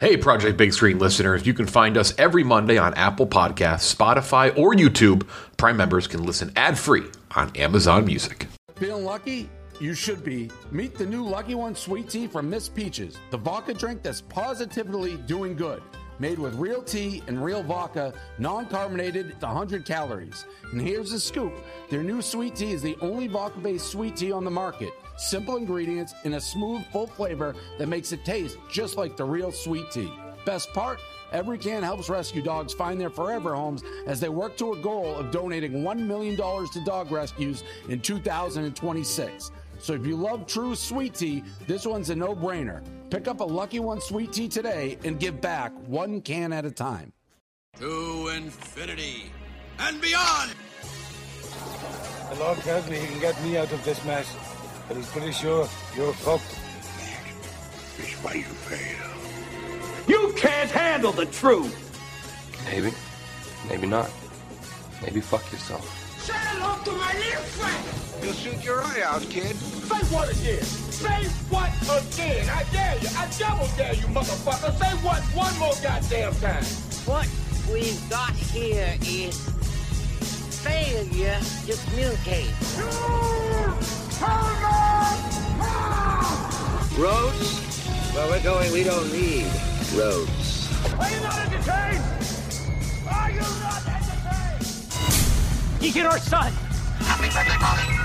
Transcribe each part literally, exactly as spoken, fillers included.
Hey, Project Big Screen listeners, you can find us every Monday on Apple Podcasts, Spotify, or YouTube. Prime members can listen ad-free on Amazon Music. Feeling lucky? You should be. Meet the new Lucky One Sweet Tea from Miss Peaches, the vodka drink that's positively doing good. Made with real tea and real vodka, non-carbonated, it's one hundred calories. And here's the scoop. Their new sweet tea is the only vodka-based sweet tea on the market. Simple ingredients in a smooth, full flavor that makes it taste just like the real sweet tea. Best part? Every can helps rescue dogs find their forever homes as they work to a goal of donating one million dollars to dog rescues in two thousand twenty-six. So if you love true sweet tea, this one's a no-brainer. Pick up a Lucky One Sweet Tea today and give back one can at a time. To infinity and beyond! The Lord tells me he can get me out of this mess, but he's pretty sure you're fucked. That is why you fail. You can't handle the truth! Maybe. Maybe not. Maybe fuck yourself. Say hello to my little friend! You'll shoot your eye out, kid. Say what again? Say what again? I dare you. I double dare you, motherfucker. Say what one more goddamn time. What we've got here is failure to communicate. Roads? Where we're going, we don't need roads. Are you not entertained? Are you not entertained? You hit our son. Happy birthday, Molly.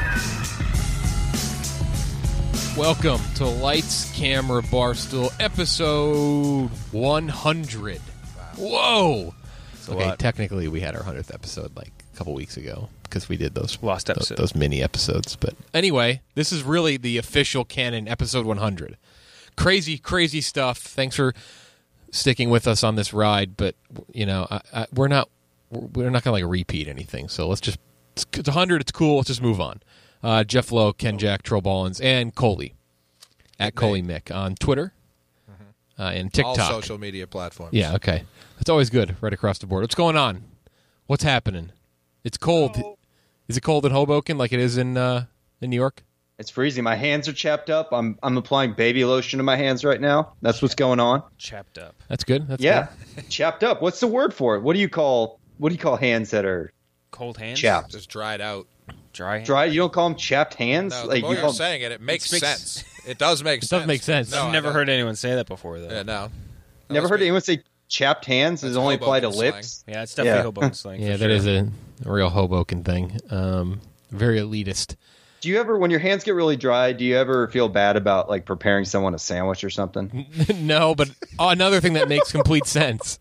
Welcome to Lights, Camera, Barstool, episode one hundred. Whoa! Okay, technically we had our hundredth episode like a couple weeks ago because we did those lost episodes, those, those mini episodes. But anyway, this is really the official canon episode one hundred. Crazy, crazy stuff. Thanks for sticking with us on this ride. But you know, I, I, we're not we're not gonna like repeat anything. So let's just it's, it's one hundred. It's cool. Let's just move on. Uh, Jeff Lowe, Ken Jack, Troll Ballins, and Coley at Coley Mick on Twitter mm-hmm. uh, and TikTok. All social media platforms. Yeah, okay. That's always good right across the board. What's going on? What's happening? It's cold. Hello. Is it cold in Hoboken like it is in uh, in New York? It's freezing. My hands are chapped up. I'm I'm applying baby lotion to my hands right now. That's what's going on. Chapped up. That's good. That's yeah, good. Chapped up. What's the word for it? What do you call what do you call hands that are cold hands? Chapped. Just dried out. Dry. Dry. You don't call them chapped hands. No, like the more you you're call saying it, it makes, makes sense. It does make it sense. It does make sense. No, I've never heard anyone say that before, though. Yeah, no. That Never heard me. anyone say chapped hands. Does it only apply to slang. lips? Yeah, it's definitely yeah. Hoboken slang. Yeah, for that sure. is a, a real Hoboken thing. Um, very elitist. Do you ever, when your hands get really dry, do you ever feel bad about like preparing someone a sandwich or something? No, but oh, another thing that makes complete sense.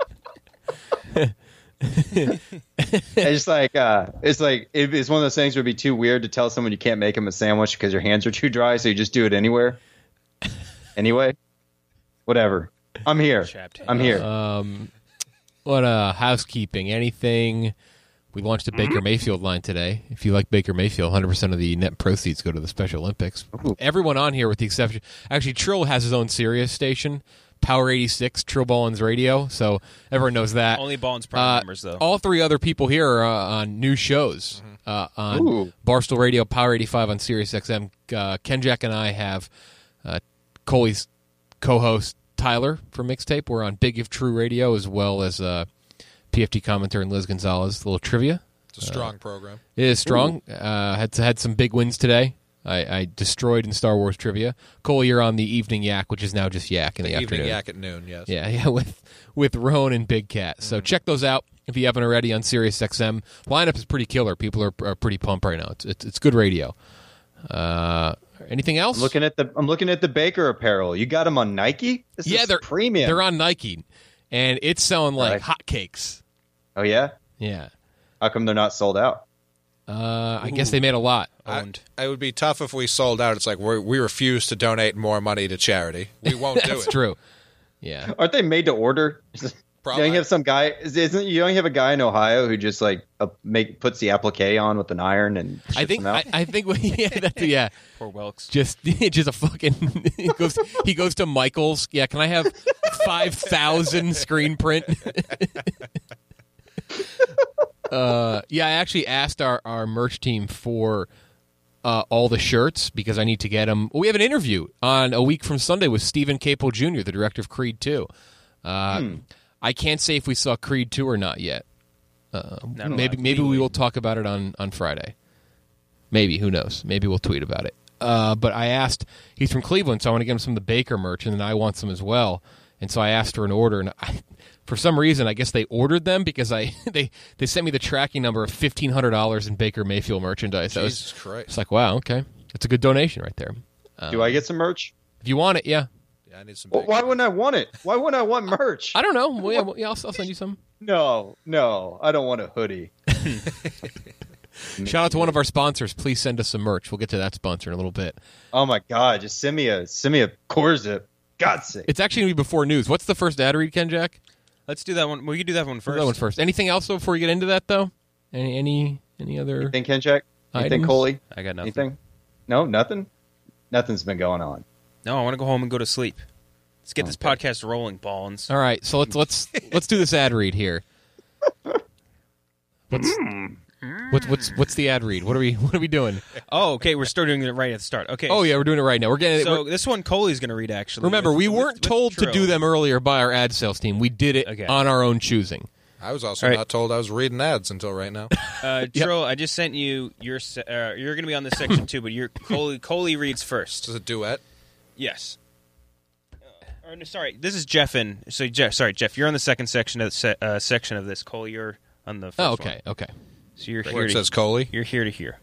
It's like uh, it's like it, it's one of those things where it'd be too weird to tell someone you can't make them a sandwich because your hands are too dry, so you just do it anywhere. Anyway, whatever. I'm here. I'm here. Um, what uh, housekeeping? Anything? We launched a Baker mm-hmm. Mayfield line today. If you like Baker Mayfield, one hundred percent of the net proceeds go to the Special Olympics. Ooh. Everyone on here, with the exception, actually, Trill has his own Sirius station. Power eighty-six, Trill Ballins Radio, so everyone knows that. Only Ballins Prime uh, members, though. All three other people here are uh, on new shows. Mm-hmm. Uh, on Ooh. Barstool Radio, Power eighty-five on Sirius X M. Uh, Ken Jack and I have uh, Coley's co-host, Tyler, from Mixtape. We're on Big If True Radio, as well as uh, P F T commentator and Liz Gonzalez. A little trivia. It's a strong uh, program. It is strong. Uh, had, had some big wins today. I, I destroyed in Star Wars trivia. Cole, you're on the Evening Yak, which is now just Yak in the, the afternoon. Evening Yak at noon, yes. Yeah, yeah, with with Roan and Big Cat. So mm-hmm. check those out if you haven't already on Sirius X M. Lineup is pretty killer. People are, are pretty pumped right now. It's it's, it's good radio. Uh, anything else? I'm looking at the I'm looking at the Baker apparel. You got them on Nike? This yeah, is they're premium. They're on Nike, and it's selling like right. hotcakes. Oh yeah, yeah. How come they're not sold out? Uh, I Ooh. guess they made a lot. Owned. I, it would be tough if we sold out. It's like we we refuse to donate more money to charity. We won't do it. That's true. Yeah. Aren't they made to order? Probably. You don't have some guy. Isn't you don't have a guy in Ohio who just like uh, make puts the applique on with an iron and ships I think them out? I, I think yeah that's yeah. Poor Welks. Just just a fucking he goes he goes to Michael's. Yeah, can I have five thousand screen print? uh, yeah, I actually asked our, our merch team for uh, all the shirts because I need to get them. Well, we have an interview on a week from Sunday with Stephen Capel Junior, the director of Creed two. Uh, Hmm. I can't say if we saw Creed two or not yet. Uh, Not maybe allowed. maybe we will talk about it on, on Friday. Maybe, who knows? Maybe we'll tweet about it. Uh, but I asked, he's from Cleveland, so I want to get him some of the Baker merch, and then I want some as well. And so I asked for an order, and I, for some reason, I guess they ordered them because I they, they sent me the tracking number of fifteen hundred dollars in Baker Mayfield merchandise. I was, Jesus Christ. It's like, wow, okay. That's a good donation right there. Um, Do I get some merch? If you want it, yeah. Yeah, I need some. Well, why wouldn't I want it? Why wouldn't I want merch? I don't know. Well, yeah, well, yeah, I'll, I'll send you some. No, no, I don't want a hoodie. Shout out to one of our sponsors. Please send us some merch. We'll get to that sponsor in a little bit. Oh my God! Just send me a send me a core zip. God's sake! It's actually going to be before news. What's the first ad read, Ken Jack? Let's do that one. We can do that one first. That one first. Anything else though before we get into that though? Any any any other? Anything, Ken Jack? Anything, items? Coley? I got nothing. Anything? No, nothing. Nothing's been going on. No, I want to go home and go to sleep. Let's get this podcast rolling, Ballins. All right, so let's let's let's do this ad read here. What's, what's what's what's the ad read? What are we what are we doing? Oh, okay. We're still doing it right at the start. Okay. Oh yeah, we're doing it right now. We're getting. So we're, this one Coley's going to read. Actually, remember, with, we with, weren't with told to Trill. do them earlier by our ad sales team. We did it Okay. on our own choosing. I was also All right. not told I was reading ads until right now. Uh, Trill, I just sent you your. se- Uh, you're going to be on this section too, but your Coley Coley reads first. Is it a duet? Yes. Uh, or, no, sorry, this is Jeff and so Jeff. Sorry, Jeff, you're on the second section of the se- uh, section of this. Coley, you're on the first Oh, okay, one. okay. So you're Where here. it to, says Coley. You're here to hear.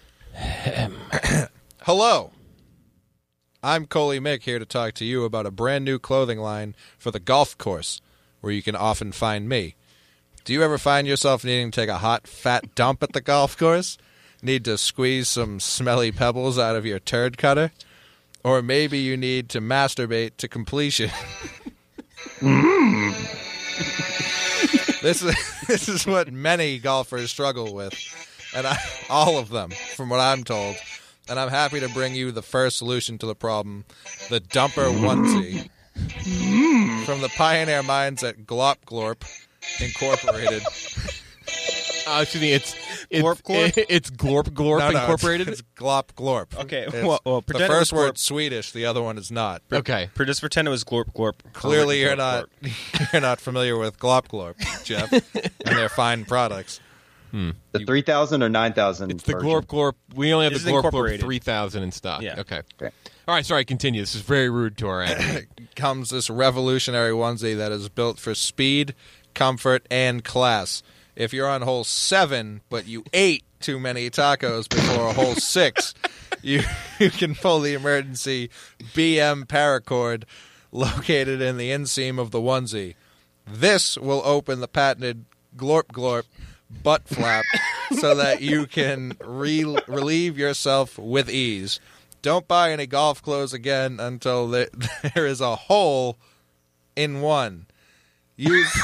Hello. I'm Coley Mick here to talk to you about a brand new clothing line for the golf course, where you can often find me. Do you ever find yourself needing to take a hot, fat dump at the golf course? Need to squeeze some smelly pebbles out of your turd cutter? Or maybe you need to masturbate to completion. This is this is what many golfers struggle with, and I, all of them, from what I'm told. And I'm happy to bring you the first solution to the problem: the Dumper Onesie from the pioneer minds at Glop Glorp Incorporated. Uh, excuse me, it's it's Glorp Glorp? it's Glorp Glorp No, no, Incorporated. It's, it's Glop Glorp. Okay, It's- well, well, the pretend it was first Glorp. word's Swedish, the other one is not. Okay, For just pretend it was glorp glorp. Clearly, Glorp, you're glorp, not glorp. you're not familiar with Glop Glorp, Jeff, and their fine products. The three thousand or nine thousand. it's the Glorp Glorp. We only have This the is Glorp Glorp incorporated. three thousand in stock. Yeah. Okay. Okay. All right. Sorry. Continue. This is very rude to our ad. Comes this revolutionary onesie that is built for speed, comfort, and class. If you're on hole seven, but you ate too many tacos before hole six, you you can pull the emergency B M paracord located in the inseam of the onesie. This will open the patented glorp glorp butt flap so that you can re- relieve yourself with ease. Don't buy any golf clothes again until there, there is a hole in one. Use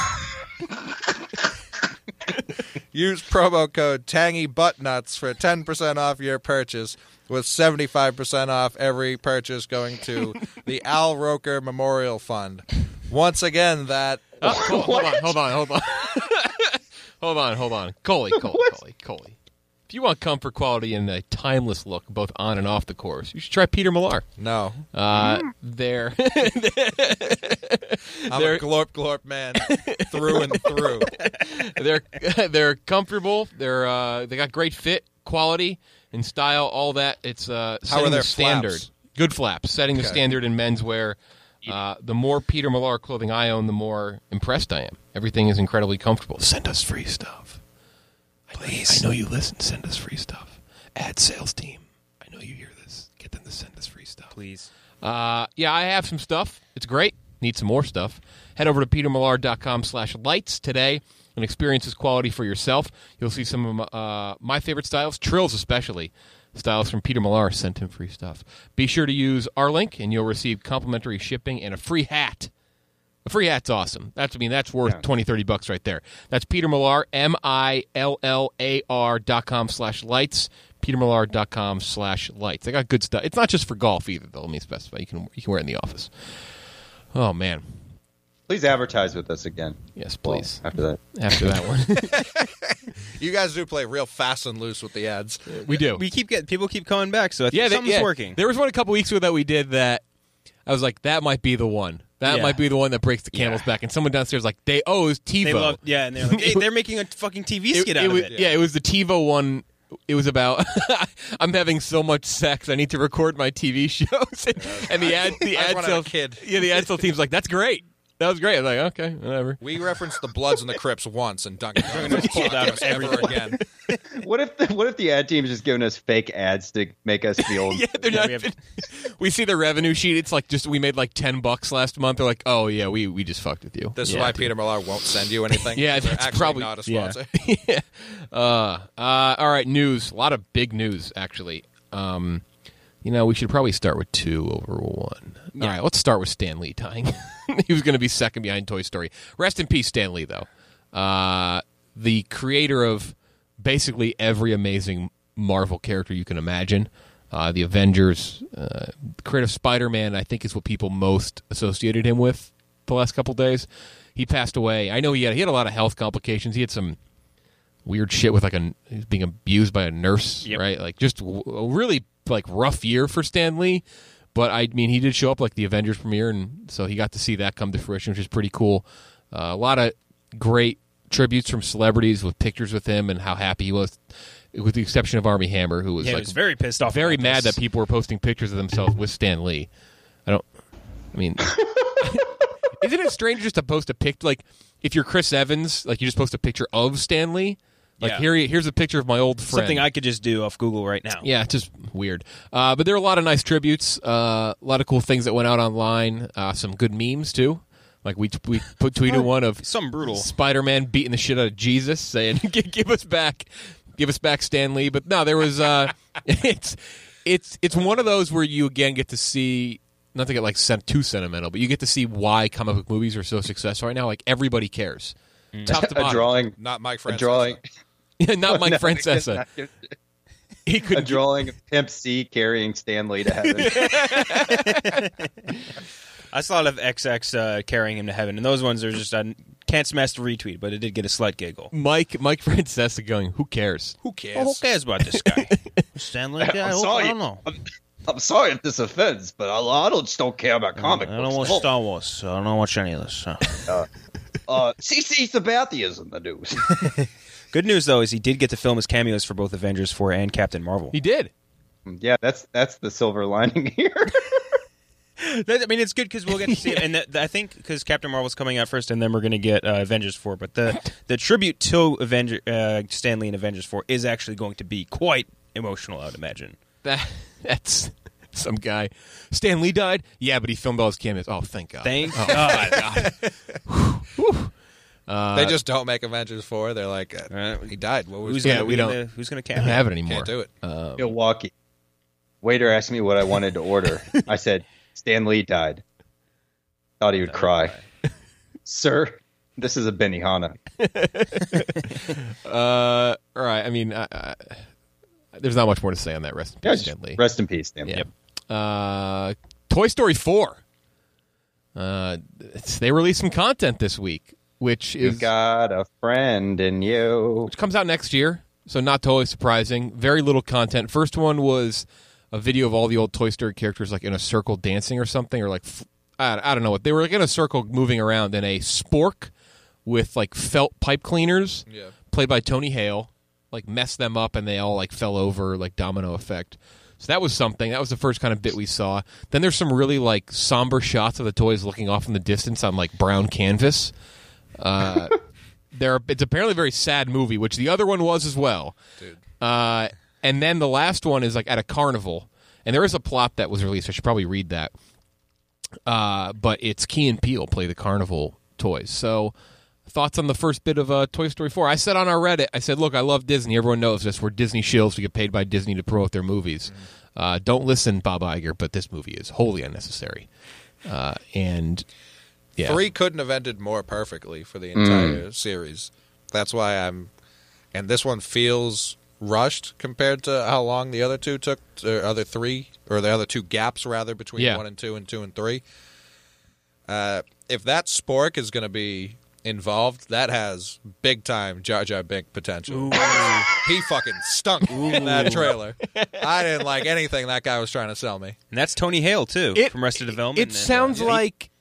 use promo code Tangy Butt Nuts for ten percent off your purchase, with seventy-five percent off every purchase going to the Al Roker Memorial Fund. Once again, that Oh, hold, hold on. Hold on. Hold on. hold on. Hold on. Coley. Coley. Coley. Coley. If you want comfort, quality, and a timeless look, both on and off the course, you should try Peter Millar. no, Uh, they're I'm They're- a glorp glorp man through and through. they're they're comfortable. They're uh, they got great fit, quality, and style. All that. It's uh, How setting are their the standard. flaps? Good flaps, setting the Okay. standard in menswear. Uh, the more Peter Millar clothing I own, the more impressed I am. Everything is incredibly comfortable. Send us free stuff. Please. I know you listen. Send us free stuff. Ad sales team. I know you hear this. Get them to send us free stuff. Please. Uh, yeah, I have some stuff. It's great. Need some more stuff. Head over to petermillar.com slash lights today and experience this quality for yourself. You'll see some of my, uh, my favorite styles, Trills especially. Styles from Peter Millar sent him free stuff. Be sure to use our link, and you'll receive complimentary shipping and a free hat. A free hat's awesome. That's I mean that's worth Yeah. twenty, thirty bucks right there. That's Peter Millar, M I L L A R dot com slash lights. petermillar.com slash lights. They got good stuff. It's not just for golf either, though. Let me specify. You can you can wear it in the office. Oh man. Please advertise with us again. Yes, please. Well, after that. After that one. You guys do play real fast and loose with the ads. We do. We keep getting people keep coming back, so I think yeah, they- something's yeah. working. There was one a couple weeks ago that we did that I was like, that might be the one. That Yeah. might be the one that breaks the camel's back. And someone downstairs like, they oh, it was TiVo. They love, yeah, and they're like, hey, they're making a fucking T V skit it, out it of was, it. Yeah, it was the TiVo one. It was about I'm having so much sex. I need to record my T V shows. and the ad, the I ad wanna have sale a kid. Yeah, the ad sale team's like, that's great. That was great. I was like, okay, whatever. We referenced the Bloods and the Crips once, and Duncan Duncan pulled out podcast ever again. What if the, what if the ad team's just giving us fake ads to make us feel? yeah, they're Yeah, not. we have- We see the revenue sheet. It's like just we made like ten bucks last month. They're like, oh yeah, we, we just fucked with you. This yeah, is why dude. Peter Millar won't send you anything. Yeah, They're that's actually probably- not a yeah. sponsor. yeah. Uh, uh, all right, news. A lot of big news, actually. Um, you know, we should probably start with two over one. All right, let's start with Stan Lee tying. He was going to be second behind Toy Story. Rest in peace, Stan Lee, though. Uh, the creator of basically every amazing Marvel character you can imagine. Uh, the Avengers, uh, the creator of Spider-Man, I think is what people most associated him with the last couple days. He passed away. I know he had, he had a lot of health complications. He had some weird shit with like a he was being abused by a nurse, Yep. right? Like just w- a really like rough year for Stan Lee. But I mean, he did show up like the Avengers premiere, and so he got to see that come to fruition, which is pretty cool. Uh, a lot of great tributes from celebrities with pictures with him and how happy he was, with the exception of Armie Hammer, who was Yeah, he like was very pissed off very about mad this. that people were posting pictures of themselves with Stan Lee. I don't. I mean, isn't it strange just to post a pic? Like, if you're Chris Evans, like you just post a picture of Stan Lee. Like Yeah. here, here's a picture of my old friend. Something I could just do off Google right now. Yeah, it's just weird. Uh, but there are a lot of nice tributes, uh, a lot of cool things that went out online. Uh, some good memes too. Like we we put tweeted one of Some brutal. Spider-Man beating the shit out of Jesus, saying "Give give us back, give us back, Stan Lee." But no, there was uh, it's it's it's one of those where you again get to see, not to get like sent too sentimental, but you get to see why comic book movies are so successful right now. Like everybody cares, top to a bottom. drawing, Not Mike a Francesa. drawing, Not Mike No, Francesa. He a couldn't. drawing of Pimp C carrying Stan Lee to heaven. I saw a lot of X X uh, carrying him to heaven, and those ones are just I can't smash the retweet, but it did get a slight giggle. Mike Mike Francesa going, who cares? Who cares? Oh, who cares about this guy? Stanley guy? I'm I, sorry. I don't know. I'm, I'm sorry if this offends, but I, I don't just don't care about comic I don't books. watch Oh, Star Wars, so I don't watch any of this. So. uh, C C Sabathia's in the news. Good news, though, is he did get to film his cameos for both Avengers four and Captain Marvel. He did. Yeah, that's that's the silver lining here. That- I mean, it's good because we'll get to see it. And that, I think because Captain Marvel's coming out first, and then we're going to get uh, Avengers four. But the, the tribute to Avenger, uh, Stan Lee and Avengers four is actually going to be quite emotional, I would imagine. That that's some guy. Stan Lee died? Yeah, but he filmed all his cameos. Oh, thank God. Thank oh, God. Whew. Uh, They just don't make Avengers four. They're like, uh, Uh, he died. What was Who's Yeah, gonna we be in don't- the- Who's going to I don't cameo? have it anymore. Can't do it. Um, Milwaukee. Waiter asked me what I wanted to order. I said, Stan Lee died. Thought he would cry. Sir, this is a Benihana. uh, all right. I mean, I, I, there's not much more to say on that. Rest in Yeah, peace, just Stan Lee. rest in peace, Stan Lee. Yep. Uh, Toy Story four. Uh, it's, they released some content this week, which You is got a friend in you. which comes out next year, so not totally surprising. Very little content. First one was a video of all the old Toy Story characters like in a circle dancing or something, or like f- I, I don't know what they were like in a circle moving around in a spork with like felt pipe cleaners, Yeah. played by Tony Hale, like messed them up and they all like fell over like domino effect. So that was something. That was the first kind of bit we saw. Then there's some really like somber shots of the toys looking off in the distance on like brown canvas. Uh, there, are, it's apparently a very sad movie, which the other one was as well. Dude. Uh, and then the last one is like at a carnival, and there is a plot that was released. I should probably read that. Uh, but it's Key and Peele play the carnival toys. So, thoughts on the first bit of uh, Toy Story four? I said on our Reddit, I said, look, I love Disney. Everyone knows this. We're Disney shills. We get paid by Disney to promote their movies. Uh, don't listen, Bob Iger, but this movie is wholly unnecessary. Uh, and yeah, Three couldn't have ended more perfectly for the entire series. That's why I'm, and this one feels rushed compared to how long the other two took, or other three, or the other two gaps rather between Yeah. one and two and two and three. Uh, if that spork is going to be involved, that has big time Jar Jar Binks potential. He fucking stunk in that trailer. I didn't like anything that guy was trying to sell me. And that's Tony Hale, too, It- from Arrested Development. It and, sounds uh, like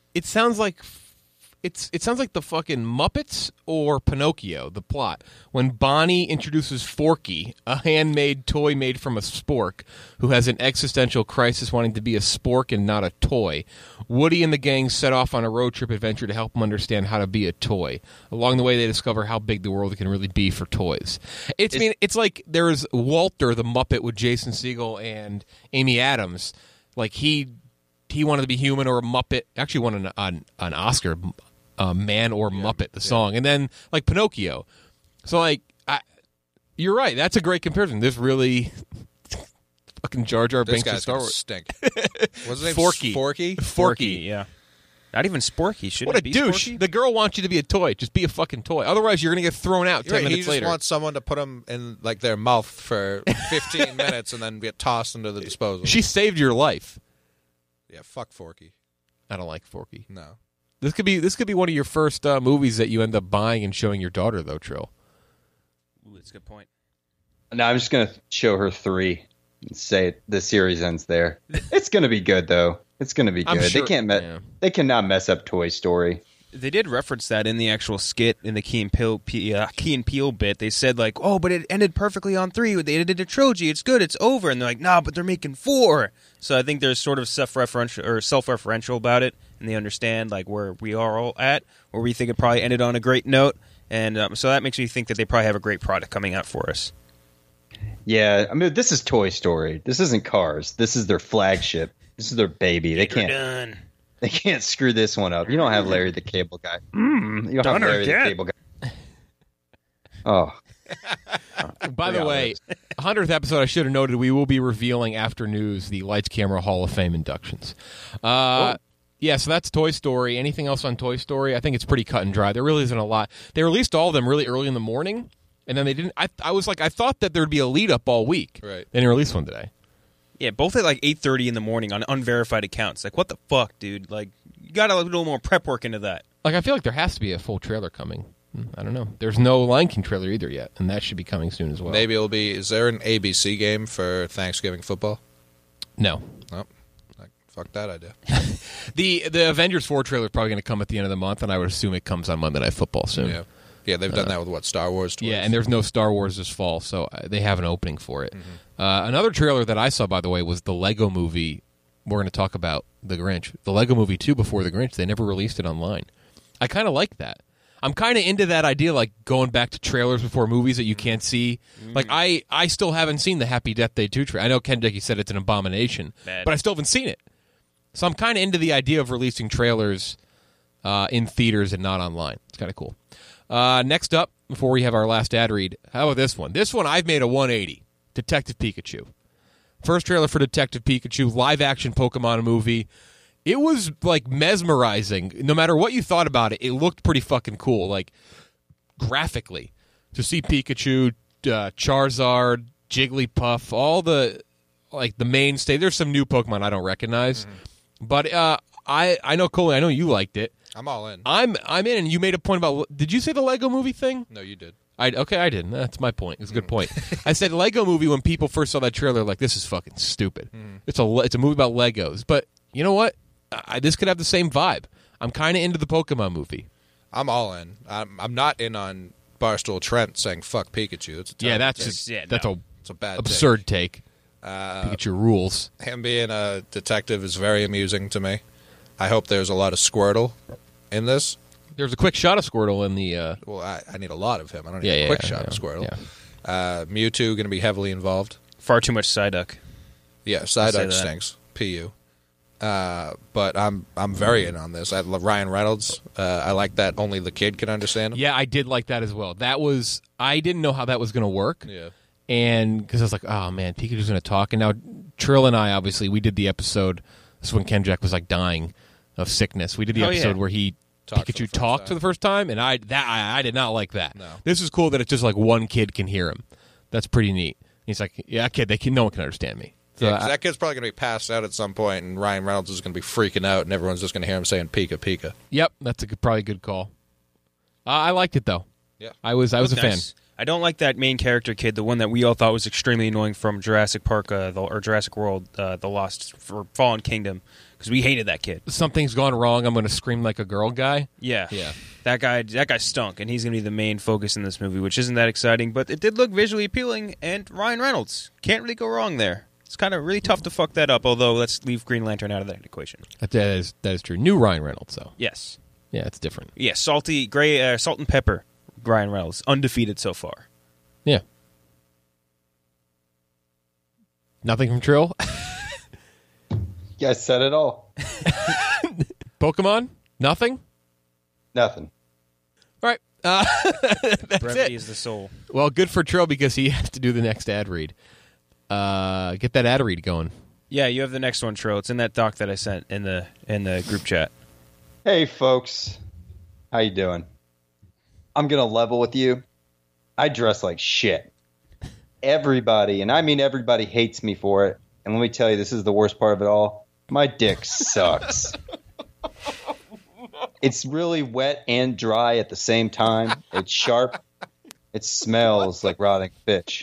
it sounds like it's it sounds like the fucking Muppets or Pinocchio. The plot when Bonnie introduces Forky, a handmade toy made from a spork, who has an existential crisis wanting to be a spork and not a toy. Woody and the gang set off on a road trip adventure to help him understand how to be a toy. Along the way, they discover how big the world can really be for toys. It's, it's I mean, it's like there's Walter the Muppet with Jason Segel and Amy Adams. Like he he wanted to be human or a Muppet. Actually, won an an, an Oscar. Uh, Man or yeah, Muppet, the yeah. song, and then like Pinocchio. So like, I, you're right. That's a great comparison. This really fucking Jar Jar this Binks guy's of Star Wars. Stink. What's his name? Forky. Forky. Forky. Yeah. Not even Sporky. Should what a be douche. Sporky? The girl wants you to be a toy. Just be a fucking toy. Otherwise, you're gonna get thrown out You're ten right. minutes he just later. wants someone to put him in like their mouth for fifteen minutes and then get tossed into the disposal. She saved your life. Yeah. Fuck Forky. I don't like Forky. No. This could be this could be one of your first uh, movies that you end up buying and showing your daughter, though, Trill. Ooh, that's a good point. No, I'm just gonna show her three and say the series ends there. It's gonna be good though. It's gonna be good. Sure, they can't me- yeah. they cannot mess up Toy Story. They did reference that in the actual skit in the Key and Peele, P, uh, Key and Peele bit. They said like, "Oh, but it ended perfectly on three. They did a trilogy. It's good. It's over." And they're like, "Nah, but they're making four." So I think they're sort of self-referential or self-referential about it, and they understand like where we are all at, where we think it probably ended on a great note, and um, so that makes me think that they probably have a great product coming out for us. Yeah, I mean, this is Toy Story. This isn't Cars. This is their flagship. This is their baby. They can't. Done. They can't screw this one up. You don't have Larry the Cable Guy. Mm, you don't Done have Larry again. the Cable Guy. Oh. By the way, hundredth episode, I should have noted, we will be revealing after news the Lights Camera Hall of Fame inductions. Uh, yeah, so that's Toy Story. Anything else on Toy Story? I think it's pretty cut and dry. There really isn't a lot. They released all of them really early in the morning, and then they didn't. I, I was like, I thought that there would be a lead up all week. Right. They didn't release one today. Yeah, both at like eight thirty in the morning on unverified accounts. Like, what the fuck, dude? Like, you got a little more prep work into that. Like, I feel like there has to be a full trailer coming. I don't know. There's no Lion King trailer either yet, and that should be coming soon as well. Maybe it'll be. Is there an A B C game for Thanksgiving football? No. Nope. Like, fuck that idea. the The Avengers four trailer is probably going to come at the end of the month, and I would assume it comes on Monday Night Football soon. Yeah. Yeah, they've done Uh, that with what, Star Wars? Twice? Yeah, and there's no Star Wars this fall, so uh, they have an opening for it. Mm-hmm. Uh, another trailer that I saw, by the way, was the Lego Movie. We're going to talk about The Grinch. The Lego Movie two before The Grinch. They never released it online. I kind of like that. I'm kind of into that idea, like going back to trailers before movies that you can't see. Mm. Like I, I still haven't seen the Happy Death Day two trailer. I know Ken Dickey said it's an abomination, Bad. but I still haven't seen it. So I'm kind of into the idea of releasing trailers uh, in theaters and not online. It's kind of cool. Uh, next up, before we have our last ad read, how about this one? This one I've made a one eighty. Detective Pikachu. First trailer for Detective Pikachu, live-action Pokemon movie. It was, like, mesmerizing. No matter what you thought about it, it looked pretty fucking cool, like, graphically. To see Pikachu, uh, Charizard, Jigglypuff, all the, like, the mainstay. There's some new Pokemon I don't recognize. Mm-hmm. But uh, I, I know, Coley, I know you liked it. I'm all in. I'm I'm in, and you made a point about. Did you say the Lego Movie thing? No, you did. I okay, I didn't. That's my point. It's a good point. I said Lego Movie when people first saw that trailer, like this is fucking stupid. Mm. It's a it's a movie about Legos, but you know what? I, this could have the same vibe. I'm kind of into the Pokemon movie. I'm all in. I'm I'm not in on Barstool Trent saying "fuck Pikachu." It's a Yeah, that's take. just, yeah, that's no. a it's a bad absurd take. take. Uh, Pikachu rules. Him being a detective is very amusing to me. I hope there's a lot of Squirtle in this. There's a quick shot of Squirtle in the. Uh... Well, I, I need a lot of him. I don't need yeah, a yeah, quick yeah, shot yeah, of Squirtle. Yeah. Uh, Mewtwo going to be heavily involved. Far too much Psyduck. Yeah, Psyduck stinks. P U. Uh, but I'm I'm very in on this. I love Ryan Reynolds. Uh, I like that only the kid can understand him. Yeah, I did like that as well. That was I didn't know how that was going to work. Yeah. And because I was like, oh man, Pikachu's going to talk. And now Trill and I, obviously, we did the episode. This is when Ken Jack was like dying of sickness. We did the oh, episode yeah. where he Talked Pikachu for talked time. for the first time, and I that I, I did not like that. No. This is cool that it's just like one kid can hear him. That's pretty neat. He's like, yeah, kid, they can. No one can understand me. So Yeah, 'cause I- that kid's probably going to be passed out at some point, and Ryan Reynolds is going to be freaking out, and everyone's just going to hear him saying "Pika Pika." Yep, that's a good, probably a good call. Uh, I liked it though. Yeah, I was I was a Looked fan. nice. I don't like that main character kid, the one that we all thought was extremely annoying from Jurassic Park uh, the, or Jurassic World, uh, The Lost for Fallen Kingdom, because we hated that kid. Something's gone wrong. I'm going to scream like a girl guy. Yeah, yeah. That guy, that guy stunk, and he's going to be the main focus in this movie, which isn't that exciting. But it did look visually appealing, and Ryan Reynolds can't really go wrong there. It's kind of really tough to fuck that up. Although let's leave Green Lantern out of that equation. That is that is true. New Ryan Reynolds, though. Yes. Yeah, it's different. Yeah, salty, gray, uh, salt and pepper. Ryan Reynolds, undefeated so far. Yeah. Nothing from Trill. You guys said it all. Pokemon? Nothing? Nothing. All right. Uh, that's Brevity it. is the soul. Well, good for Trill because he has to do the next ad read. Uh, get that ad read going. Yeah, you have the next one, Trill. It's in that doc that I sent in the in the group chat. Hey, folks. How you doing? I'm going to level with you. I dress like shit. Everybody, and I mean everybody, hates me for it. And let me tell you, this is the worst part of it all. My dick sucks. It's really wet and dry at the same time. It's sharp. It smells like rotting fish.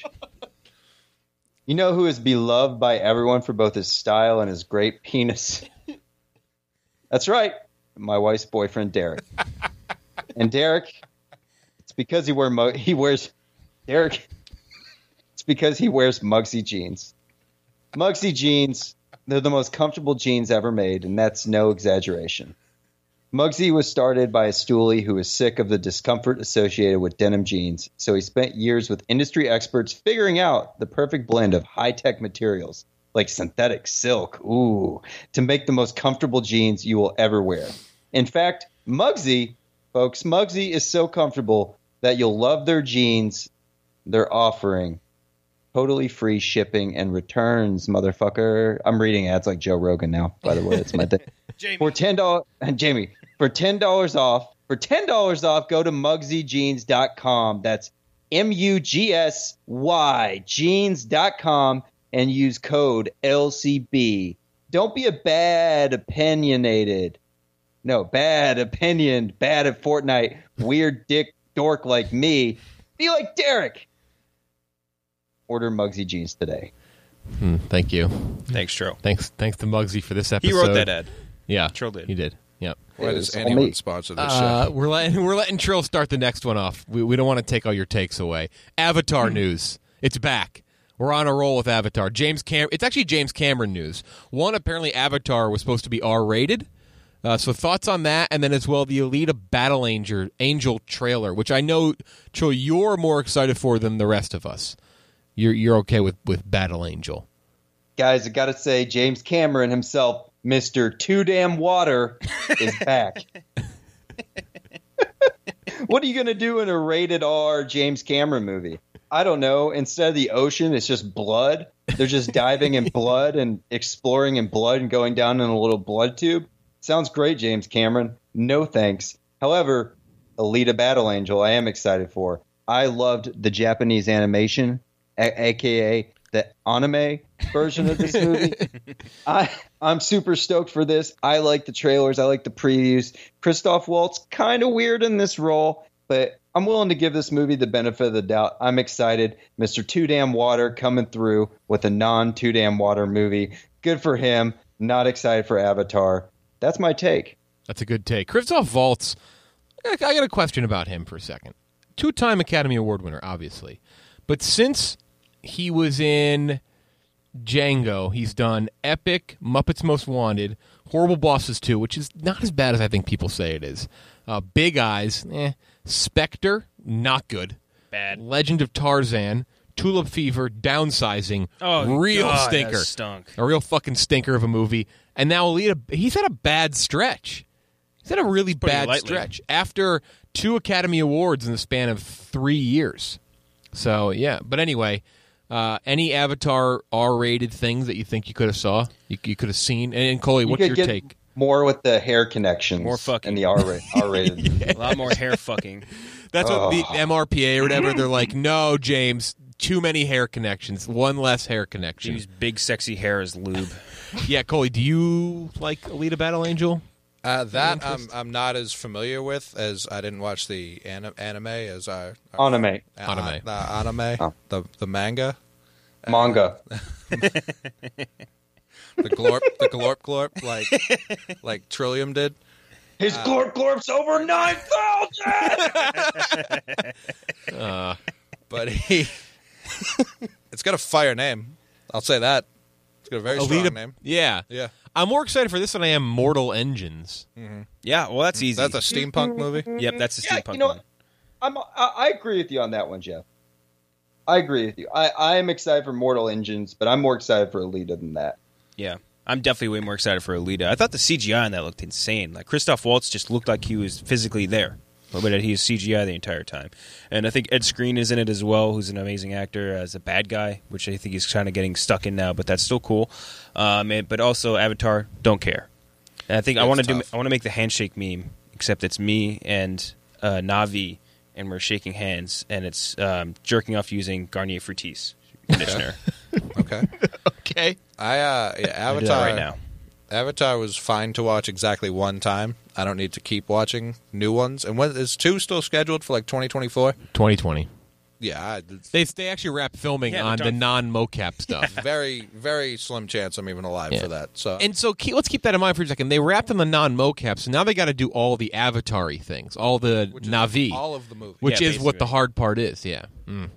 You know who is beloved by everyone for both his style and his great penis? That's right. My wife's boyfriend, Derek. And Derek, it's because he wear mo- he wears Derek. It's because he wears Mugsy jeans. Mugsy jeans, they're the most comfortable jeans ever made, and that's no exaggeration. Mugsy was started by a stoolie who was sick of the discomfort associated with denim jeans, so he spent years with industry experts figuring out the perfect blend of high-tech materials, like synthetic silk, ooh, to make the most comfortable jeans you will ever wear. In fact, Mugsy, folks, Mugsy is so comfortable that you'll love their jeans they're offering. Totally free shipping and returns, motherfucker. I'm reading ads like Joe Rogan now, by the way. It's my thing. Jamie. For ten dollars, and Jamie, for ten dollars off, for ten dollars off, go to mugsy jeans dot com. That's M U G S Y jeans dot com and use code L C B. Don't be a bad opinionated. No, bad opinion, bad at Fortnite, weird dick dork like me. Be like Derek. Order Mugsy jeans today. Hmm, thank you. Thanks, Trill. Thanks, thanks to Mugsy for this episode. He wrote that ad. Yeah, Trill did. He did. Yep. Why does anyone sponsor this uh, show? We're letting we're letting Trill start the next one off. We we don't want to take all your takes away. Avatar news. It's back. We're on a roll with Avatar. James Cam. It's actually James Cameron news. One, apparently Avatar was supposed to be R rated. Uh, so thoughts on that, and then as well the Alita Battle Angel Angel trailer, which I know, Trill, you're more excited for than the rest of us. You're you're okay with, with Battle Angel. Guys, I got to say, James Cameron himself, Mister Too Damn Water, is back. What are you going to do in a rated R James Cameron movie? I don't know. Instead of the ocean, it's just blood. They're just diving in blood and exploring in blood and going down in a little blood tube. Sounds great, James Cameron. No thanks. However, Alita Battle Angel, I am excited for. I loved the Japanese animation, a- aka the anime version of this movie. I, I'm super stoked for this. I like the trailers. I like the previews. Christoph Waltz, kind of weird in this role, but I'm willing to give this movie the benefit of the doubt. I'm excited. Mister Too Damn Water coming through with a non-Too Damn Water movie. Good for him. Not excited for Avatar. That's my take. That's a good take. Christoph Waltz, I got a question about him for a second. Two-time Academy Award winner, obviously. But since he was in Django, he's done Epic, Muppets Most Wanted, Horrible Bosses two, which is not as bad as I think people say it is. Uh, Big Eyes, eh. Spectre, not good. Bad. Legend of Tarzan, Tulip Fever, Downsizing, Oh, real God, stinker. that stunk. A real fucking stinker of a movie. And now Alita, he's had a bad stretch. He's had a really putting it bad lightly. stretch after two Academy Awards in the span of three years. So, yeah. But anyway, uh, any Avatar R-rated things that you think you could have saw, you, you could have seen? And, and Coley, You what's could your get take? More with the hair connections. More fucking. And the R-rated. R-rated. A lot more hair fucking. That's what the Oh. M R P A or whatever, they're like, no, James, too many hair connections. One less hair connection. Use big sexy hair as lube. Yeah, Coley, do you like Alita Battle Angel? Uh, that I'm I'm not as familiar with, as I didn't watch the anim- anime as I Anime. uh, Anime. the anime Oh. the the manga Manga. The glorp, the glorp glorp, like like Trillium did. His uh, glorp glorp's over nine thousand. uh, but he, it's got a fire name. I'll say that. It's got a very Alita, strong name. Yeah, yeah. I'm more excited for this than I am Mortal Engines. Mm-hmm. Yeah, well, that's easy. That's a steampunk movie. Yep, that's a yeah, steampunk you know, one. I'm, I, I agree with you on that one, Jeff. I agree with you. I, I am excited for Mortal Engines, but I'm more excited for Alita than that. Yeah, I'm definitely way more excited for Alita. I thought the C G I on that looked insane. Like Christoph Waltz just looked like he was physically there, but he was C G I the entire time. And I think Ed Skrein is in it as well, who's an amazing actor as a bad guy, which I think he's kind of getting stuck in now, but that's still cool. Um, and, but also Avatar, don't care. And I think It's I want to do. tough. I want to make the handshake meme, except it's me and uh, Na'vi, and we're shaking hands, and it's um, jerking off using Garnier Fructis conditioner. Okay. Okay. I uh, yeah, I'll do that Avatar right now. Avatar was fine to watch exactly one time. I don't need to keep watching new ones. And when is two still scheduled for like twenty twenty-four? twenty twenty. Yeah, I, They they actually wrapped filming Yeah, on they're the non-mocap stuff. very very slim chance I'm even alive Yeah. for that. So And so keep, let's keep that in mind for a second. They wrapped on the non-mocap, so now they got to do all the Avatar-y things, all the which is Na'vi, all of the movie. which Yeah, is what the basically. hard part is. Yeah. Mm.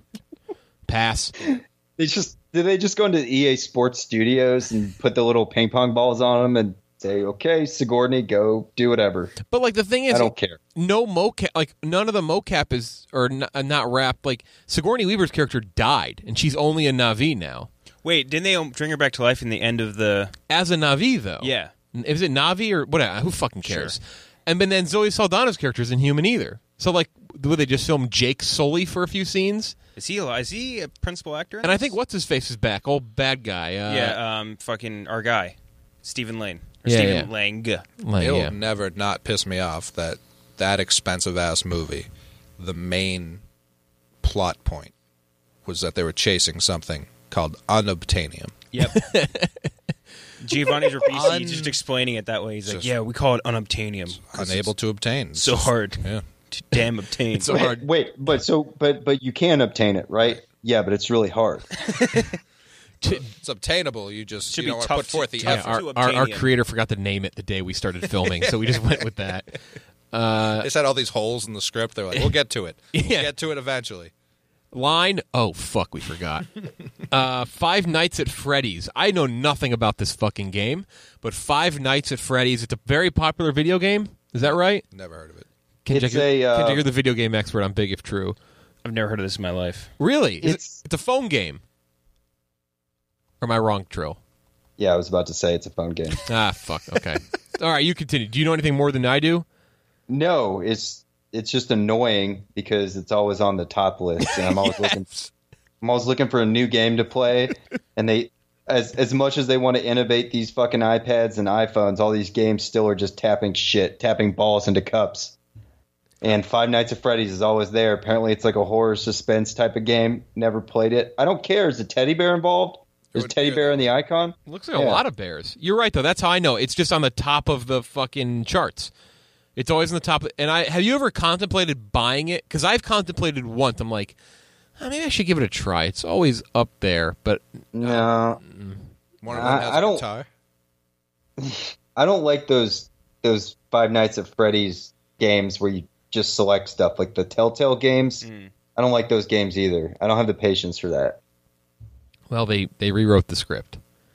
Pass. They just did they just go into the E A Sports Studios and put the little ping pong balls on them and say, "Okay, Sigourney, go do whatever." But like the thing is, I don't care. no mocap, like none of the mocap is or n- uh, not wrapped. Like Sigourney Weaver's character died, and she's only a Na'vi now. Wait, didn't they um, bring her back to life in the end of the? As a Na'vi, though. Yeah. Is it Na'vi or whatever? Who fucking cares? And but then Zoe Saldana's character isn't human either. So like, would they just film Jake Sully for a few scenes? Is he is he a principal actor? in And I this? think what's his face is back, old bad guy. Uh, yeah, um, fucking our guy, Stephen Lane. Or Yeah, Stephen yeah. Lang. like, It'll yeah. never not piss me off that that expensive ass movie, the main plot point was that they were chasing something called unobtainium. Yep. Giovanni Ribisi Un- just explaining it that way. He's like, Just- "Yeah, we call it unobtainium. 'cause Unable it's to obtain. so hard Yeah. to damn obtain." It's so wait, hard. wait, but so but but you can obtain it, right? Yeah, but it's really hard. It's obtainable. You just Should you be don't want to tough put forth the to- Yeah, tough effort. our, our, our obtainium. creator forgot to name it the day we started filming, so we just went with that. Uh, They just had all these holes in the script. They're like, we'll get to it. We'll Yeah. get to it eventually. Line, oh fuck, we forgot. uh, Five Nights at Freddy's. I know nothing about this fucking game, but Five Nights at Freddy's. It's a very popular video game. Is that right? Never heard of it. Kendrick, It's a, uh, Kendrick, you're the video game expert on Big If True. I've never heard of this in my life. Really? Is It's- it, it's a phone game. Or am I wrong, Trill? Yeah, I was about to say it's a phone game. Ah, fuck. Okay. All right, you continue. Do you know anything more than I do? No, it's it's just annoying because it's always on the top list, and I'm always looking. I'm always looking for a new game to play, and they, as as much as they want to innovate these fucking iPads and iPhones, all these games still are just tapping shit, tapping balls into cups. And Five Nights at Freddy's is always there. Apparently, it's like a horror suspense type of game. Never played it. I don't care. Is a teddy bear involved? Is would teddy be- bear in the icon? Looks like Yeah. a lot of bears. You're right, though. That's how I know. It's just on the top of the fucking charts. It's always on the top. And I have you ever contemplated buying it? Because I've contemplated once. I'm like, oh, maybe I should give it a try. It's always up there, but No. One of them has I, I a don't. guitar. I don't like those those Five Nights at Freddy's games where you just select stuff like the Telltale games. Mm. I don't like those games either. I don't have the patience for that. well, they they rewrote the script.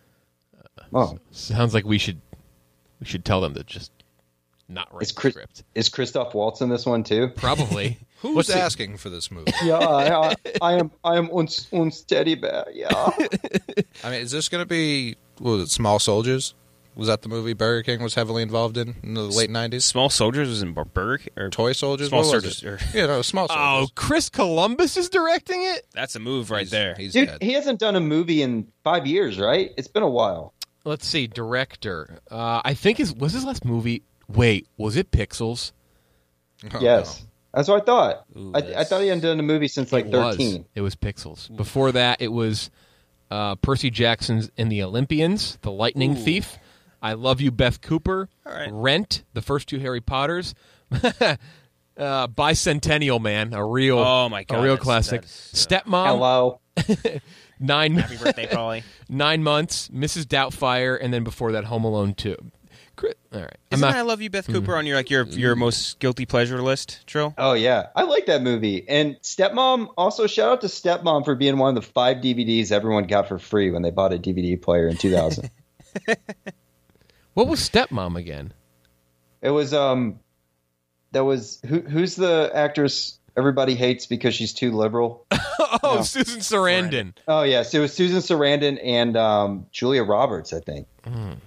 Oh, Sounds like we should we should tell them to just not write is the Chris, script. is Christoph Waltz in this one too? Probably. Who's What's the- asking for this movie? Yeah, I, I, I am. I am uns, uns teddy bear. Yeah. I mean, is this going to be what was it, Small Soldiers? Was that the movie Burger King was heavily involved in in the late nineties? Small Soldiers was in Bur- Burger King, or Toy Soldiers? Small What was Soldiers. it? or- Yeah, no, Small Oh, Soldiers. Chris Columbus is directing it? That's a move right He's- there. He's Dude, dead. he hasn't done a movie in five years, right? It's been a while. Let's see, director. Uh, I think his was his last movie. Wait, was it Pixels? Oh, yes, that's what I thought. Ooh, I, I that's- thought he hadn't done a movie since like It was. thirteen. It was Pixels. Before that, it was uh, Percy Jackson's in the Olympians, The Lightning Ooh. Thief, I Love You, Beth Cooper, All right. Rent, the first two Harry Potters, uh, Bicentennial Man, a real, Oh, my God, a real that's- classic. that's, uh, Stepmom, Hello. Nine. Happy birthday, Paulie. Nine months. Missus Doubtfire, and then before that, Home Alone two. All right. Isn't not, I Love You, Beth Cooper, mm. on your like your your most guilty pleasure list, Trill? Oh yeah, I like that movie. And Stepmom, also shout out to Stepmom for being one of the five D V Ds everyone got for free when they bought a D V D player in two thousand. What was Stepmom again? It was um, that was who? Who's the actress everybody hates because she's too liberal? oh, no. Susan Sarandon. Oh yes, it was Susan Sarandon and um, Julia Roberts, I think. Mm.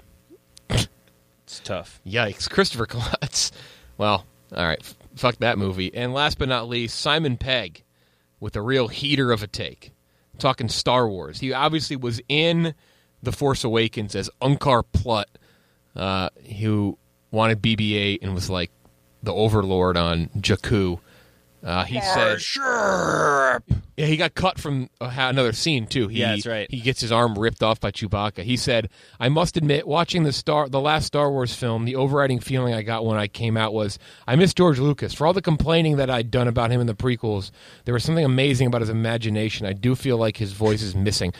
It's tough. Yikes. Christopher Klutz. Well, all right. F- fuck that movie. And last but not least, Simon Pegg with a real heater of a take. I'm talking Star Wars. He obviously was in The Force Awakens as Unkar Plutt, uh, who wanted B B eight and was like the overlord on Jakku. Uh, he said, "Sure." Yeah, he got cut from uh, another scene too. He, yeah, that's right. He gets his arm ripped off by Chewbacca. He said, "I must admit, watching the star, the last Star Wars film, the overriding feeling I got when I came out was I miss George Lucas. For all the complaining that I'd done about him in the prequels, there was something amazing about his imagination. I do feel like his voice is missing."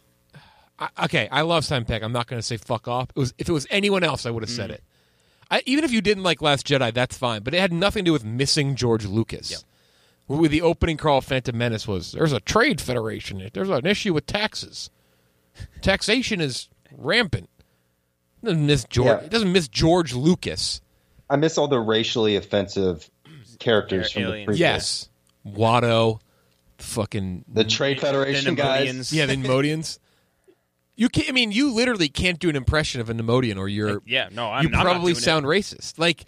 I, okay, I love Simon Pegg. I'm not going to say fuck off. It was if it was anyone else, I would have mm. said it. I, even if you didn't like Last Jedi, that's fine. But it had nothing to do with missing George Lucas. Yep. With the opening crawl of Phantom Menace was, there's a trade federation. There's an issue with taxes. Taxation is rampant. It doesn't miss George, yeah. it doesn't miss George Lucas. I miss all the racially offensive characters from aliens. the prequels. Yes. Watto, fucking... The Trade Federation the guys. Yeah, the Nemodians. You can't, I mean, you literally can't do an impression of a Nemodian or you're... Yeah, no, I'm, you I'm probably not doing sound it. racist. Like...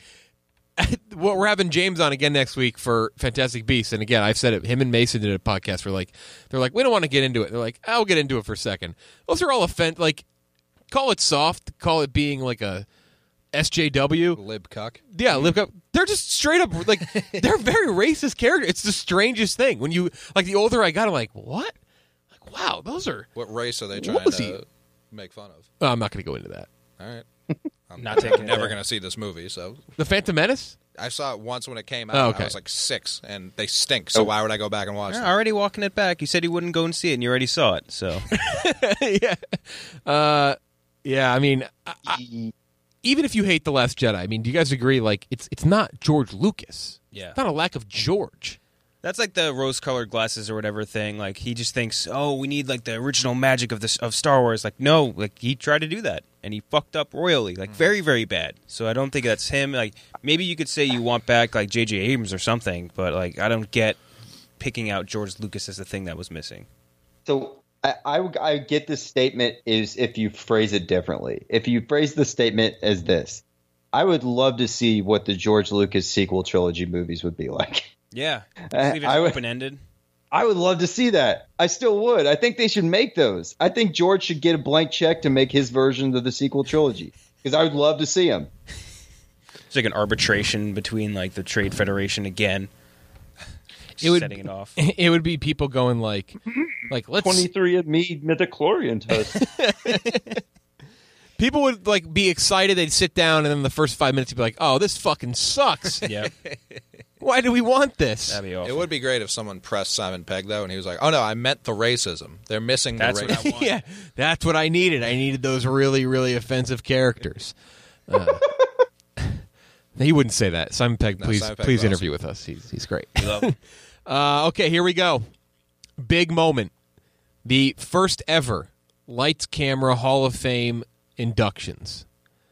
Well, we're having James on again next week for Fantastic Beasts, and again, I've said it. Him and Mason did a podcast where like they're like, we don't want to get into it. They're like, I'll get into it for a second. Those are all offend. Like, call it soft, call it being like a S J W, libcuck. Yeah, libcuck. They're just straight up like they're very racist characters. It's the strangest thing when you like. The older I got, I'm like, what? Like, wow, those are what race are they trying to he? make fun of? Oh, I'm not going to go into that. All right. I'm not taking never going to see this movie, so The Phantom Menace. I saw it once when it came out. Oh, okay. I was like six, and they stink. So oh. why would I go back and watch You're them? already walking it back. You said you wouldn't go and see it, and you already saw it. So yeah, uh, yeah. I mean, I, I, even if you hate The Last Jedi, I mean, do you guys agree? Like, it's it's not George Lucas. Yeah, it's not a lack of George. That's like the rose-colored glasses or whatever thing. Like, he just thinks, oh, we need like the original magic of this of Star Wars. Like, no, like he tried to do that and he fucked up royally, like very, very bad. So I don't think that's him. Like, maybe you could say you want back like J J Abrams or something, but like I don't get picking out George Lucas as the thing that was missing. So I, I, I get this statement is if you phrase it differently. If you phrase the statement as this, I would love to see what the George Lucas sequel trilogy movies would be like. Yeah, just leave it open-ended. I would love to see that. I still would. I think they should make those. I think George should get a blank check to make his version of the sequel trilogy because I would love to see him. It's like an arbitration between like the Trade Federation again. It would, setting it off. It would be people going like, like let's twenty-three and me midichlorian test. People would like be excited. They'd sit down, and then the first five minutes, you'd be like, "Oh, this fucking sucks." Yeah. Why do we want this? That'd be awful. It would be great if someone pressed Simon Pegg though, and he was like, "Oh no, I meant the racism. They're missing the That's racism." what I want. Yeah, that's what I needed. I needed those really, really offensive characters. Uh, he wouldn't say that. Simon Pegg, No, please, Simon Pegg's please awesome. interview with us. He's he's great. Love him. uh, okay, here we go. Big moment. The first ever Lights Camera Hall of Fame inductions.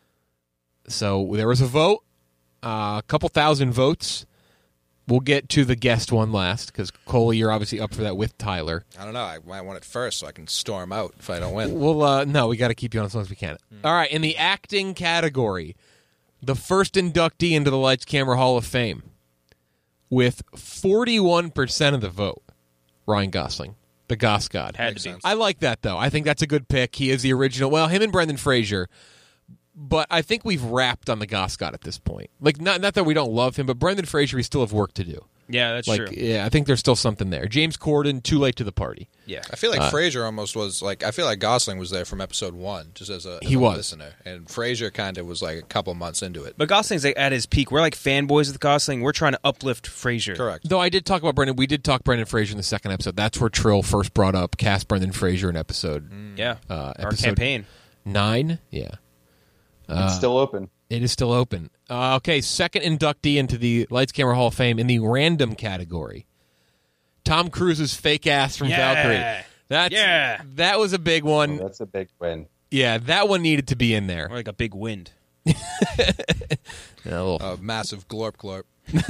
So there was a vote, uh, a couple thousand votes. We'll get to the guest one last because Coley, you're obviously up for that with Tyler. I don't know. I might want it first so I can storm out if I don't win. Well, uh, no, we got to keep you on as long as we can. Mm. All right, in the acting category, the first inductee into the Lights Camera Hall of Fame with forty-one percent of the vote, Ryan Gosling, the Goss God. Had to be. I like that, though. I think that's a good pick. He is the original. Well, him and Brendan Fraser. But I think we've wrapped on the Goss God at this point. Like, not not that we don't love him, but Brendan Fraser, we still have work to do. Yeah, that's like, true. Yeah, I think there's still something there. James Corden, too late to the party. Yeah, I feel like Uh, Frasier almost was like. I feel like Gosling was there from episode one, just as a, as He a was. listener, and Frasier kind of was like a couple months into it. But Gosling's like, at his peak. We're like fanboys with Gosling. We're trying to uplift Frasier. Correct. Though I did talk about Brendan. We did talk Brendan Fraser in the second episode. That's where Trill first brought up cast Brendan Fraser in episode. Yeah, uh, our episode campaign. nine. Yeah, uh, It's still open. It is still open. Uh, okay, second inductee into the Lights Camera Hall of Fame in the random category. Tom Cruise's fake ass from Yeah. Valkyrie. That's, Yeah. That was a big one. Oh, that's a big win. Yeah, that one needed to be in there. Or like a big wind. Yeah, a little- A massive glorp glorp.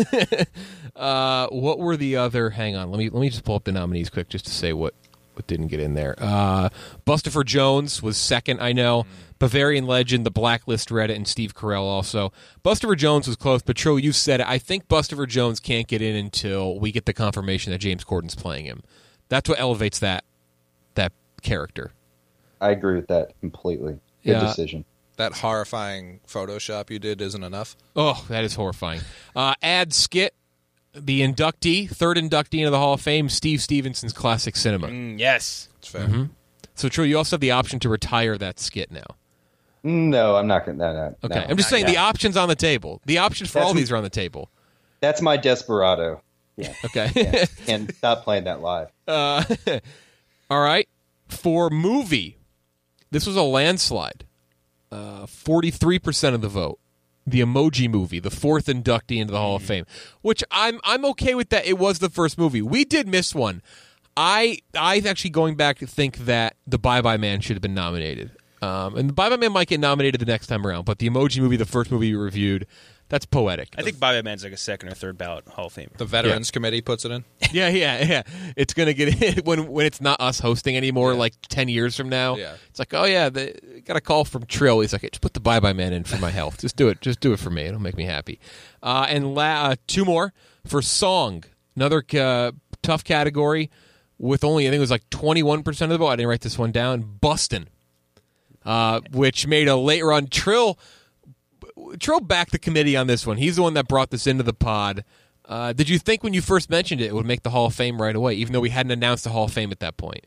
uh, what were the other? Hang on, let me let me just pull up the nominees quick just to say what, what didn't get in there. Uh, Bustopher Jones was second. I know. Bavarian Legend, The Blacklist, Reddit, and Steve Carell also. Bustopher Jones was close, but Tro, you said it. I think Bustopher Jones can't get in until we get the confirmation that James Corden's playing him. That's what elevates that that character. I agree with that completely. Good Yeah. decision. That horrifying Photoshop you did isn't enough. Oh, that is horrifying. Uh, add skit, the inductee, third inductee into the Hall of Fame, Steve Stevenson's classic cinema. Mm, yes. It's fair. Mm-hmm. So, Tro, you also have the option to retire that skit now. No, I'm not going to. No, no, Okay, no, I'm just not saying yet. the options on the table. The options for That's all m- these are on the table. That's my Desperado. Yeah. Okay. yeah. Can't stop playing that live. Uh, all right. For movie, this was a landslide. Uh, forty-three percent of the vote. The Emoji Movie, the fourth inductee into the Hall of Fame, which I'm I'm okay with that. It was the first movie. We did miss one. I I actually going back to think that the Bye Bye Man should have been nominated. Um, and the Bye Bye Man might get nominated the next time around, but the Emoji Movie, the first movie you reviewed, that's poetic. I think Bobby Man's like a second or third ballot Hall of Famer. The Veterans Committee puts it in. Yeah, yeah, yeah. It's gonna get hit when when it's not us hosting anymore. Like ten years from now, Yeah. it's like, oh yeah, the, got a call from Trill. He's like, hey, just put the Bye Bye Man in for my health. Just do it. Just do it for me. It'll make me happy. Uh, and la- uh, two more for song. Another uh, tough category with only I think it was like twenty-one percent of the vote. I didn't write this one down. Bustin', uh, which made a late run. Trill. Trill backed the committee on this one. He's the one that brought this into the pod. Uh, did you think when you first mentioned it, it would make the Hall of Fame right away, even though we hadn't announced the Hall of Fame at that point?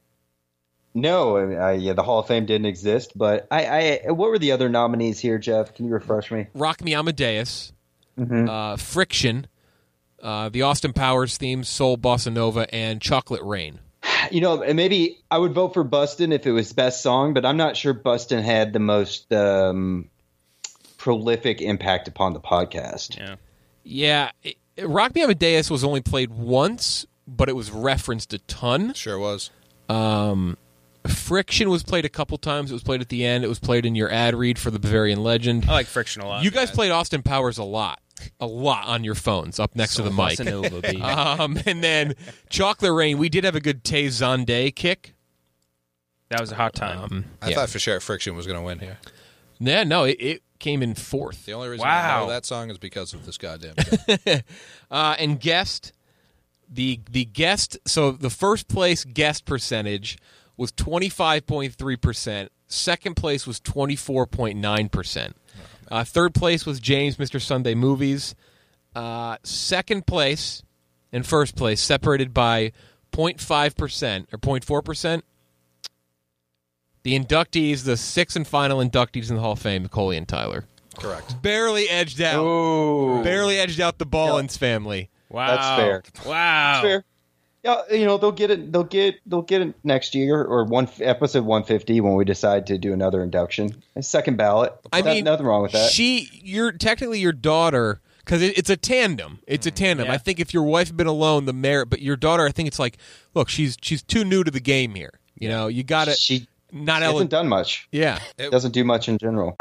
No, I mean, I, yeah, the Hall of Fame didn't exist. But I, I, what were the other nominees here, Jeff? Can you refresh me? Rock Me Amadeus, Mhm. uh, Friction, uh, the Austin Powers theme, Soul Bossa Nova, and Chocolate Rain. You know, and maybe I would vote for Bustin' if it was best song, but I'm not sure Bustin' had the most um, prolific impact upon the podcast. Yeah. Yeah, it, Rock Me Amadeus was only played once, but it was referenced a ton. Sure was. Um, Friction was played a couple times. It was played at the end. It was played in your ad read for the Bavarian Legend. I like Friction a lot. You guys played Austin Powers a lot. A lot on your phones up next to the mic. Bossa Nova, baby. um, and then Chocolate Rain, we did have a good Tay Zonday kick. That was a hot time. Um, I yeah. thought for sure Friction was going to win here. Yeah, no, it, it came in fourth. The only reason Wow. I know that song is because of this goddamn guy. uh, and guest, the the guest, so the first place guest percentage was twenty-five point three percent. Second place was twenty-four point nine percent. Uh, third place was James, Mister Sunday Movies. Uh, second place and first place separated by zero point five percent or zero point four percent. The inductees, the sixth and final inductees in the Hall of Fame, Macaulay and Tyler. Correct. Barely edged out. Ooh. Barely edged out the Ballins family. Wow. That's fair. Wow. That's fair. Yeah, you know they'll get it. They'll get. They'll get it next year or one episode one fifty when we decide to do another induction. A second ballot. I Not- mean, nothing wrong with that. She, you're technically your daughter because it, it's a tandem. It's a tandem. Yeah. I think if your wife had been alone, the merit, but your daughter, I think it's like, look, she's she's too new to the game here. You know, you got to She not hasn't Ellen. done much. Yeah, Doesn't do much in general.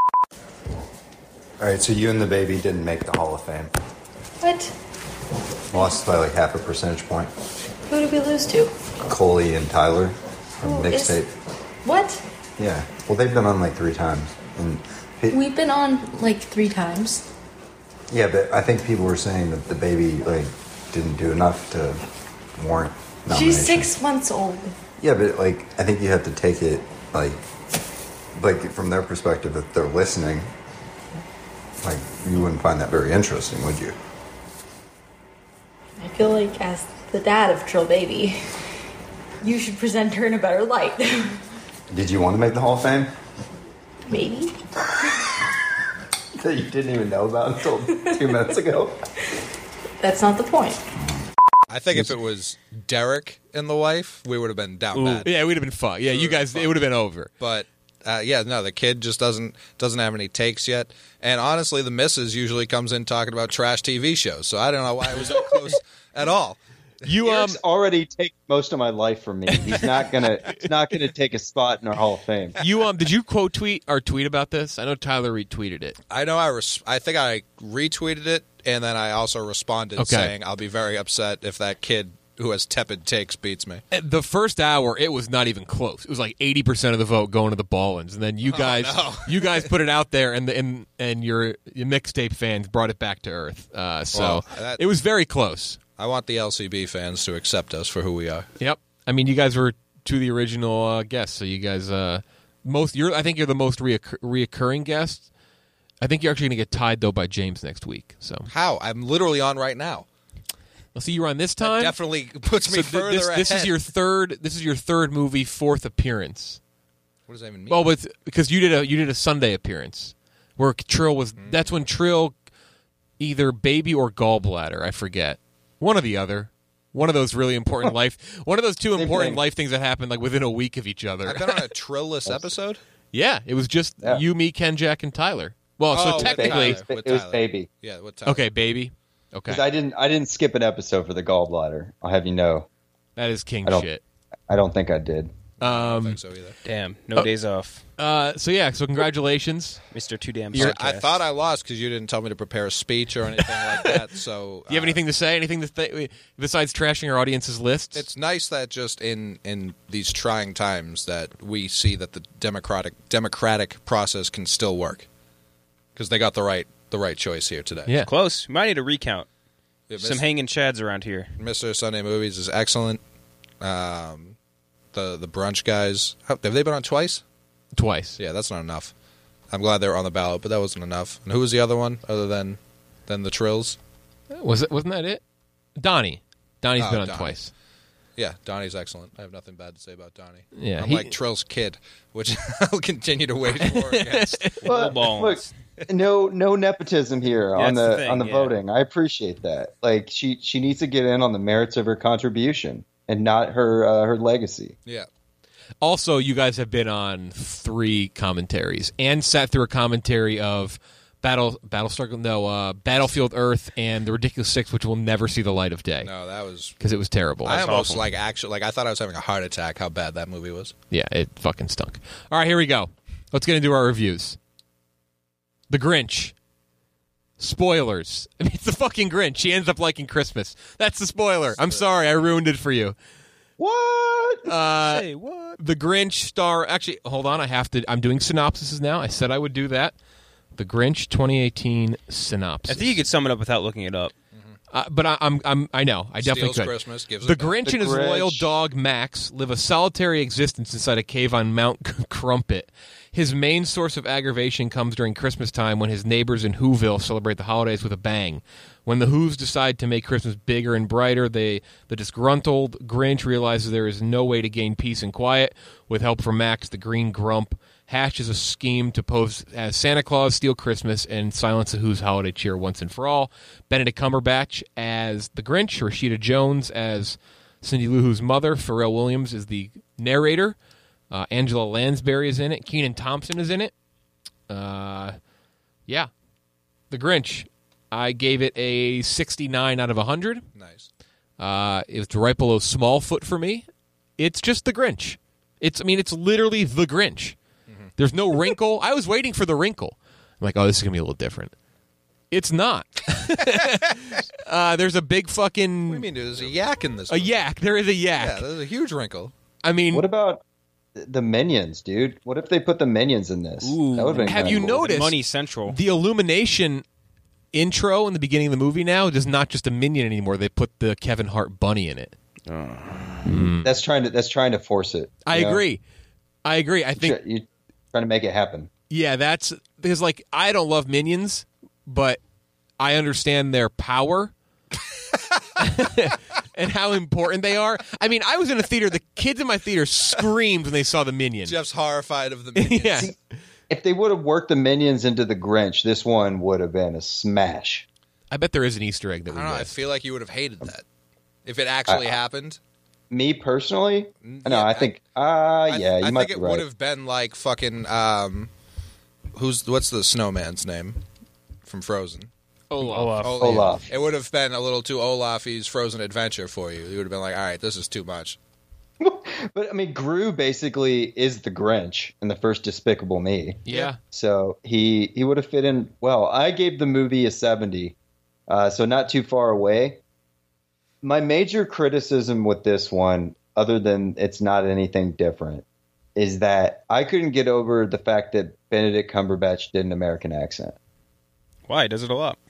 All right, so you and the baby didn't make the Hall of Fame. What? Lost by like half a percentage point. Who did we lose to? Coley and Tyler from Who is- Mixtape. What? Yeah, well, they've been on like three times. And pe- We've been on like three times. yeah, but I think people were saying that the baby like didn't do enough to warrant nomination. She's six months old. Yeah, but like I think you have to take it like like from their perspective, if they're listening, like you wouldn't find that very interesting, would you? feel like as the dad of Trill Baby, you should present her in a better light. Did you want to make the Hall of Fame? Maybe. That you didn't even know about until two minutes ago? That's not the point. I think if it was Derek and the wife, we would have been down Ooh, bad. yeah, it would have been fun. Yeah, you guys, it would have been over. But uh, yeah, no, the kid just doesn't doesn't have any takes yet. And honestly, the missus usually comes in talking about trash T V shows. So I don't know why it was that close at all. You um already take most of my life from me. He's not gonna. He's not gonna take a spot in our Hall of Fame. You um did you quote tweet or tweet about this? I know Tyler retweeted it. I know I res- I think I retweeted it, and then I also responded Okay. saying I'll be very upset if that kid who has tepid takes beats me. The first hour, it was not even close. It was like eighty percent of the vote going to the Ballins, and then you guys, no. you guys put it out there, and the, and and your, your mixtape fans brought it back to earth. Uh, so Well, that- it was very close. I want the L C B fans to accept us for who we are. Yep. I mean, you guys were two of the original uh, guests, so you guys uh, most. You're. I think you're the most reoccur- reoccurring guest. I think you're actually going to get tied though by James next week. So How? I'm literally on right now. Well, see, you were on this time. That definitely puts me So th- further this, this ahead. is your third. This is your third movie, fourth appearance. What does that even mean? Well, with because you did a you did a Sunday appearance where Trill was. Mm-hmm. That's when Trill either baby or gallbladder. I forget one or the other. One of those really important life. One of those two Same important thing. life things that happened like within a week of each other. I've been on a Trill-less episode. Yeah, it was just Yeah. you, me, Ken, Jack, and Tyler. Well, Oh, so with technically, Tyler, with it was Tyler. baby. Yeah, with Tyler. okay, baby. Okay, 'Cause I didn't. I didn't skip an episode for the gallbladder. I'll have you know. that is king I don't- shit. I don't think I did. I don't Um, think so either. Damn, no Oh. days off, uh, so yeah, so congratulations. Mister Too Damn I Podcast. thought I lost because you didn't tell me to prepare a speech or anything like that. So, Do you have uh, anything to say? Anything to th- besides trashing our audience's lists? It's nice that just in in these trying times that we see that the democratic democratic process can still work because they got the right the right choice here today. yeah. Close. We might need a recount. Yeah, Some Mister hanging chads around here. Mister Sunday Movies is excellent. Um, the the brunch guys how, have they been on twice? Twice. Yeah, that's not enough. I'm glad they were on the ballot, but that wasn't enough. And who was the other one other than than the Trills? Was it? Wasn't that it? Donnie. Donnie's Oh, been on Donnie. twice. Yeah, Donnie's excellent. I have nothing bad to say about Donnie. Yeah, I'm he- like Trill's kid, which I'll continue to wage war against. But, balls. look, no, no nepotism here on That's the, the thing, on the yeah. voting. I appreciate that. Like she, she needs to get in on the merits of her contribution and not her, uh, her legacy. Yeah. Also, you guys have been on three commentaries and sat through a commentary of Battle Battlestar, no, uh, Battlefield Earth and The Ridiculous Six, which will never see the light of day No, that was because it was terrible. I almost awful. like actually like I thought I was having a heart attack. How bad that movie was. Yeah, it fucking stunk. All right, here we go. Let's get into our reviews. The Grinch. Spoilers. I mean, it's the fucking Grinch. She ends up liking Christmas. That's the spoiler. I'm sorry, I ruined it for you. What? Uh, Say what? The Grinch star. Actually, hold on. I have to. I'm doing synopsises now. I said I would do that. The Grinch twenty eighteen synopsis. I think you could sum it up without looking it up. Uh, but I, I'm, I'm, I know. I definitely Steals could. Christmas, gives the it back. Grinch The and his Grinch. loyal dog Max live a solitary existence inside a cave on Mount Crumpet. His main source of aggravation comes during Christmas time when his neighbors in Whoville celebrate the holidays with a bang. When the Whoves decide to make Christmas bigger and brighter, they the disgruntled Grinch realizes there is no way to gain peace and quiet. With help from Max, the Green Grump hatches a scheme to pose as Santa Claus, steal Christmas, and silence the Who's holiday cheer once and for all. Benedict Cumberbatch as the Grinch, Rashida Jones as Cindy Lou Who's mother, Pharrell Williams is the narrator, uh, Angela Lansbury is in it, Kenan Thompson is in it. Uh, yeah, the Grinch. I gave it a sixty-nine out of one hundred. Nice. Uh, it's right below Smallfoot for me. It's just the Grinch. It's, I mean, it's literally the Grinch. There's no wrinkle. I was waiting for the wrinkle. I'm like, oh, this is going to be a little different. It's not. uh, there's a big fucking... What do you mean, dude? There's a yak in this A movie. yak. There is a yak. Yeah, there's a huge wrinkle. I mean... What about the Minions, dude? What if they put the Minions in this? Ooh, that would have been have kinda you cool. noticed... Money Central. The Illumination intro in the beginning of the movie now is not just a minion anymore. They put the Kevin Hart bunny in it. That's trying to that's trying to force it. I you know? agree. I agree. I think... You trying to make it happen. Yeah, that's because like I don't love minions, but I understand their power. and how important they are. I mean, I was in a theater. The kids in my theater screamed when they saw the Minion. Jeff's horrified of the Minions. yeah. See, if they would have worked the Minions into the Grinch, this one would have been a smash. I bet there is an Easter egg that I we don't know. I missed. feel like you would have hated that if it actually I- happened. Me personally, Yeah, no, I think, uh, yeah, I, you I might think it be right. would have been like fucking. Um, who's what's the snowman's name from Frozen? Olaf. Olaf. Olaf. It would have been a little too Olaf's Frozen adventure for you. You would have been like, all right, this is too much. But I mean, Gru basically is the Grinch in the first Despicable Me. Yeah. So he he would have fit in well. I gave the movie a seventy, uh, so not too far away. My major criticism with this one, other than it's not anything different, is that I couldn't get over the fact that Benedict Cumberbatch did an American accent. Why? He does it a lot.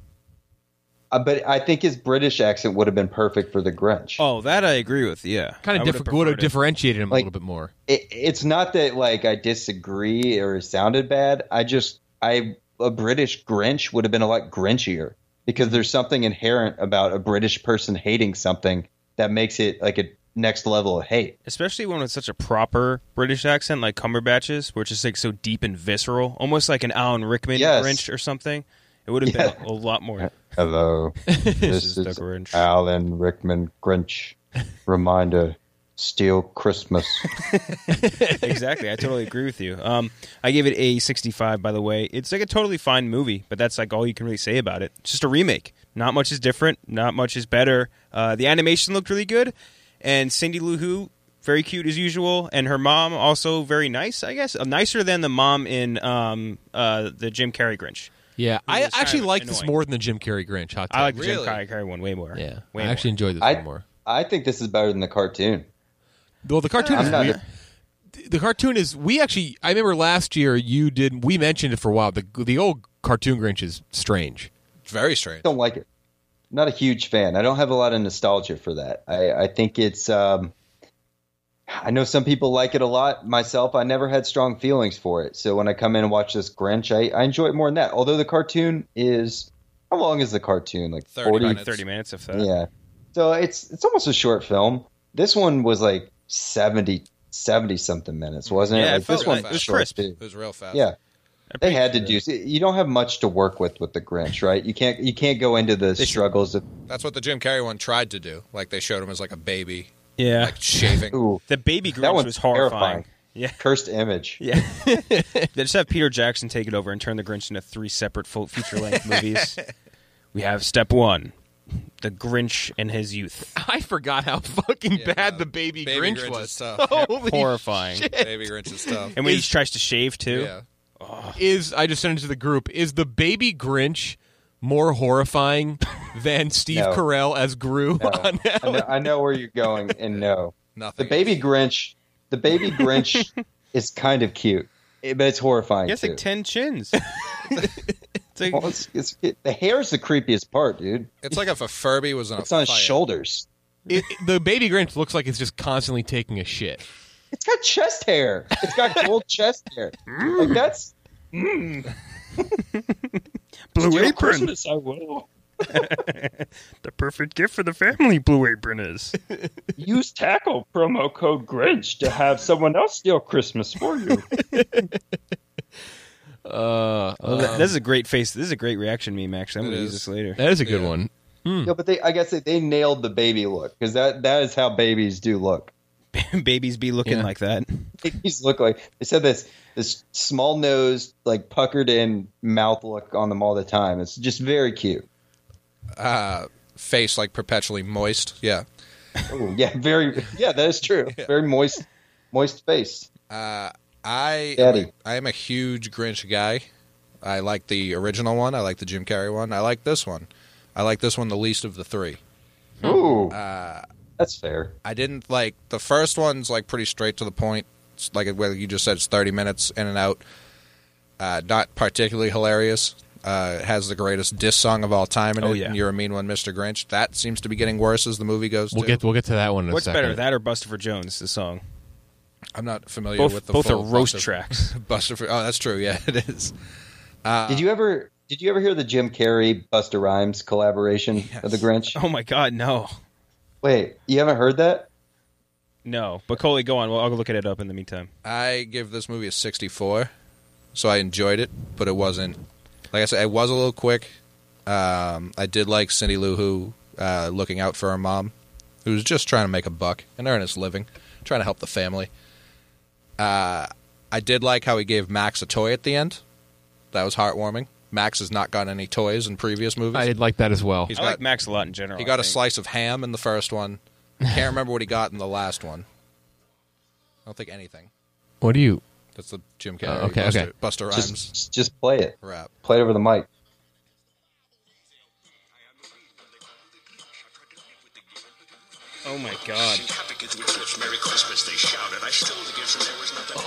Uh, but I think his British accent would have been perfect for the Grinch. Oh, that I agree with. Yeah, Kind I of would've diff- would have preferred it. differentiated him Like- a little bit more. It, it's not that like I disagree or it sounded bad. I just I a British Grinch would have been a lot Grinchier because there's something inherent about a British person hating something that makes it like a next level of hate. Especially when it's such a proper British accent like Cumberbatch's, which is like so deep and visceral, almost like an Alan Rickman Yes. Grinch or something. It would have Yeah. been a, a lot more. Hello, this is is the Grinch. Alan Rickman Grinch. Reminder: steal Christmas. Exactly, I totally agree with you. Um, I gave it a sixty-five. By the way, it's like a totally fine movie, but that's like all you can really say about it. It's just a remake. Not much is different. Not much is better. Uh, the animation looked really good, and Cindy Lou Who, very cute as usual, and her mom also very nice. I guess uh, nicer than the mom in um, uh, the Jim Carrey Grinch. Yeah, Who I was kind actually of like this annoying. more than the Jim Carrey Grinch. Hot I like take. the Really? Jim Carrey Carrey one way more. Yeah, way I more. actually enjoyed this I one more. I think this is better than the cartoon. Well, the cartoon I'm is not- weird. The cartoon is. We actually. I remember last year you did. We mentioned it for a while. The the old cartoon Grinch is strange. It's very strange. Don't like it. Not a huge fan. I don't have a lot of nostalgia for that. I, I think it's. Um, I know some people like it a lot. Myself, I never had strong feelings for it. So when I come in and watch this Grinch, I, I enjoy it more than that. Although the cartoon is. How long is the cartoon? Like thirty forty minutes. thirty minutes of that. Yeah. So it's it's almost a short film. This one was like seventy, seventy something minutes, wasn't it? Yeah, it Like, felt this like- one it was short, crisp. too. It was real fast. Yeah. They had to do. You don't have much to work with with the Grinch, right? You can't. You can't go into the struggles of. That's what the Jim Carrey one tried to do. Like they showed him as like a baby. Yeah. Like shaving. Ooh, The baby that Grinch one's was horrifying. terrifying. Yeah. Cursed image. Yeah. They just have Peter Jackson take it over and turn the Grinch into three separate full feature-length movies. We have step one, the Grinch and his youth. I forgot how fucking Yeah, bad uh, the baby, Baby Grinch, Grinch was. is tough. Holy Horrifying. shit. Baby Grinch is tough. And when Is- he tries to shave, too. Yeah. Is I just sent it to the group. Is the baby Grinch more horrifying than Steve No. Carell as Gru? No. on I, know, I know where you're going, and no, Nothing. the baby Grinch. The baby Grinch is kind of cute, eh, but it's horrifying He has too. like ten chins. It's like, Well, it's, it's, it, the hair is the creepiest part, dude. It's like if a Furby was on It's a on his fire. shoulders. It, the baby Grinch looks like it's just constantly taking a shit. It's got chest hair. It's got gold chest hair. Like that's Blue Steal Apron. Christmas, I will. The perfect gift for the family, Blue Apron is. Use tackle promo code Grinch to have someone else steal Christmas for you. Uh, Oh, that, this is a great face. This is a great reaction meme, actually. I'm It going to use is. this later. that is a good Yeah. one. Yeah, but they, I guess they, they nailed the baby look because that, that is how babies do look. Babies be looking Yeah. like that. Babies look like they said this this small nose, like puckered in mouth look on them all the time. It's just very cute. Uh, face like perpetually moist. Yeah. Ooh, yeah, very yeah, that is true. Very moist, moist face. Uh, I Daddy. I am a huge Grinch guy. I like the original one. I like the Jim Carrey one. I like this one. I like this one the least of the three. Ooh, Uh, that's fair. I didn't like the first one's like pretty straight to the point. It's like what you just said, it's thirty minutes in and out. Uh, not particularly hilarious. Uh, it has the greatest diss song of all time in Oh, it. yeah. And You're a Mean One, Mister Grinch. That seems to be getting worse as the movie goes. We'll too. get we'll get to that one in What's a second. better, that or Buster Jones, the song? I'm not familiar Both, with the both full are roast Buster, tracks. Buster. Oh, that's true. Yeah, it is. Uh, Did you ever did you ever hear the Jim Carrey Busta Rhymes collaboration Yes. of The Grinch? Oh my God, no, Wait, you haven't heard that? no. But Coley, go on. Well, I'll go look it up in the meantime. I give this movie a sixty-four, so I enjoyed it, but it wasn't. Like I said, it was a little quick. Um, I did like Cindy Lou Who uh, looking out for her mom, who was just trying to make a buck and earn his living, trying to help the family. Uh, I did like how he gave Max a toy at the end. That was heartwarming. Max has not gotten any toys in previous movies. I did like that as well. He's I got, like Max a lot in general. He I got a think. slice of ham in the first one. Can't remember what he got in the last one. I don't think anything. What do you? That's the Jim Carrey. Uh, okay, Buster, okay. Buster Rhymes. Just, just play it. Rap. Play it over the mic. Oh my God. Merry Christmas, they shouted. I stole the gifts and there was nothing.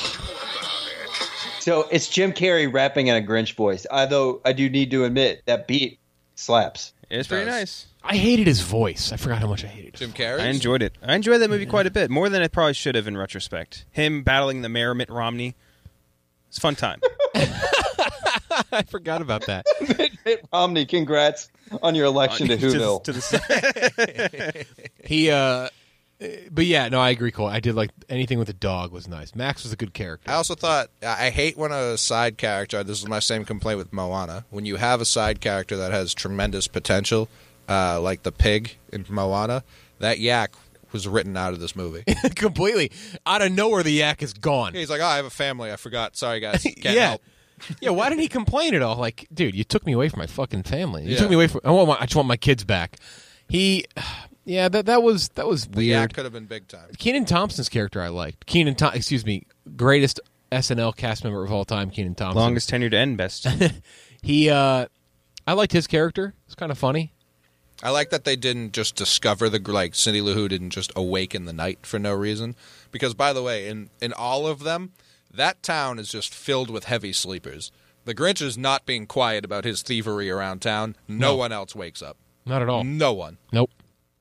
Oh. So it's Jim Carrey rapping in a Grinch voice. Although I do need to admit that beat slaps. It's pretty nice. I hated his voice. I forgot how much I hated. Jim Carrey. I enjoyed it. I enjoyed that movie quite a bit, more than I probably should have in retrospect. Him battling the mayor, Mitt Romney. It's a fun time. I forgot about that. Mitt Romney, congrats on your election to Whoville. to the, He, uh, but yeah, no, I agree, Cole. I did like anything with a dog was nice. Max was a good character. I also thought, I hate when a side character, this is my same complaint with Moana, when you have a side character that has tremendous potential, uh, like the pig in Moana, that yak was written out of this movie. Completely. Out of nowhere, the yak is gone. He's like, oh, I have a family. I forgot. Sorry, guys. Can't yeah. help. Yeah, why didn't he complain at all? Like, dude, you took me away from my fucking family. You Yeah. took me away from. I want. My, I just want my kids back. He, yeah, that that was that was The yak weird. could have been big time. Keenan Thompson's character I liked. Keenan, Thom- excuse me, greatest S N L cast member of all time, Keenan Thompson. longest tenured and best. He, uh, I liked his character. It's kind of funny. I like that they didn't just discover the, like, Cindy Lou Who didn't just awaken the night for no reason. Because, by the way, in, in all of them, that town is just filled with heavy sleepers. The Grinch is not being quiet about his thievery around town. No, No. one else wakes up. Not at all. No one. Nope.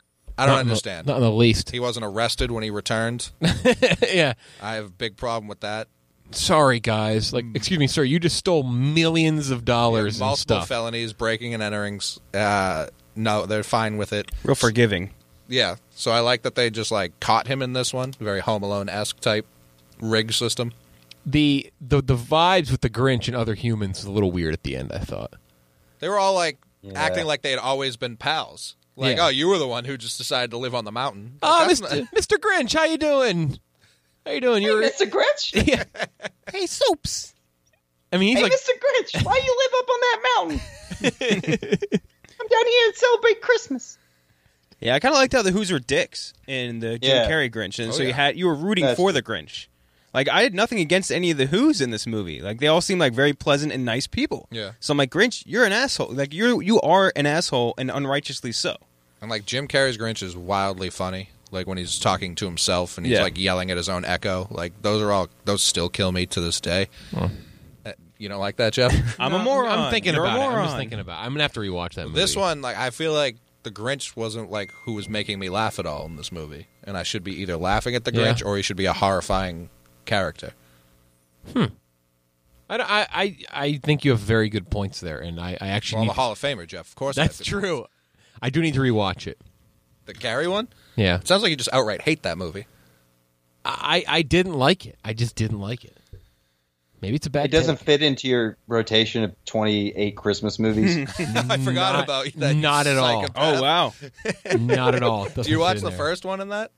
I don't Not in the- understand. not in the least. He wasn't arrested when he returned. Yeah. I have a big problem with that. Sorry, guys. Like, excuse me, sir. You just stole millions of dollars and Multiple stuff. felonies, breaking and enterings. Uh, no, they're fine with it. Real forgiving. Yeah, so I like that they just like caught him in this one. Very Home Alone-esque type rig system. The the the vibes with the Grinch and other humans is a little weird at the end. I thought. They were all like Yeah. acting like they had always been pals. Like, Yeah. oh, you were the one who just decided to live on the mountain. Oh, Like, that's Mister not- Mister Grinch, how you doing? How you doing? You're Mister Grinch? Yeah. Hey, Soups. I mean, he's Hey, like, Mister Grinch, why you live up on that mountain? I'm down here to celebrate Christmas. Yeah, I kind of liked how the Who's were dicks in the Jim Yeah. Carrey Grinch, and Oh, so you yeah. had you were rooting That's for the Grinch. Like I had nothing against any of the Who's in this movie. Like they all seemed like very pleasant and nice people. Yeah. So I'm like, Grinch, you're an asshole. Like you you are an asshole and unrighteously so. And like Jim Carrey's Grinch is wildly funny. Like when he's talking to himself and he's Yeah. like yelling at his own echo. Like those are all those still kill me to this day. Uh, You don't like that, Jeff? I'm No, a moron. I'm thinking You're a about it. I'm just moron. thinking about it. I'm gonna have to rewatch that movie. This one, like, I feel like the Grinch wasn't like who was making me laugh at all in this movie, and I should be either laughing at the Yeah. Grinch or he should be a horrifying character. I, I, I, I think you have very good points there, and I, I actually Well, I'm need a Hall of Famer, Jeff. Of course, I that's have good points. true. I do need to rewatch it. The Carrey one Yeah, sounds like you just outright hate that movie. I, I didn't like it. I just didn't like it. Maybe it's a bad. It doesn't take. fit into your rotation of twenty-eight Christmas movies. I forgot Not- about that. you not at all. psychopath. Oh wow. Not at all. It Do doesn't you fit watch in the there. first one in that?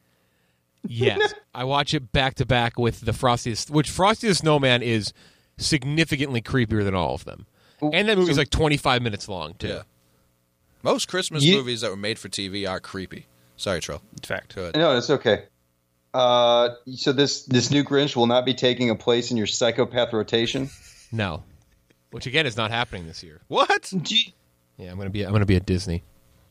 Yes, I watch it back to back with the Frosty, the- which Frosty the Snowman is significantly creepier than all of them, and that movie's so- like twenty-five minutes long too. Yeah. Most Christmas You- movies that were made for T V are creepy. Sorry, Trill. Fact. Go ahead. No, it's okay. Uh, so this this new Grinch will not be taking a place in your psychopath rotation. No, which again is not happening this year. What? Yeah, I'm gonna be I'm gonna be at Disney.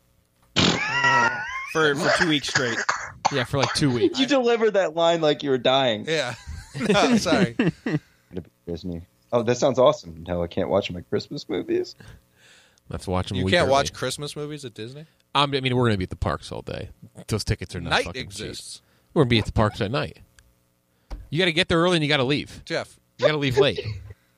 For for two weeks straight. Yeah, for like two weeks. You delivered that line like you were dying. Yeah. No, sorry. Disney. Oh, that sounds awesome. No, I can't watch my Christmas movies. Let's watch them. You a week can't early. watch Christmas movies at Disney? Um, I mean, we're gonna be at the parks all day. Those tickets are not Night fucking exists. cheap. We're gonna be at the parks at night. You got to get there early and you got to leave. Jeff. You got to leave late.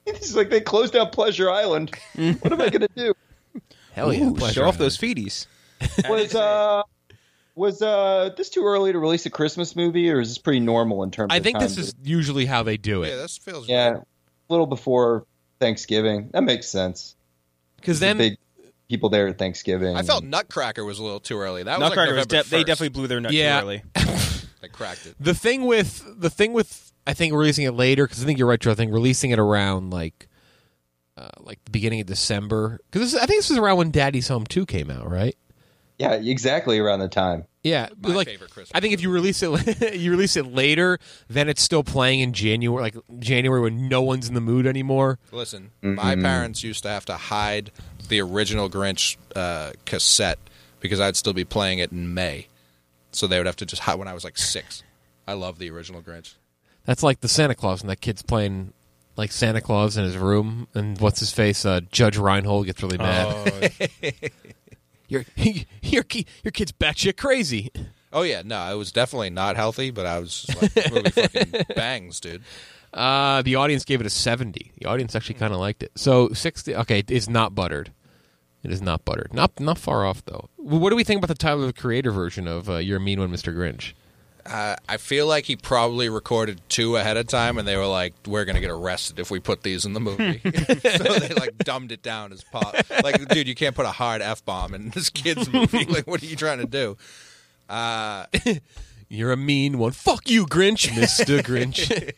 It's like they closed down Pleasure Island. What am I going to do? Hell yeah! Ooh, Pleasure show off Island. those feeties. Was uh was uh this too early to release a Christmas movie, or is this pretty normal in terms? I of think time this is usually how they do it. Yeah, this feels. Yeah, a little before Thanksgiving. That makes sense. Because then big people there at Thanksgiving. I felt Nutcracker was a little too early. That was Nutcracker like was November de- they first. definitely blew their nut Yeah. too early. They cracked it. The thing with the thing with I think releasing it later, because I think you're right, Joe. I think releasing it around like uh, like the beginning of December, because I think this was around when Daddy's Home two came out, right? Yeah, exactly around the time. Yeah, My like favorite Christmas I think if you release it, you release it later, then it's still playing in January, like January when no one's in the mood anymore. Listen, my parents used to have to hide the original Grinch uh, cassette because I'd still be playing it in May, so they would have to just hide when I was like six. I love the original Grinch. That's like the Santa Claus, and that kid's playing like Santa Claus in his room, and what's his face? Uh, Judge Reinhold gets really mad. Oh. your your ki- your kid's batshit crazy. Oh yeah, no, it was definitely not healthy, but I was just like, this movie fucking bangs, dude. Uh, the audience gave it a seventy. The audience actually kind of liked it. So sixty. Okay, it's not buttered. It is not buttered. Not not far off though. What do we think about the Tyler the Creator version of uh, "You're a Mean One, Mister Grinch"? Uh, I feel like he probably recorded two ahead of time, and they were like, "We're gonna get arrested if we put these in the movie." So they like dumbed it down as pop. Like, dude, you can't put a hard F bomb in this kid's movie. Like, what are you trying to do? Uh, You're a mean one. Fuck you, Grinch, Mister Grinch.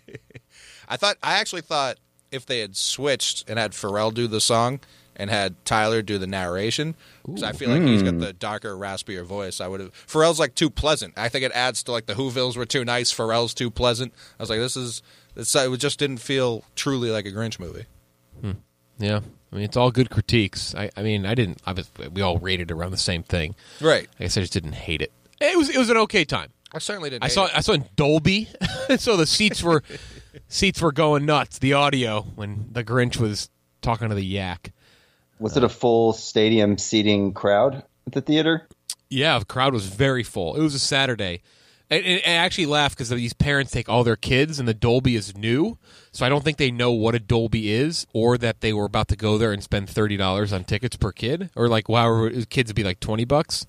I thought I actually thought if they had switched and had Pharrell do the song and had Tyler do the narration, because I feel like he's got the darker, raspier voice. I would have. Pharrell's like too pleasant. I think it adds to like the Whovilles were too nice. Pharrell's too pleasant. I was like, this is. This, it just didn't feel truly like a Grinch movie. Hmm. Yeah, I mean it's all good critiques. I, I mean I didn't. I was, we all rated around the same thing, right? I guess I just didn't hate it. It was it was an okay time. I certainly didn't. I hate saw it. I saw it in Dolby, so the seats were seats were going nuts. The audio when the Grinch was talking to the yak. Was it a full stadium seating crowd at the theater? Yeah, the crowd was very full. It was a Saturday. And, and I actually laughed because these parents take all their kids, and the Dolby is new, so I don't think they know what a Dolby is, or that they were about to go there and spend thirty dollars on tickets per kid, or like wow, kids would be like twenty bucks.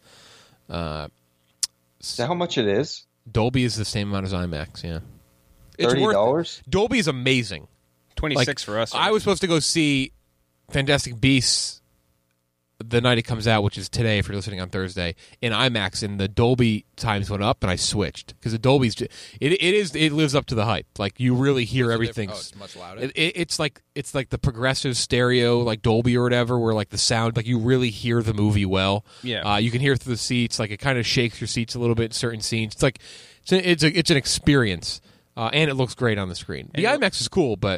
Uh, is that how much it is? Dolby is the same amount as IMAX. Yeah, thirty dollars. Dolby is amazing. Twenty six for us. I was supposed to go see Fantastic Beasts the night it comes out, which is today if you're listening on Thursday, in IMAX, and the Dolby times went up, and I switched because the Dolby's ju- it it is it lives up to the hype. Like you really hear everything. Oh, it's much louder. It, it, it's like it's like the progressive stereo, like Dolby or whatever, where like the sound, like you really hear the movie well. Yeah, uh, you can hear through the seats. Like it kind of shakes your seats a little bit in certain scenes. It's like it's a, it's a, it's an experience, uh, and it looks great on the screen. The And IMAX is cool, but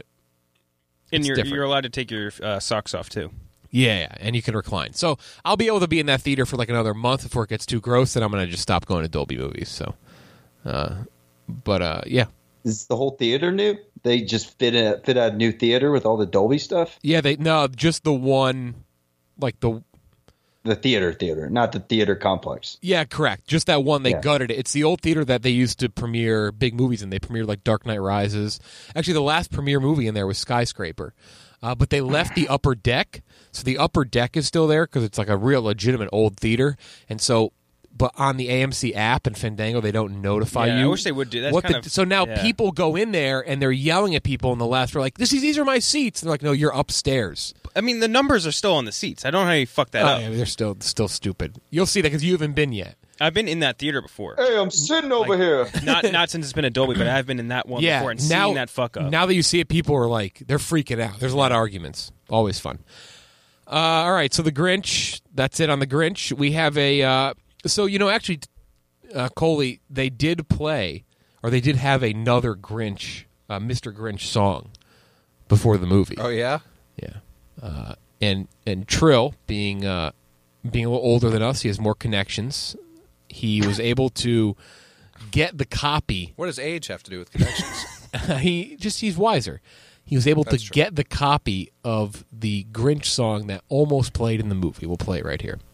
and it's you're different. you're allowed to take your uh, socks off too. Yeah, yeah, and you can recline. So I'll be able to be in that theater for like another month before it gets too gross, then I'm going to just stop going to Dolby movies. So, uh, but uh, yeah, is the whole theater new? They just fit a fit a new theater with all the Dolby stuff. Yeah, they no, just the one, like the the theater theater, not the theater complex. Yeah, correct. Just that one. They Yeah. gutted it. It's the old theater that they used to premiere big movies in. They premiered like Dark Knight Rises. Actually, the last premiere movie in there was Skyscraper. Uh, but they left the upper deck, so the upper deck is still there because it's like a real legitimate old theater. And so, but on the A M C app and Fandango, they don't notify Yeah, you. I wish they would do that. what Kind the, of, so now yeah. people go in there and they're yelling at people in the last row, like, "This is these are my seats." And they're like, "No, you're upstairs." I mean, the numbers are still on the seats. I don't know how you fuck that Oh, up. yeah, they're still still stupid. You'll see that because you haven't been yet. I've been in that theater before. Hey, I'm sitting over here. Not not since it's been a Dolby, but I've been in that one yeah, before and now, seen that fuck up. Now that you see it, people are like, they're freaking out. There's a lot of arguments. Always fun. Uh, all right, so the Grinch, that's it on the Grinch. We have a, uh, so, you know, actually, uh, Coley, they did play, or they did have another Grinch, uh, Mister Grinch song before the movie. Oh, yeah? Yeah. Uh, and and Trill, being uh, being a little older than us, he has more connections. He was able to get the copy. What does age have to do with connections? he just he's wiser. He was able That's to true. get the copy of the Grinch song that almost played in the movie. We'll play it right here.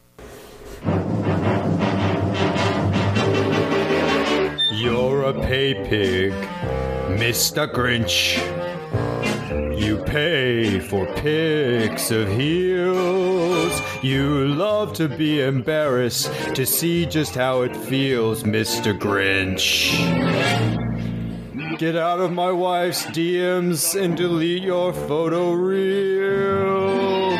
You're a pay pig, Mister Grinch. You You pay for pics of heels. You love to be embarrassed to see just how it feels, Mister Grinch. Get out of my wife's D Ms and delete your photo reel.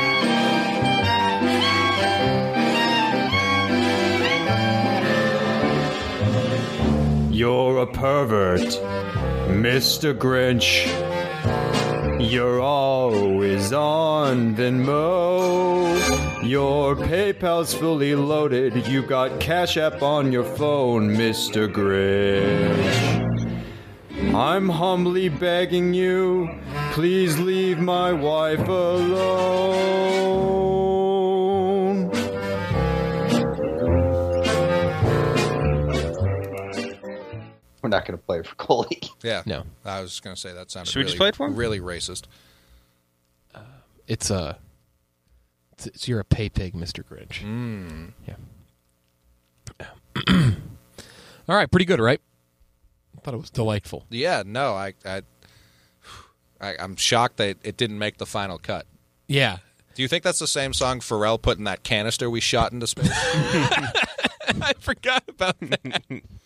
You're a pervert, Mister Grinch. You're always on Venmo. Your PayPal's fully loaded. You got Cash App on your phone, Mister Grinch. I'm humbly begging you, please leave my wife alone. We're not going to play for Coley. Yeah. No. I was going to say that sounded Should we really, just play it for him? really racist. Uh, it's a. It's, it's you're a pay pig, Mister Grinch. Mm. Yeah. All right, pretty good, right? I thought it was delightful. Yeah, no, I, I, I I'm shocked that it didn't make the final cut. Yeah. Do you think that's the same song Pharrell put in that canister we shot into space? I forgot about that.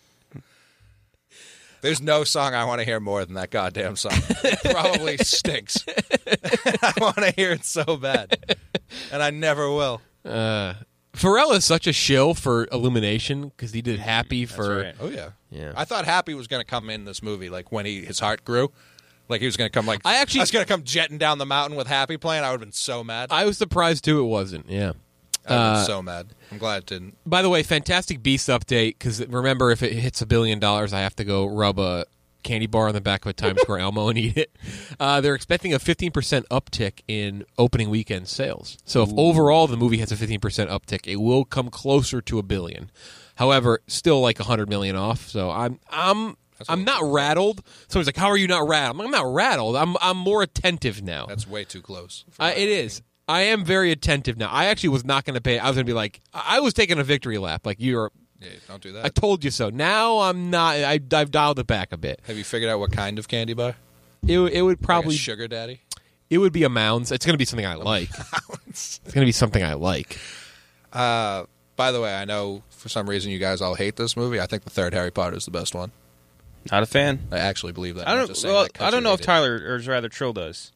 There's no song I want to hear more than that goddamn song. It probably stinks. I want to hear it so bad. And I never will. Uh, Pharrell is such a shill for Illumination because he did Happy for... right. Oh, yeah. Yeah. I thought Happy was going to come in this movie, like, when he his heart grew. Like, he was going to come, like... I actually... I was going to come jetting down the mountain with Happy playing. I would have been so mad. I was surprised, too, it wasn't. Yeah. I would have Uh, been so mad. I'm glad it didn't. By the way, Fantastic Beasts update, because remember, if it hits a billion dollars, I have to go rub a candy bar on the back of a Times Square Elmo and eat it. Uh, they're expecting a fifteen percent uptick in opening weekend sales. So if Ooh. overall the movie has a fifteen percent uptick, it will come closer to a billion. However, still like one hundred million off. So I'm I'm I'm not rattled. Someone's like, "How are you not rattled?" I'm not rattled. I'm I'm more attentive now. That's way too close. Uh, it is. I am very attentive now. I actually was not going to pay. I was going to be like, I was taking a victory lap. Like you're. Yeah, don't do that. I told you so. Now I'm not. I, I've dialed it back a bit. Have you figured out what kind of candy bar? It it would probably Like a sugar daddy. It would be a Mounds. It's going to be something I like. It's going to be something I like. Uh, by the way, I know for some reason you guys all hate this movie. I think the third Harry Potter is the best one. Not a fan. I actually believe that. I I'm don't. just saying Well, that 'cause I don't you know if hate it. Tyler or rather Trill does.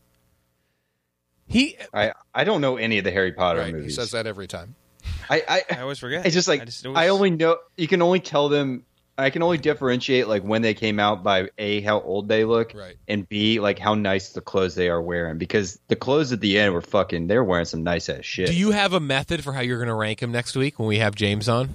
He. I I don't know any of the Harry Potter Right, movies. he says that every time. I I, I always forget. It's just like I, I, just always- only know you can only tell them. I can only differentiate like when they came out by A, how old they look, Right. and B, like how nice the clothes they are wearing. Because the clothes at the end were fucking. They're wearing some nice ass shit. Do you have a method for how you're going to rank him next week when we have James on?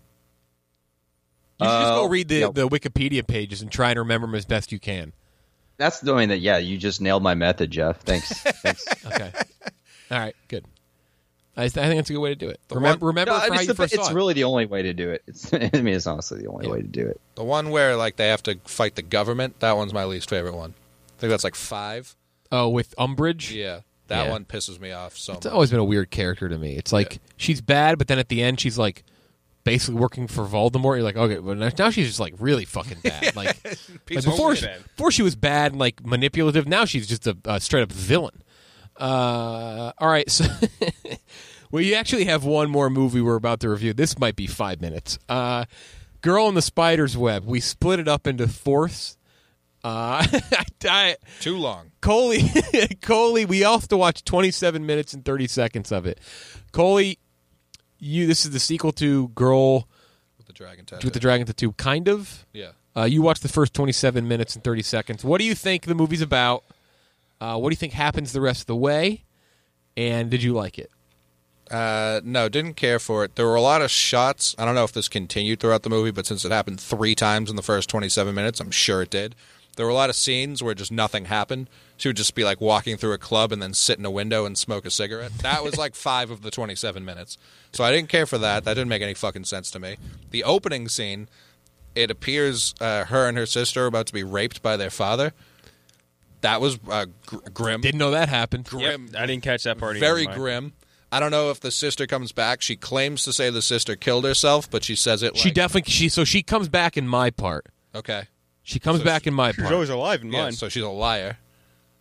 You should just go Uh, read the, no. the Wikipedia pages and try and remember them as best you can. That's the only that. Yeah, you just nailed my method, Jeff. Thanks. Thanks. Okay. All right. Good. I, I think that's a good way to do it. Remember, remember No, for how it's you the- first it's saw it. really the only way to do it. It's, I mean, it's honestly the only way to do it. The one where like they have to fight the government. That one's my least favorite one. I think that's like five. Oh, with Umbridge? Yeah, that Yeah. one pisses me off so It's much. always been a weird character to me. It's like she's bad, but then at the end she's like basically working for Voldemort. You're like, okay, but now now she's just like really fucking bad. Like, like Piece of before, shit. she, before she was bad and like manipulative. Now she's just a, a straight up villain. Uh, all right, so we actually have one more movie we're about to review. This might be five minutes. Uh, Girl in the Spider's Web. We split it up into fourths. Uh, I, I, Too long. Coley, Coley, we all have to watch twenty-seven minutes and thirty seconds of it. Coley, you. This is the sequel to Girl With the dragon tattoo. with the Dragon Tattoo, kind of. Yeah. Uh, you watched the first twenty-seven minutes and thirty seconds. What do you think the movie's about? Uh, what do you think happens the rest of the way? And did you like it? Uh, no, didn't care for it. There were a lot of shots. I don't know if this continued throughout the movie, but since it happened three times in the first twenty-seven minutes, I'm sure it did. There were a lot of scenes where just nothing happened. She would just be like walking through a club and then sit in a window and smoke a cigarette. That was like five of the twenty-seven minutes. So I didn't care for that. That didn't make any fucking sense to me. The opening scene, it appears uh, her and her sister are about to be raped by their father. That was uh, gr- grim. Didn't know that happened. Grim. Yep, I didn't catch that part. Very either. grim. I don't know if the sister comes back. She claims to say the sister killed herself, but she says it like... She definitely she so she comes back in my part. Okay. She comes So back she- in my She's part. always alive in Yeah, mine. so she's a liar.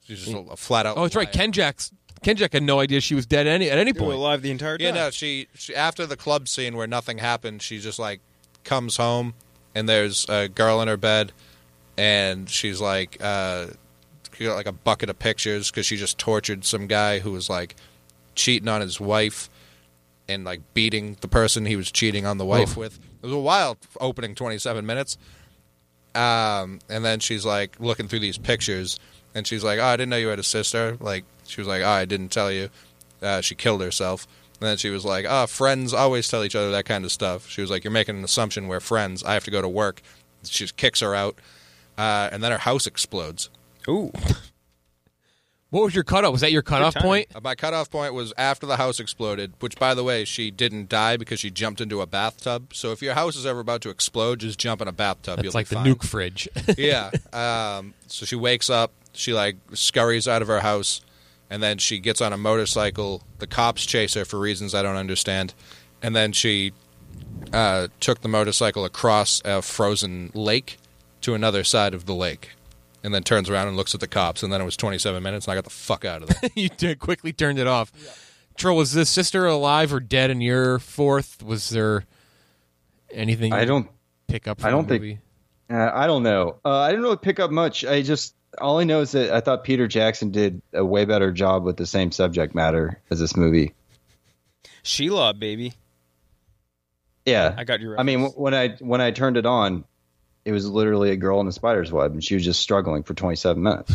She's just a flat out. Oh, that's right. Kenjack's Kenjack had no idea she was dead any, at any They were point. alive the entire time. Yeah, no, she, she after the club scene where nothing happened, she just like comes home and there's a girl in her bed, and she's like, uh, she got like a bucket of pictures because she just tortured some guy who was like cheating on his wife and like beating the person he was cheating on the wife Oof. with. It was a wild opening twenty-seven minutes. Um, and then she's like looking through these pictures, and she's like, "Oh, I didn't know you had a sister." Like she was like, "Oh, I didn't tell you." Uh, she killed herself. And then she was like, "Oh, friends always tell each other that kind of stuff." She was like, "You're making an assumption. We're friends. I have to go to work." She just kicks her out, uh, and then her house explodes. Ooh. What was your cutoff? Was that your cutoff point? Uh, my cutoff point was after the house exploded, which, by the way, she didn't die because she jumped into a bathtub. So if your house is ever about to explode, just jump in a bathtub. That's You'll like be the fine. nuke fridge. Yeah. Um, so she wakes up. She, like, scurries out of her house, and then she gets on a motorcycle. The cops chase her for reasons I don't understand. And then she uh, took the motorcycle across a frozen lake to another side of the lake. And then turns around and looks at the cops, and then it was twenty-seven minutes, and I got the fuck out of there. You did quickly turned it off. Yeah. Trill, was this sister alive or dead in your fourth? Was there anything I don't pick up from I don't the movie? think uh, I don't know. Uh, I didn't really pick up much. I just all I know is that I thought Peter Jackson did a way better job with the same subject matter as this movie. Sheila, baby. Yeah, I got your I mean, when I when I turned it on, it was literally a girl in a spider's web, and she was just struggling for twenty-seven minutes.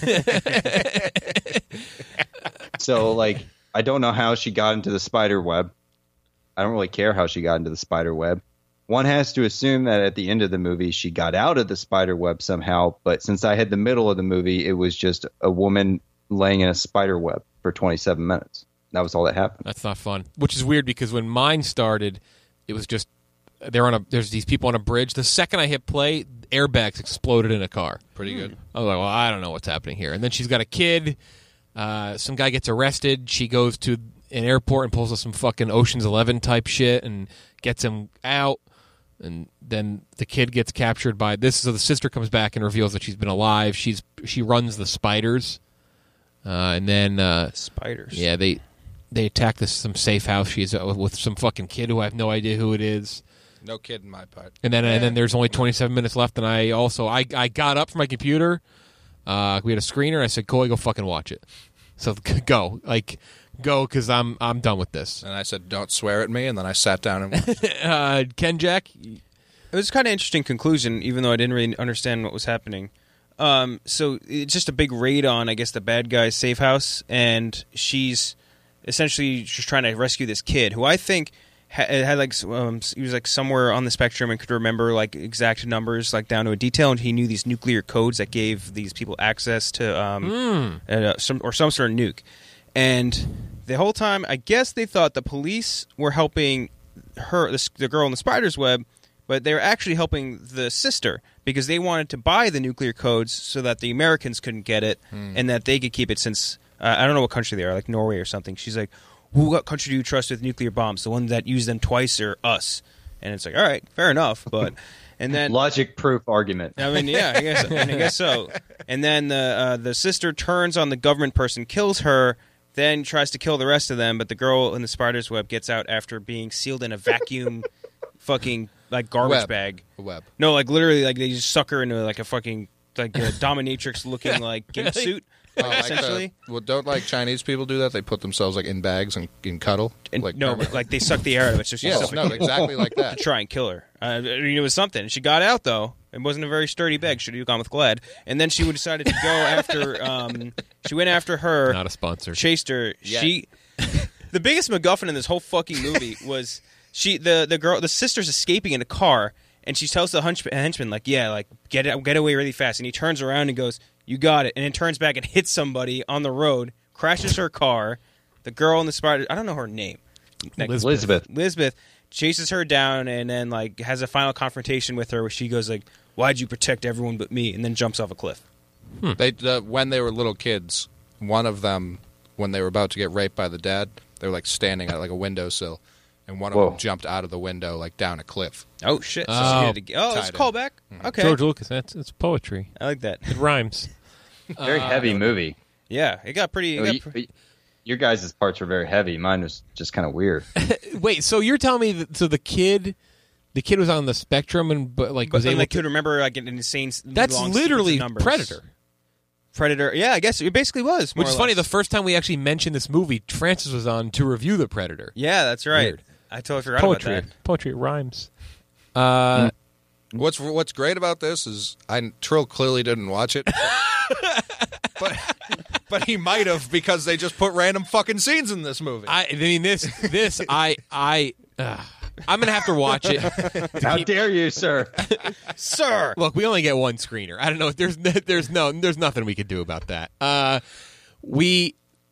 So, like, I don't know how she got into the spider web. I don't really care how she got into the spider web. One has to assume that at the end of the movie, she got out of the spider web somehow. But since I had the middle of the movie, it was just a woman laying in a spider web for twenty-seven minutes. That was all that happened. That's not fun. Which is weird because when mine started, it was just they're on a. There's these people on a bridge. The second I hit play, airbags exploded in a car. Pretty good. I was like, well, I don't know what's happening here. And then she's got a kid. Uh, some guy gets arrested. She goes to an airport and pulls some fucking Ocean's Eleven type shit and gets him out. And then the kid gets captured by this. So the sister comes back and reveals that she's been alive. She's she runs the spiders, uh, and then uh, spiders. Yeah, they they attack this some safe house. She's uh, with some fucking kid who I have no idea who it is. No kid in my part. And then and then there's only twenty-seven minutes left. And I also I I got up from my computer. Uh, we had a screener. And I said, "Coy, go fucking watch it." So go like. Go, because I'm I'm done with this. And I said, "Don't swear at me." And then I sat down and watched. uh, Ken Jack, it was kind of interesting conclusion, even though I didn't really understand what was happening. Um, so it's just a big raid on, I guess, the bad guy's safe house, and she's essentially just trying to rescue this kid who I think had, had like um, he was like somewhere on the spectrum and could remember like exact numbers, like down to a detail, and he knew these nuclear codes that gave these people access to um, mm. uh, some or some sort of nuke. And the whole time, I guess they thought the police were helping her, the, the girl in the spider's web, but they were actually helping the sister because they wanted to buy the nuclear codes so that the Americans couldn't get it Hmm. and that they could keep it since, uh, I don't know what country they are, like Norway or something. She's like, "Who, what country do you trust with nuclear bombs? The one that used them twice or us?" And it's like, all right, fair enough, but... And then logic proof argument. I mean, yeah, I guess, I, mean, I guess so. And then the uh, the sister turns on the government person, kills her, then tries to kill the rest of them. But the girl in the spider's web gets out after being sealed in a vacuum, fucking like garbage Web. bag. A web. No, like literally, like they just suck her into like a fucking like a dominatrix looking like gimp suit. Oh, like essentially, the, well, don't like Chinese people do that? They put themselves like in bags and, and cuddle. And like no, but, like they suck the air out of it. So she's yes, no, exactly like that. To try and kill her. Uh, I mean, it was something. She got out though. It wasn't a very sturdy bag. Should have gone with Glad. And then she decided to go after. Um, she went after her. Not a sponsor. Chased her. Yet. She. The biggest MacGuffin in this whole fucking movie was she. The the girl. The sister's escaping in a car, and she tells the hunch, henchman like, "Yeah, like get it, get away really fast." And he turns around and goes, "You got it," and then turns back and hits somebody on the road, crashes her car. The girl in the spider, I don't know her name. Elizabeth. Elizabeth. Elizabeth chases her down and then like has a final confrontation with her where she goes like, "Why'd you protect everyone but me?" and then jumps off a cliff. Hmm. They uh, when they were little kids, one of them, when they were about to get raped by the dad, they were like standing at like a windowsill, and one of Whoa. them jumped out of the window like down a cliff. Oh shit! So Oh. she did it, oh, it's a Tied in. callback. Mhm. Okay, George Lucas. That's it's poetry. I like that. It rhymes. Very Uh, heavy movie. Yeah, it got pretty. It Oh, got you- pre- your guys' parts were very heavy. Mine was just kind of weird. Wait, so you're telling me that so the kid, the kid was on the spectrum and but like but was then able I to. could remember like an insane. That's long literally sequence of numbers. Predator. Predator. Yeah, I guess it basically was. more Which is or funny. less. The first time we actually mentioned this movie, Francis was on to review the Predator. Yeah, that's right. Weird. I totally forgot Poetry, about that. poetry rhymes. Uh, What's What's great about this is I Trill clearly didn't watch it, but but he might have because they just put random fucking scenes in this movie. I, I mean, this this I I uh, I'm gonna have to watch it. How dare you, sir? Sir, look, we only get one screener. I don't know. There's there's no there's nothing we could do about that. Uh, we.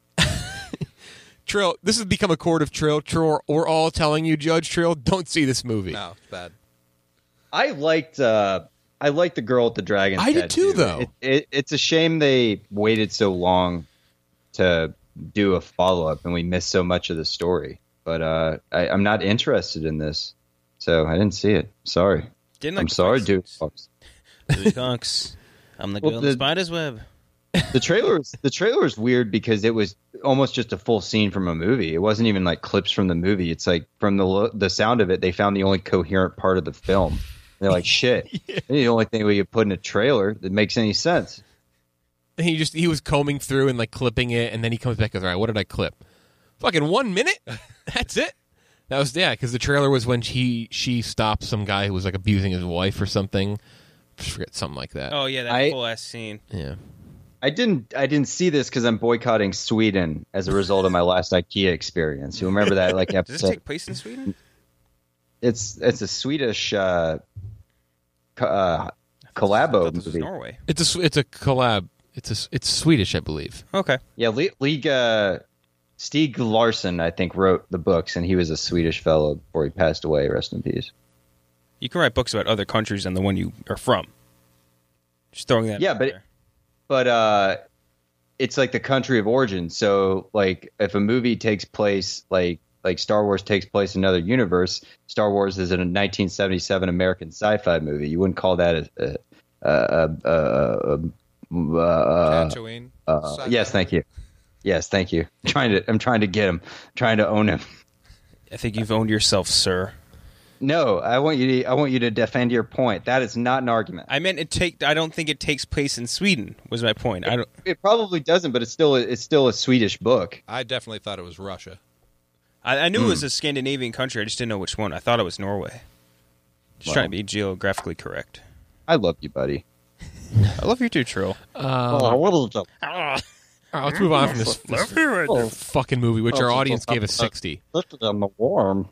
Trill, this has become a court of Trill. Trill, we're all telling you, Judge Trill, don't see this movie. No, bad. I liked uh, I liked the girl with the dragon. I did tattoo. too, though. It, it, it's a shame they waited so long to do a follow up, and we missed so much of the story. But uh, I, I'm not interested in this, so I didn't see it. Sorry. Didn't like I'm the sorry, fight dude. Louis Conks. I'm the girl Well, in the the- spider's web. The trailer was the trailer was weird because it was almost just a full scene from a movie. It wasn't even like clips from the movie. It's like from the lo- the sound of it, they found the only coherent part of the film. They're like, shit, Yeah. this is the only thing we could put in a trailer that makes any sense. And he just he was combing through and like clipping it, and then he comes back and goes, all right, what did I clip? Fucking one minute. That's it. That was yeah, because the trailer was when she she stopped some guy who was like abusing his wife or something. I forget something like that. Oh yeah, that I- full ass scene. Yeah. I didn't I didn't see this because I'm boycotting Sweden as a result of my last IKEA experience. You remember that like Does this episode? take place in Sweden? It's it's a Swedish uh, co- uh, I collabo thought this was movie. Norway. It's a it's a collab. It's a it's Swedish, I believe. Okay. Yeah, Le- League uh, Stieg Larsson, I think, wrote the books, and he was a Swedish fellow before he passed away. Rest in peace. You can write books about other countries than the one you are from. Just throwing that. Yeah, out but there. but uh, it's like the country of origin. So, like, if a movie takes place, like like Star Wars takes place in another universe, Star Wars is a nineteen seventy-seven American sci-fi movie. You wouldn't call that a a a, a, a, a, a Tatooine. Uh, yes, thank you. Yes, thank you. I'm trying to I'm trying to get him, trying to own him. I think you've owned yourself, sir. No, I want you to I want you to defend your point. That is not an argument. I meant it take. I don't think it takes place in Sweden. Was my point. I don't. It probably doesn't, but it's still it's still a Swedish book. I definitely thought it was Russia. I, I knew Hmm. it was a Scandinavian country. I just didn't know which one. I thought it was Norway. Just Well. trying to be geographically correct. I love you, buddy. I love you too, Trill. Um, Oh, what is it? all right, let's move on from this, this fucking movie, which our audience gave a sixty. Listed on the warm.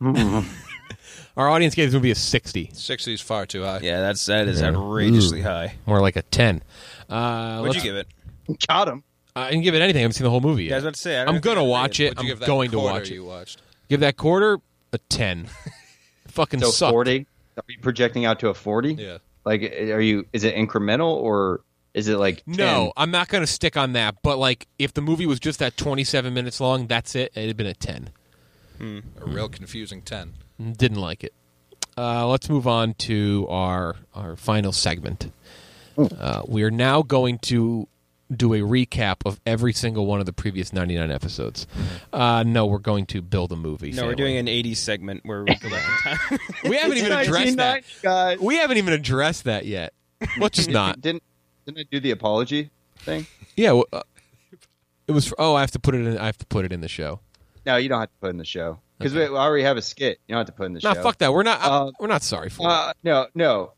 Our audience gave this movie a sixty. sixty is far too high. Yeah, that's that is Yeah. outrageously Ooh. high. More like a ten. Uh, What'd you let's- give it? Got him. I didn't give it anything. I haven't seen the whole movie Yeah, I was yet. about to say. I don't I'm think gonna I watch rated it. What'd I'm you give that going to quarter watch it. you watched? Give that quarter a ten. Fucking So sucked. forty. Are you projecting out to a forty? Yeah. Like, are you? Is it incremental or is it like ten? No, I'm not going to stick on that. But like, if the movie was just that twenty-seven minutes long, that's it. It'd have been a ten. A real confusing ten. Didn't like it. Uh, let's move on to our our final segment. Uh, we are now going to do a recap of every single one of the previous ninety-nine episodes. Uh, no, we're going to build a movie. No, we're family. doing an eighties segment where we go back in time. We haven't even addressed that. Guys. We haven't even addressed that yet. Let's just not. Didn't didn't I do the apology thing? Yeah, well, uh, it was. Oh, I have to put it in. I have to put it in the show. No, you don't have to put in the show because we already have a skit. You don't have to put in the No, show. fuck that. We're not. Uh, we're not sorry for it. Uh, no, no.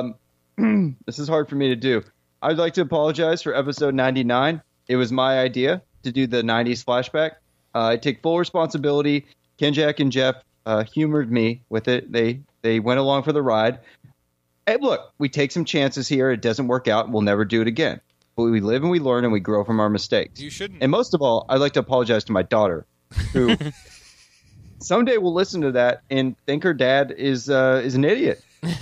Um, this is hard for me to do. I'd like to apologize for episode ninety-nine. It was my idea to do the nineties flashback. Uh, I take full responsibility. Ken, Jack, and Jeff uh, humored me with it. They they went along for the ride. Hey, look, we take some chances here. It doesn't work out. We'll never do it again. But we live and we learn and we grow from our mistakes. You shouldn't. And most of all, I'd like to apologize to my daughter, who someday will listen to that and think her dad is uh, is an idiot.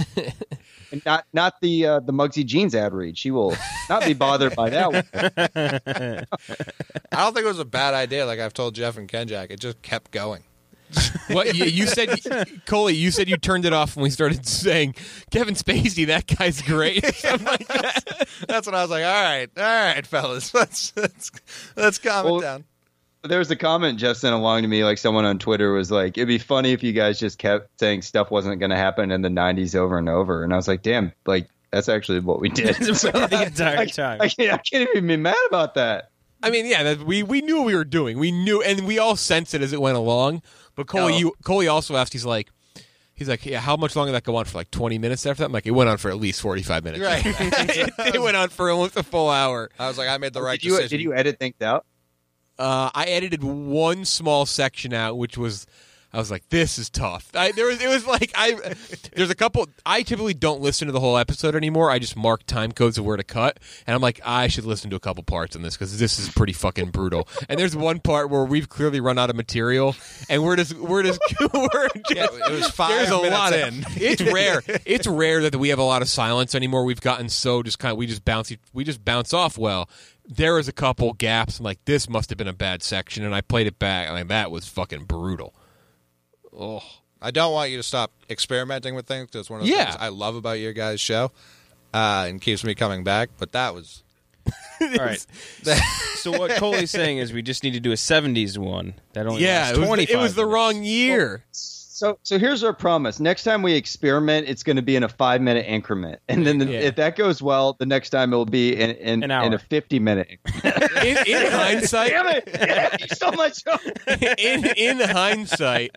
And not not the uh, the Muggsy Jeans ad read. She will not be bothered by that one. I don't think it was a bad idea. Like I've told Jeff and Kenjack, it just kept going. What you, you said, Coley? You said you turned it off when we started saying Kevin Spacey. That guy's great. Something like that. That's when I was like, all right, all right, fellas, let's let's let's calm Well, it down. There was a comment Jeff sent along to me, like someone on Twitter was like, it'd be funny if you guys just kept saying stuff wasn't going to happen in the nineties over and over. And I was like, damn, like that's actually what we did. So, the entire I, time. I, can't, I can't even be mad about that. I mean, yeah, that, we we knew what we were doing. We knew, and we all sensed it as it went along. But Coley, Oh. you, Coley also asked. He's like, he's like, yeah, how much longer did that go on for? Like twenty minutes after that? I'm like, it went on for at least forty-five minutes. Right. it, it went on for almost a full hour. I was like, I made the right Did you, decision. did you edit things out? Uh, I edited one small section out, which was, I was like, this is tough. I, there was, it was like, I, there's a couple, I typically don't listen to the whole episode anymore. I just mark time codes of where to cut. And I'm like, I should listen to a couple parts in this because this is pretty fucking brutal. And there's one part where we've clearly run out of material and we're just, we're just, we're just Yeah, it was five there's a minutes lot in. Of, it's rare. It's rare that we have a lot of silence anymore. We've gotten so just kind of, we just bounce, we just bounce off well. There was a couple gaps. I'm like, this must have been a bad section, and I played it back. Like that was fucking brutal. Oh, I don't want you to stop experimenting with things. That's one of the Yeah. things I love about your guys' show, uh, and keeps me coming back. But that was All right. So what Coley's saying is we just need to do a seventies one. That only yeah. lasts It was, twenty-five it was the minutes. wrong year. So, so here's our promise. Next time we experiment, it's going to be in a five minute increment, and then the, Yeah. if that goes well, the next time it will be in in, An hour. in a fifty minute. In, in hindsight, Damn it! Yeah, you stole my show. in in hindsight,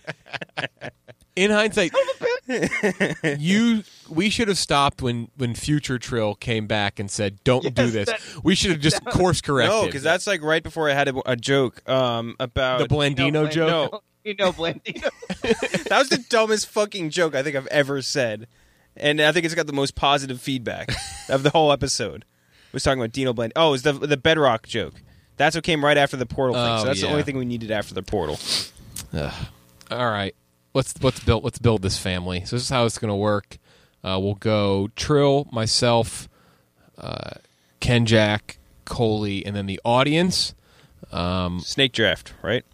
in hindsight, you we should have stopped when when Future Trill came back and said, "Don't do Yes, this." that- we should have just course corrected. No, because that's like right before I had a, a joke um, about the Blandino No, joke. No, You know, Blandino. that was the dumbest fucking joke I think I've ever said, and I think it's got the most positive feedback of the whole episode. I was talking about Dino Bland. Oh, it was the the Bedrock joke. That's what came right after the portal thing. Oh, So that's yeah. the only thing we needed after the portal. Ugh. All right, let's let's build let's build this family. So this is how it's going to work. Uh, we'll go Trill, myself, uh, Ken, Jack, Coley, and then the audience. Um, Snake draft, right?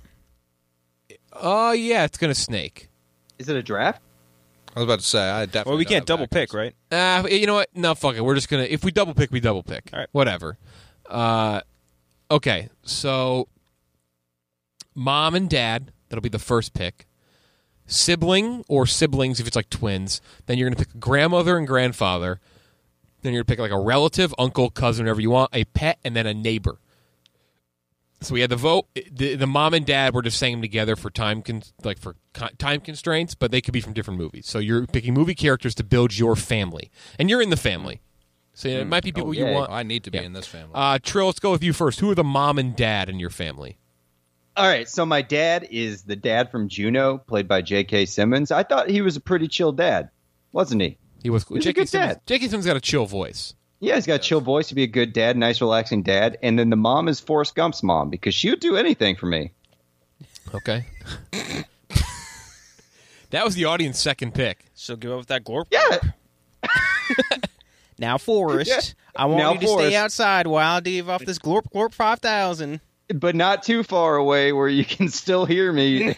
Oh yeah, it's going to snake. Is it a draft? I was about to say. I definitely. Well, we know can't that double backwards. pick, right? Uh, you know what? No, fuck it. We're just gonna. If we double pick, we double pick. All right. Whatever. Uh, okay. So, mom and dad. That'll be the first pick. Sibling or siblings if it's like twins. Then you're gonna pick grandmother and grandfather. Then you're gonna pick like a relative, uncle, cousin, whatever you want, a pet, and then a neighbor. So we had the vote. The, the mom and dad were just saying them together for time, con- like for co- time constraints, but they could be from different movies. So you're picking movie characters to build your family, and you're in the family. So it might be people Oh, you yay. want. I need to be Yeah. in this family. Uh, Trill, let's go with you first. Who are the mom and dad in your family? All right, so my dad is the dad from Juno, played by J K. Simmons. I thought he was a pretty chill dad, wasn't he? He was. He's a J K good Simmons, dad. J K Simmons got a chill voice. Yeah, he's got a chill voice to be a good dad, nice, relaxing dad. And then the mom is Forrest Gump's mom because she would do anything for me. Okay. That was the audience second pick. So go with that glorp. Yeah. Now, Forrest, Yeah. I want Now, you to Forrest. stay outside while I give off this glorp glorp five thousand. But not too far away where you can still hear me.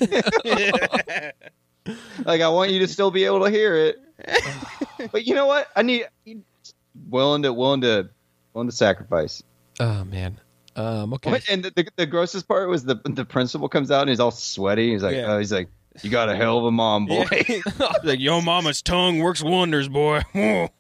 Like, I want you to still be able to hear it. But you know what? I need willing to willing to willing to sacrifice. Oh man. Um, okay. What- And the, the, the grossest part was the the principal comes out and he's all sweaty. He's like, Yeah. oh, he's like, you got a hell of a mom, boy. Like, yo, mama's tongue works wonders, boy. Whoa.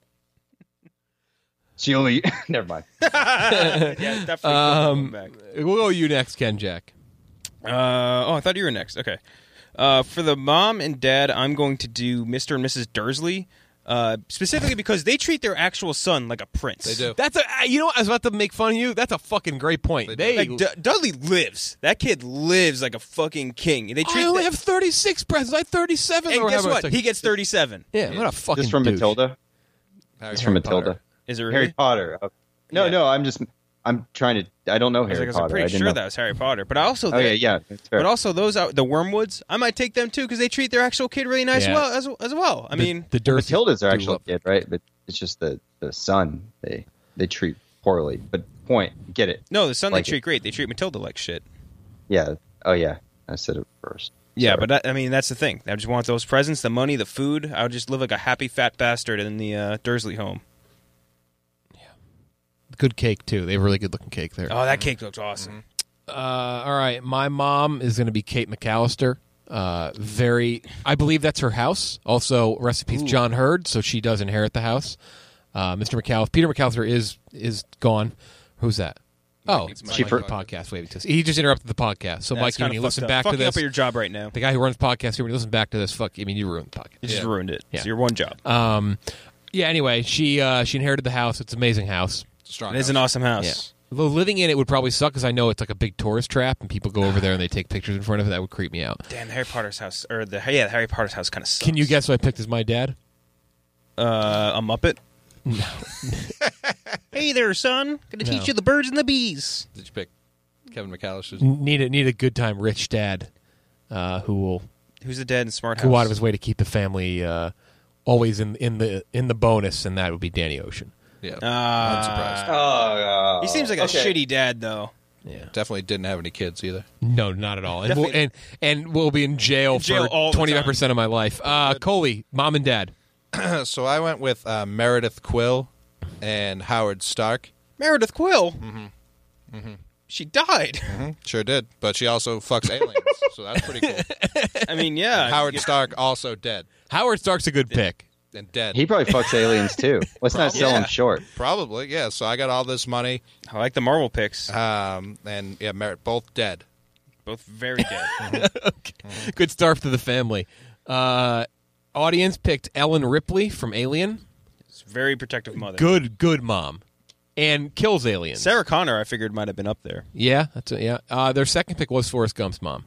She only never mind. Yeah, definitely. Um, back. we'll go you next, Ken Jack. Uh, oh, I thought you were next. Okay. Uh, for the mom and dad, I'm going to do Mister and Missus Dursley, uh, specifically because they treat their actual son like a prince. They do. That's a. You know what? I was about to make fun of you. That's a fucking great point. They. Like, D- Dudley lives. That kid lives like a fucking king. They treat I only the- have thirty-six presents. I have thirty-seven. and or guess however what? it's- He gets thirty-seven. Yeah, what a fucking. This from douche. Matilda. Harry It's from Potter. Matilda. Is it really? Harry Potter. Okay. No, Yeah. no. I'm just. I'm trying to. I don't know I was, Harry like, I was Potter. pretty I didn't sure know. that was Harry Potter, but I also Oh yeah, yeah. That's fair. but also those out the Wormwoods. I might take them too because they treat their actual kid really nice Yeah. well as as well. I The- mean, the Dursleys Matilda's our do actual love- kid, right? But it's just the the son they they treat poorly. But point, get it? no, the son Like they it. treat great. They treat Matilda like shit. Yeah. Oh yeah. I said it first. Yeah, Sorry. but that, I mean, that's the thing. I just want those presents, the money, the food. I would just live like a happy fat bastard in the uh, Dursley home. Good cake too. They have really good looking cake there. Oh, that cake looks awesome. Uh, all right, my mom is going to be Kate McAllister. Uh, very, I believe that's her house. Also, rest in peace, John Hurd. So she does inherit the house. Uh, Mister McAllister, Peter McAllister is is gone. Who's that? Oh, it's She Mike for- the podcast. Wait, just, he just interrupted the podcast. So, Yeah, Mike, it's when kinda you fucked listen up. back Fucking to up this, at your job right now. the guy who runs the podcast here, when you listen back to this, fuck, I mean, you ruined the podcast. You just Yeah. ruined it. Yeah. It's your one job. Um, yeah. Anyway, she uh, she inherited the house. It's an amazing house. Strong It is an awesome house. Yeah. Although living in it would probably suck because I know it's like a big tourist trap and people go over there and they take pictures in front of it. That would creep me out. Damn, Harry Potter's house, or the yeah, the Harry Potter's house kind of sucks. Can you guess what I picked as my dad? Uh, a Muppet. No. Hey there, son. Gonna No. teach you the birds and the bees. Did you pick Kevin McAllister's? Need a need a good time rich dad uh, who will Who's the dad in Smart House? go out of his way to keep the family uh, always in in the in the bonus, and that would be Danny Ocean. Yeah, Ah. I'm surprised. Oh, He seems like a okay. shitty dad, though. Yeah, Definitely didn't have any kids either. no, not at all. And we'll, and and we'll be in jail, In jail all for the twenty five percent of my life. Uh, Coley, mom and dad. So I went with uh, Meredith Quill and Howard Stark. Meredith Quill. Mm-hmm. Mm-hmm. She died. Mm-hmm. Sure did, but she also fucks aliens, so that's pretty cool. I mean, yeah. Howard Stark also dead Howard Stark's a good pick. and dead. He probably fucks aliens too. Let's not sell him Yeah. short. Probably, yeah. So I got all this money, I like the Marvel picks. um, and yeah, Mer- both dead. Both very dead. Okay. Good start to the family. Uh, audience picked Ellen Ripley from Alien. It's a very protective mother. Good, good mom, and kills aliens. Sarah Connor, I figured, might have been up there. Yeah, that's a, yeah. Uh, their second pick was Forrest Gump's mom.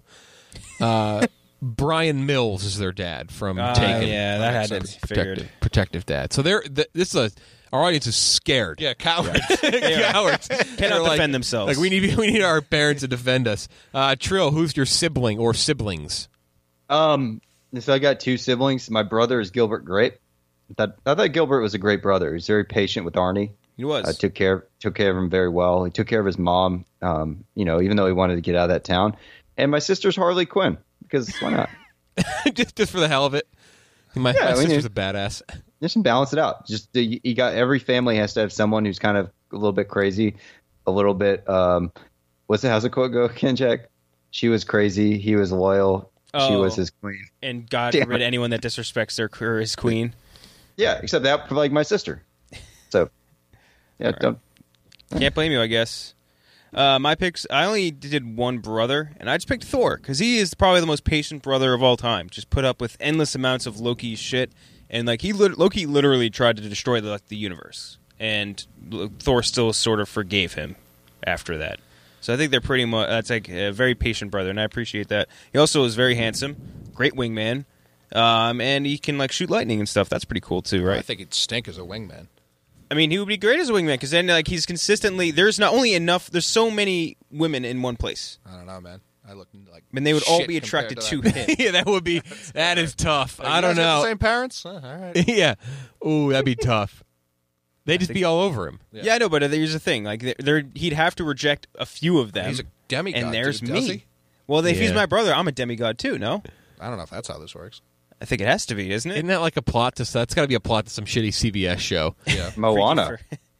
Uh, Brian Mills is their dad from Ah, Taken. yeah, that had to Protective- be figured. Protective dad. So they're th- this is a our audience is scared. Yeah, cowards. Cowards Cannot They're like- defend themselves. Like we need we need our parents to defend us. Uh, Trill, who's your sibling or siblings? Um, so I got two siblings. My brother is Gilbert Grape. That I thought Gilbert was a great brother. He was very patient with Arnie. He was. I took care took care of him very well. He took care of his mom. Um, you know, even though he wanted to get out of that town. And my sister's Harley Quinn because why not? just just for the hell of it. My, Yeah, my I mean, sister's it- a badass. Just balance it out. Just uh, you you got every family has to have someone who's kind of a little bit crazy, a little bit. Um, what's the how's the quote go, Ken Jack? She was crazy. He was loyal. She Oh. was his queen. And God Damn forbid it. anyone that disrespects their or his queen. Yeah, except that for like my sister. So yeah, don't. Can't blame you, I guess. Uh, my picks, I only did one brother, and I just picked Thor, because he is probably the most patient brother of all time. Just put up with endless amounts of Loki's shit, and like he lit- Loki literally tried to destroy the, like, the universe, and L- Thor still sort of forgave him after that. So I think they're pretty much, that's like a very patient brother, and I appreciate that. He also is very handsome, great wingman, um, and he can like shoot lightning and stuff. That's pretty cool too, right? I think he'd stink as a wingman. I mean, he would be great as a wingman because then, like, he's consistently. There's not only enough. There's so many women in one place. I don't know, man. I look like. And they would all shit be compared attracted to to that. him. yeah, that would be that is tough. Like, I you don't guys got know. the same parents? Uh, all right. yeah. Ooh, that'd be tough. They'd just be all over him. Yeah, I know, but here's the thing: like, there, there- he'd have to reject a few of them. He's a demigod, and there's dude, does me. he? Well, if he's Yeah. my brother, I'm a demigod too. No, I don't know if that's how this works. I think it has to be, isn't it? Isn't that like a plot to? That's got to be a plot to some shitty C B S show. Yeah, Moana.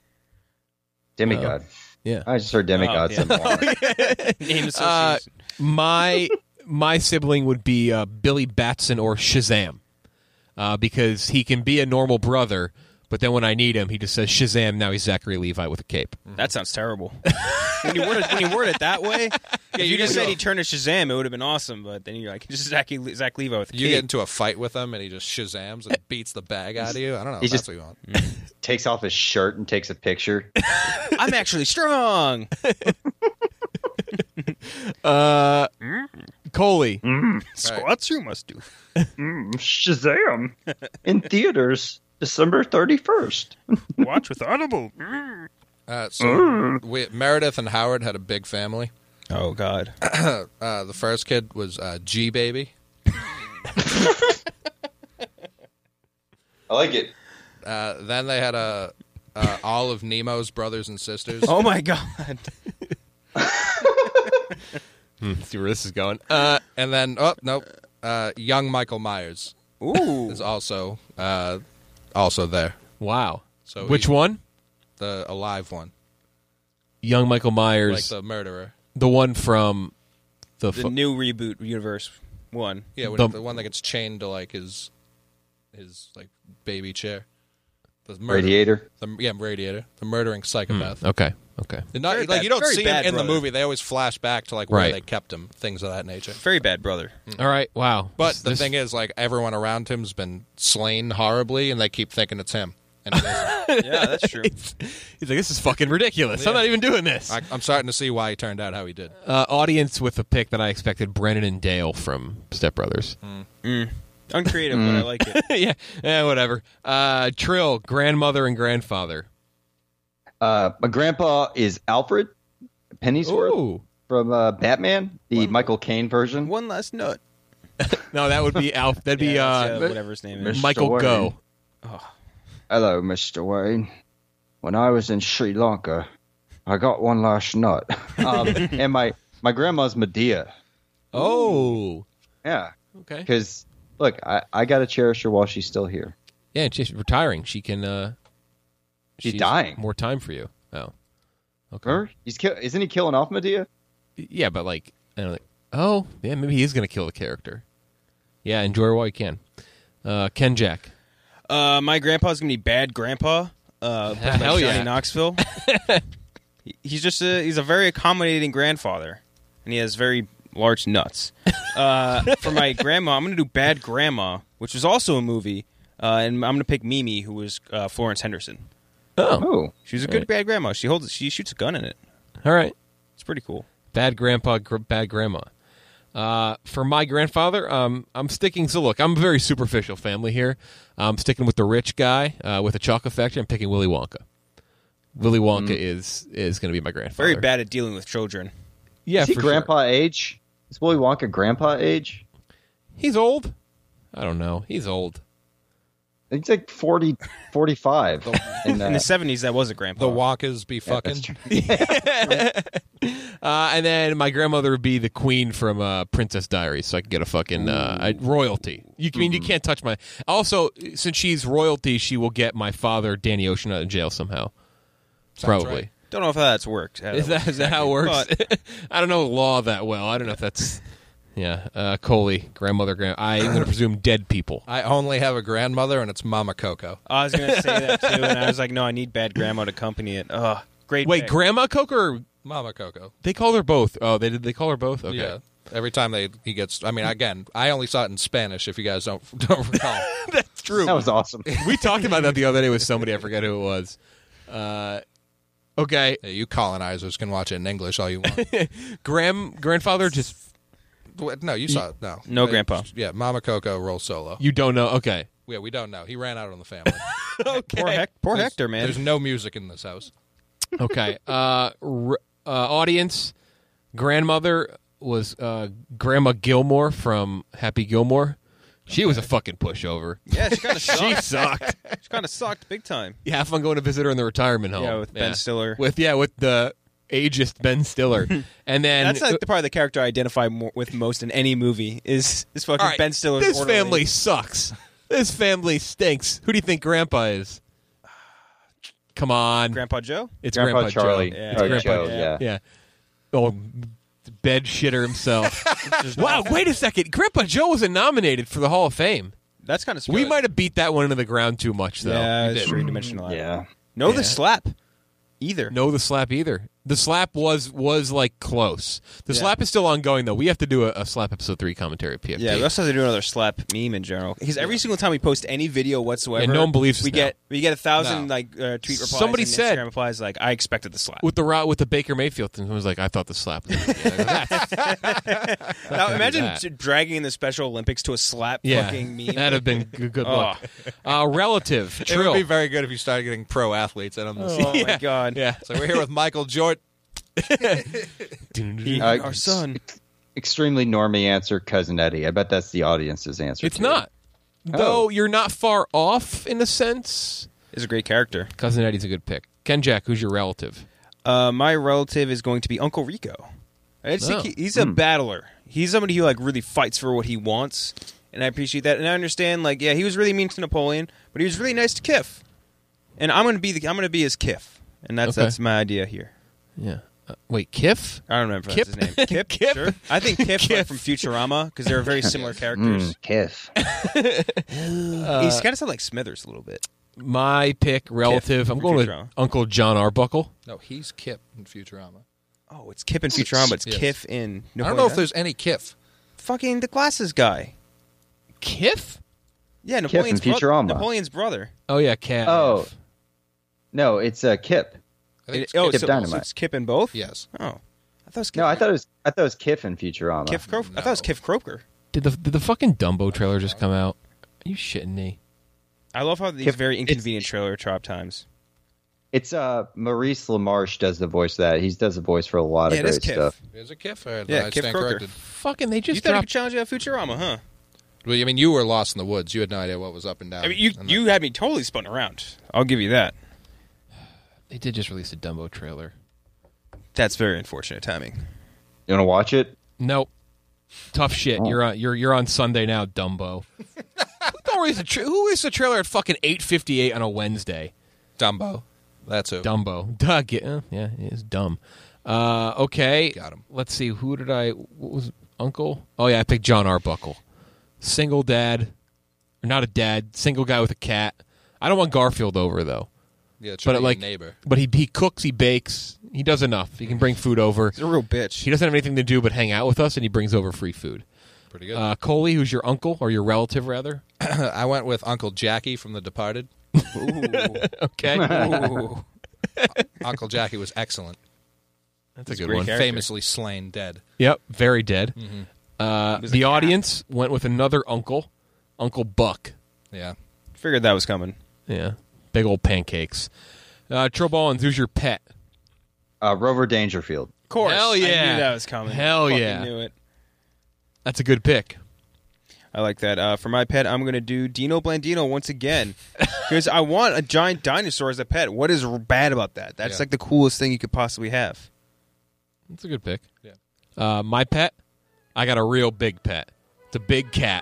Demigod. Yeah, I just heard demigod. Oh, said Moana. Name Uh, association. my my sibling would be uh, Billy Batson or Shazam, uh, because he can be a normal brother, but then when I need him, he just says Shazam. Now he's Zachary Levi with a cape. That sounds terrible. when you word it, when you word it that way, if you, you just get- said he turned to Shazam, it would have been awesome. But then you're like, just Zach, Zach Levi with a You cape. get into a fight with him and he just shazams and beats the bag out of you. I don't know. He If that's just- what you want. Takes off his shirt and takes a picture. I'm actually strong. Uh, Coley. Squats you must do. Mm, Shazam! In theaters, December thirty-first. Watch with Audible. Uh, so we, Meredith and Howard had a big family. Oh God. uh, the first kid was uh, G Baby. I like it. Uh, then they had a uh, all of Nemo's brothers and sisters. Oh my God. Hmm, see where this is going. Uh, and then, oh, nope. Uh, young Michael Myers Ooh. is also uh, also there. Wow. So Which he- one? The alive one. Young Michael Myers. Like the murderer. The one from the... The fu- new reboot universe one. Yeah, when The- the, one that gets chained to like his his like baby chair. The murder- Radiator? The, yeah, Radiator. The murdering psychopath. Okay, okay. And not, Very like bad- you don't very see him bad in the brother. movie. They always flash back to like where Right. they kept him, things of that nature. Very bad brother. All right, wow. But This- the this- thing is, like everyone around him's been slain horribly, and they keep thinking it's him. And it isn't. Yeah, that's true. He's like, this is fucking ridiculous. I'm Yeah. not even doing this. I, I'm starting to see why he turned out how he did. Uh, audience with a pick that I expected, Brennan and Dale from Step Brothers. Mm. Uncreative, but I like it. yeah, yeah, whatever. Uh, Trill, grandmother and grandfather. Uh, my grandpa is Alfred Pennyworth Ooh. from uh, Batman, the Michael Caine version. One last nut. No, that would be Alf. That'd be Yeah, uh, that's, uh, whatever his name is. Mister Michael Wayne. Go. Hello, Mister Wayne. When I was in Sri Lanka, I got one last nut. Um, and my, my grandma's Medea. Oh. Yeah. Okay. Because, look, I, I got to cherish her while she's still here. Yeah, and she's retiring. She can. Uh, She's dying. More time for you. Oh. Okay. Remember? He's kill- Isn't he killing off Medea? Yeah, but like, I don't know. Oh, yeah, maybe he is going to kill the character. Yeah, enjoy her while you can. Uh, Ken Jack. Uh, my grandpa's gonna be Bad Grandpa. Uh, played by Hell Johnny yeah. Knoxville. He- he's just a he's a very accommodating grandfather, and he has very large nuts. Uh, for my grandma, I'm gonna do Bad Grandma, which was also a movie, uh, and I'm gonna pick Mimi, who was uh, Florence Henderson. Oh. Oh. She was a good bad grandma. She holds she shoots a gun in it. All right. It's pretty cool. Bad grandpa, gr- bad grandma. Uh, for my grandfather, um, I'm sticking. So look, I'm a very superficial family here. I'm sticking with the rich guy uh, with a chocolate factory. I'm picking Willy Wonka. Willy Wonka Mm. is is going to be my grandfather. Very bad at dealing with children. Yeah, Is he for grandpa age? Is Willy Wonka grandpa age? He's old. I don't know. He's old. He's like forty, forty-five. In the seventies, that was a grandpa. The Wonkas be fucking. Uh, and then my grandmother would be the queen from uh, Princess Diaries, so I could get a fucking uh, I- royalty. You can, I mean you can't touch my. Also, since she's royalty, she will get my father, Danny Ocean, out of jail somehow. Probably. right. Don't know if that's worked. how Is that that, is that how it works? But- I don't know law that well. I don't know if that's. Yeah, uh, Coley, grandmother, grand. I'm going to presume dead people. I only have a grandmother, and it's Mama Coco. I was going to say that too, and I was like, no, I need Bad Grandma to accompany it. Ugh, great. Wait, pick. Grandma Coke or Mama Coco. they call her both? Oh, they did. They call her both. Okay. Yeah. Every time they he gets, I mean, again, I only saw it in Spanish. If you guys don't don't recall, That's true. That was awesome. We talked about that the other day with somebody. I forget who it was. Uh, okay, yeah, you colonizers can watch it in English all you want. Grand grandfather just No, you saw it. No, No Uh, grandpa. Yeah, Mama Coco roll solo. you don't know. Okay, Yeah, we don't know. He ran out on the family. okay, Poor, Hec- poor There's- Hector, man. There's no music in this house. okay. Uh, r- uh, audience, grandmother was uh, Grandma Gilmore from Happy Gilmore. She was a fucking pushover. Yeah, she kind of sucked. She sucked. She kind of sucked big time. You have fun going to visit her in the retirement home. Yeah, with Ben Stiller. With yeah, with the ageist Ben Stiller, and then That's like the part of the character I identify more with most in any movie is is fucking All right, Ben Stiller's This orderly. family sucks. This family stinks. Who do you think Grandpa is? Come on, Grandpa Joe. It's Grandpa Grandpa Charlie. Joe. Yeah. It's Or Grandpa Joe, Joe. yeah. Yeah. Oh, bed shitter himself. Wow. Wait a second. Grandpa Joe wasn't nominated for the Hall of Fame. That's kind of We might have beat that one into the ground too much, though. Yeah, We it's did. three dimensional. Yeah. No, Yeah. the slap. Either. No, the slap either. The slap was was like close. The Yeah. slap is still ongoing though. We have to do a, a slap episode three commentary at P F T. Yeah, we also have to do another slap meme in general. Because every single time we post any video whatsoever, And no one believes us we now. get we get a thousand No. like uh, tweet replies. Somebody and said- Instagram replies like, "I expected the slap." with the route with the Baker Mayfield thing. I was like, I thought the slap. Was Now imagine that. j- dragging the Special Olympics to a slap yeah, fucking meme. that'd have been good, good Oh. luck. Uh, relative, It Trill. would be very good if you started getting pro athletes in on this. Oh my god! yeah, So we're here with Michael Jordan. He- Uh, our son. Extremely normie answer, Cousin Eddie. I bet that's the audience's answer. it's too. not. Oh. Though you're not far off in a sense. Is a great character. Cousin Eddie's a good pick. Ken Jack, who's your relative? Uh, my relative is going to be Uncle Rico. I just No. think he, he's a Mm. battler. He's somebody who like really fights for what he wants, and I appreciate that. And I understand, like, yeah, he was really mean to Napoleon, but he was really nice to Kif. And I'm gonna be the I'm gonna be his Kif, and that's Okay. that's my idea here. Yeah. Uh, wait, Kif? I don't remember if Kip? that's his name. Kip, Kip? sure. I think Kif like, from Futurama because they're very similar characters. Mm, Kiff. Uh, He's kind of sound like Smithers a little bit. My pick, relative. Kif I'm from going with Futurama. Uncle John Arbuckle. No, he's Kip in Futurama. Oh, it's Kip in Futurama, but it's Yes. Kif in. I don't know if there's any Kif. fucking the glasses guy. Kif? Yeah, Kip in Napoleon's bro- Futurama. Napoleon's brother. Oh, yeah, Cat. Oh. No, it's uh, Kip. I think It- it's oh, Kip so, Dynamite. so it's Kip in both. Yes. Oh, I thought it was Kip. No, I thought it was I thought it was Kiff in Futurama. Kif Cro- I thought it was Kif Croker. Did the did the fucking Dumbo trailer just come out? Are you shitting me? I love how these Kif- very it's- inconvenient trailer drop times. It's uh Maurice LaMarche does the voice of that. He does the voice for a lot Yeah, of it is great Kif. stuff. Is it Kif? Or Yeah, I Kif stand Croker. corrected? Fucking, they You just thought you dropped. could challenge you at Futurama, huh? Well, I mean, you were lost in the woods. You had no idea what was up and down. I mean, you And you had me totally spun around. I'll give you that. They did just release a Dumbo trailer. That's very unfortunate timing. You want to watch it? Nope. Tough shit. Oh. You're on. You're you're on Sunday now, Dumbo. Don't release a tra- who released a trailer at fucking eight fifty eight on a Wednesday? Dumbo. That's who. Dumbo. Duh. Get, uh, yeah, it's dumb. Uh, okay. Got him. Let's see. Who did I? What was Uncle? Oh yeah, I picked John Arbuckle. Single dad, or not a dad. Single guy with a cat. I don't want Garfield over though. Yeah, it's But your like, neighbor. but he he cooks, he bakes, he does enough. He can bring food over. He's a real bitch. He doesn't have anything to do but hang out with us, and he brings over free food. Pretty good. Uh, Coley, who's your uncle or your relative, rather? I went with Uncle Jackie from The Departed. Okay. Ooh. Uncle Jackie was excellent. That's a He's a good great one. character. Famously slain dead. Yep, very dead. Mm-hmm. Uh, was a the cat. audience went with another uncle, Uncle Buck. Yeah. Figured that was coming. Yeah, big old pancakes. Uh, Troballins, who's your pet? Uh, Rover Dangerfield. Of course. Hell I yeah. knew that was coming. Hell Fucking yeah. knew it. That's a good pick. I like that. Uh, for my pet, I'm going to do Dino Blandino once again. Because I want a giant dinosaur as a pet. What is r- bad about that? That's Yeah. like the coolest thing you could possibly have. That's a good pick. Yeah. Uh, my pet, I got a real big pet. It's a big cat.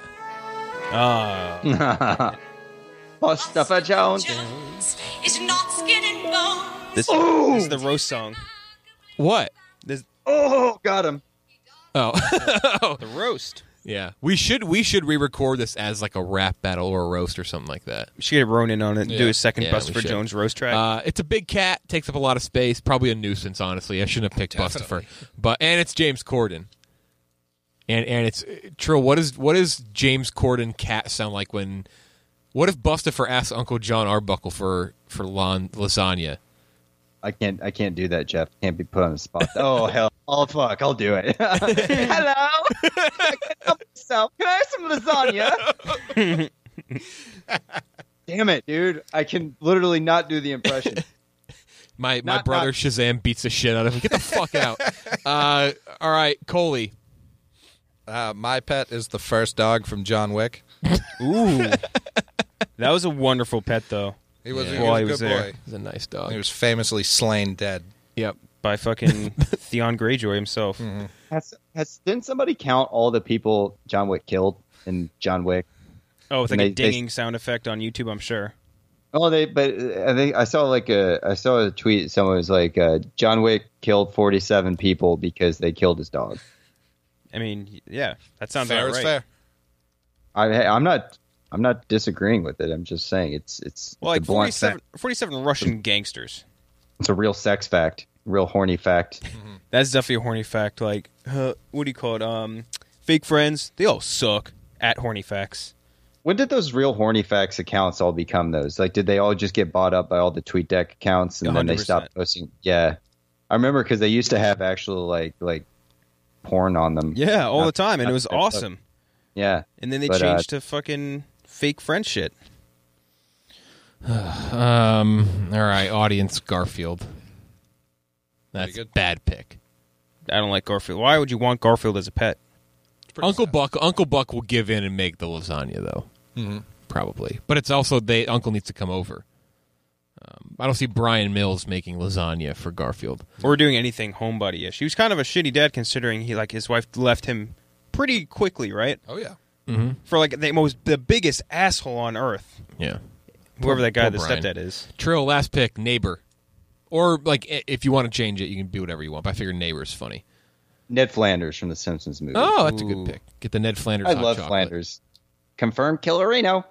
Uh, Mustafa Jones. It's not skin and bone. this, Ooh. this is the roast song. What? This, Oh, got him. Oh, the roast. yeah. We should we should re-record this as like a rap battle or a roast or something like that. We should get Ronan on it and do Yeah. a second Yeah, Buster we for should. Jones roast track. Uh, it's a big cat, takes up a lot of space, probably a nuisance. Honestly, I shouldn't have picked Definitely. Bustifer, but and it's James Corden, and and it's Trill. What is what does James Corden cat sound like when? What if Bustifer asks Uncle John Arbuckle for for lon, lasagna? I can't. I can't do that, Jeff. Can't be put on the spot. Oh hell! Oh fuck! I'll do it. Hello. I can't help myself. Can I have some lasagna? Damn it, dude! I can literally not do the impression. My my Not- brother not- Shazam beats the shit out of him. Get the fuck out. Uh, all right, Coley. Uh, my pet is the first dog from John Wick. Ooh. That was a wonderful pet, though. He was, Yeah. he was While a he good was there. boy. He's a nice dog. He was famously slain dead. Yep. By fucking Theon Greyjoy himself. Mm-hmm. Has, has didn't somebody count all the people John Wick killed in John Wick? Oh, with like They- a they- dinging sound effect on YouTube, I'm sure. Oh, they. But I think I saw like a. I saw a tweet. Someone was like, uh, "John Wick killed forty-seven people because they killed his dog." I mean, yeah, that sounds Fair about is right. fair. I, I'm not. I'm not disagreeing with it. I'm just saying it's it's. Well, it's like a blunt forty-seven, fact. forty-seven Russian gangsters. It's a real sex fact. Real horny fact. That's definitely a horny fact. Like, uh, what do you call it? Um, fake friends, they all suck at horny facts. When did those real horny facts accounts all become those? Like, did they all just get bought up by all the TweetDeck accounts and then they one hundred percent. stopped posting? Yeah, I remember because they used to have actual like like porn on them. Yeah, all Not- the time, and not it was their stuff. awesome. Yeah, And then they But, uh, changed to fucking fake friend shit. Um. All right, audience Garfield. That's a good. bad pick. I don't like Garfield. Why would you want Garfield as a pet? Uncle Buck. Uncle Buck will give in and make the lasagna, though. Mm-hmm. Probably, but it's also they. Uncle needs to come over. Um, I don't see Brian Mills making lasagna for Garfield or doing anything homebody-ish. He was kind of a shitty dad considering he like his wife left him pretty quickly, right? Oh yeah, mm-hmm. for like the most the biggest asshole on earth. Yeah, whoever poor, that guy, the Brian. stepdad is. Trill, last pick, Neighbor, or like if you want to change it, you can do whatever you want. But I figure Neighbor's funny. Ned Flanders from the Simpsons movie. Oh, that's Ooh. a good pick. Get the Ned Flanders. I hot love chocolate. Flanders. Confirmed Killerino.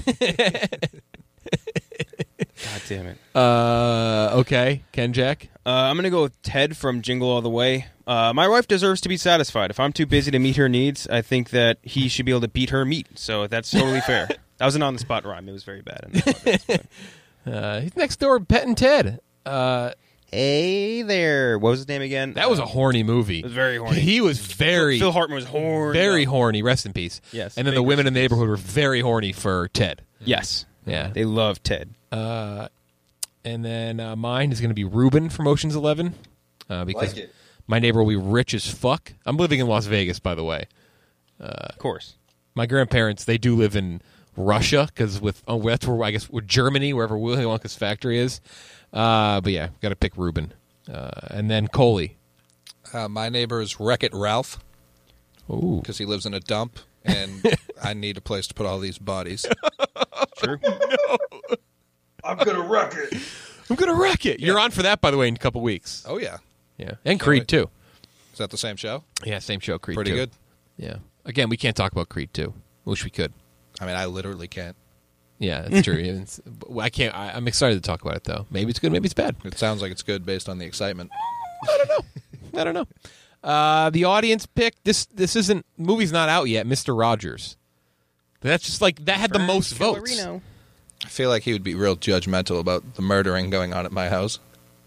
God damn it. Uh, okay, Ken Jack. Uh, I'm going to go with Ted from Jingle All the Way. Uh, my wife deserves to be satisfied. If I'm too busy to meet her needs, I think that he should be able to beat her meat. So that's totally fair. That was an on-the-spot rhyme. It was very bad. uh, he's next door, Pet and Ted. Uh, hey there. What was his name again? That was a horny movie. It was very horny. He was very... Phil Hartman was horny. Very horny. Rest in peace. Yes. And then the women in the neighborhood were very horny for Ted. Yes. Yeah. They love Ted. Uh, and then uh, mine is going to be Ruben from Ocean's Eleven. Uh, because Like it. my neighbor will be rich as fuck. I'm living in Las Vegas, by the way. Uh, of course. My grandparents, they do live in Russia, because with oh, that's where I guess with Germany, wherever Willy Wonka's factory is. Uh, but yeah, got to pick Ruben, uh, and then Coley. Uh, my neighbor is Wreck-It Ralph. Ooh, because he lives in a dump, and I need a place to put all these bodies. True. No, I'm gonna wreck it. I'm gonna wreck it. Yeah. You're on for that, by the way, in a couple weeks. Oh yeah, yeah, and Creed too. Is that the same show? Yeah, same show. Creed. Pretty two. good. Yeah. Again, we can't talk about Creed two. Wish we could. I mean, I literally can't. Yeah, that's true. It's, I can't. I, I'm excited to talk about it, though. Maybe it's good. Maybe it's bad. It sounds like it's good based on the excitement. I don't know. I don't know. Uh, the audience pick this. This isn't movie's not out yet. Mister Rogers. That's just like that had the most votes. I feel like he would be real judgmental about the murdering going on at my house.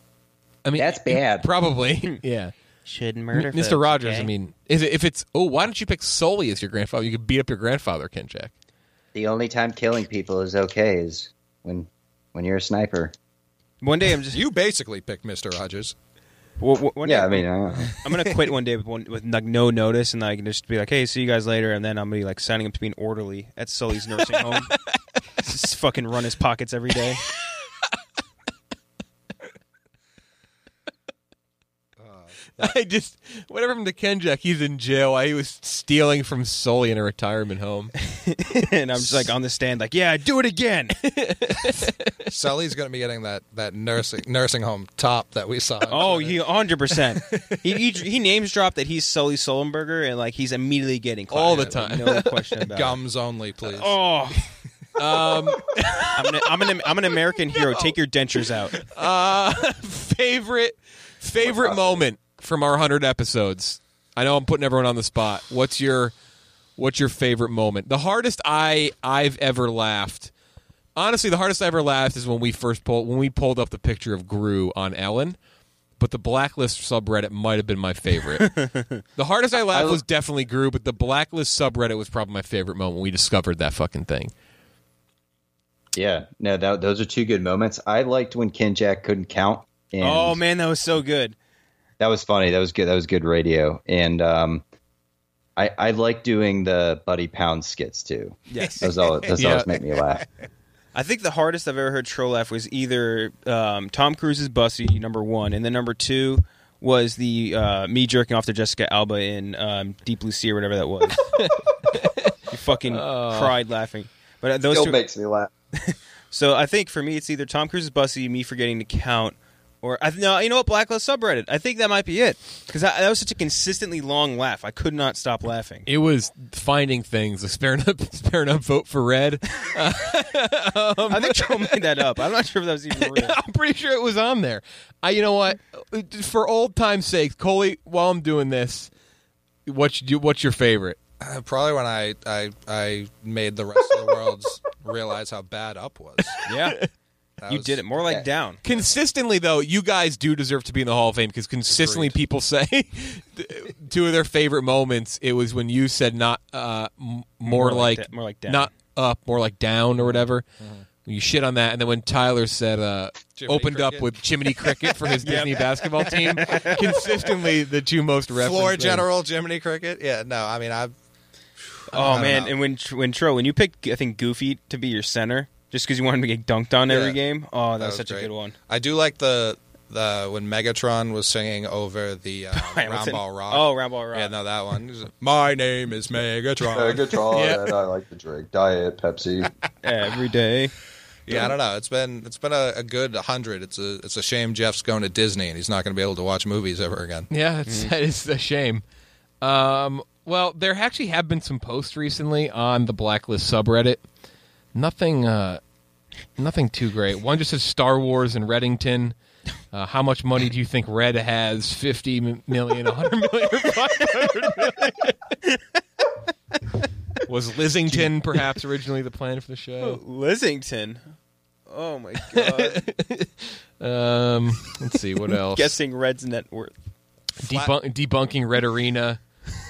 I mean, that's bad. Probably. Yeah. Shouldn't murder Mister folks, Rogers. okay? I mean, is it, if it's oh, why don't you pick Sully as your grandfather? You could beat up your grandfather, Ken Jack. The only time killing people is okay is when when you're a sniper. One day I'm just you basically picked Mister Rogers. Well, one yeah, day, I mean, I don't know. I'm gonna quit one day with one, with like no notice, and I can just be like, "Hey, see you guys later," and then I'm gonna be like signing up to be an orderly at Sully's nursing home. Just fucking run his pockets every day. I just whatever from the Ken Jack. He's in jail. I, he was stealing from Sully in a retirement home, and I'm just like on the stand, like, "Yeah, do it again." Sully's going to be getting that, that nursing nursing home top that we saw. Oh, he one hundred percent. He, he he names dropped that he's Sully Sullenberger, and like he's immediately getting all the like, time. no question about Gums it. only, please. Oh, um, I'm an, I'm an I'm an American hero. Take your dentures out. Uh, favorite favorite moment from our hundred episodes. I know I'm putting everyone on the spot. What's your what's your favorite moment? The hardest I I've ever laughed. Honestly, the hardest I ever laughed is when we first pulled when we pulled up the picture of Gru on Ellen. But the Blacklist subreddit might have been my favorite. The hardest I laughed was definitely Gru, but the Blacklist subreddit was probably my favorite moment when we discovered that fucking thing. Yeah, no, that, those are two good moments. I liked when Ken Jack couldn't count. And Oh man, that was so good. that was funny. That was good. That was good radio. And um, I I like doing the Buddy Pound skits too. Yes. those all those Yeah. always make me laugh. I think the hardest I've ever heard troll laugh was either um, Tom Cruise's Bussy, number one, and then number two was the uh, me jerking off to Jessica Alba in um, Deep Blue Sea or whatever that was. You fucking Oh. cried laughing. But uh, those Still two makes me laugh. So I think for me it's either Tom Cruise's Bussy, me forgetting to count, or I, no, you know what, Blacklist subreddit. I think that might be it because that was such a consistently long laugh. I could not stop laughing. It was finding things. A spare enough, spare enough vote for red. Uh, um, I think Joe made that up. I'm not sure if that was even real. I'm pretty sure it was on there. I, you know what? For old time's sake, Coley, while I'm doing this, what's you, what's your favorite? Uh, probably when I, I I made the rest of the world's realize how bad Up was. Yeah. That You was- did it more like down. Consistently, though, you guys do deserve to be in the Hall of Fame because consistently people say two of their favorite moments. It was when you said not uh, m- more, More like like, da- more like down. not up, more like down or whatever. You shit on that, and then when Tyler said uh, Jiminy opened up Cricket. with Jiminy Cricket for his Yep. Disney basketball team, consistently the two most referenced Floor things. General Jiminy Cricket. Yeah, no, I mean I. Oh I don't man, know. and when when Tro, when you picked I think Goofy to be your center, Just because you want him to get dunked on every Yeah. game. Oh, that, That was, was such great. a good one. I do like the the when Megatron was singing over the uh, Hamilton. Roundball Rock. Oh, Roundball Rock. Yeah, no, that one. He's like, My name is Megatron. Megatron, Yeah. and I like the drink Diet Pepsi. Every day. Yeah, I don't know. It's been it's been a, a good hundred. It's a it's a shame Jeff's going to Disney and he's not going to be able to watch movies ever again. Yeah, that's, that is a shame. Um, well, there actually have been some posts recently on the Blacklist subreddit. Nothing, uh, nothing too great. One just says Star Wars in Reddington. Uh, how much money do you think Red has? Fifty million, one hundred million, or five hundred million? Was Lizington perhaps originally the plan for the show? Oh, Lizington. Oh my god. um, let's see what else. Guessing Red's net worth. Debunk- debunking Red Arena.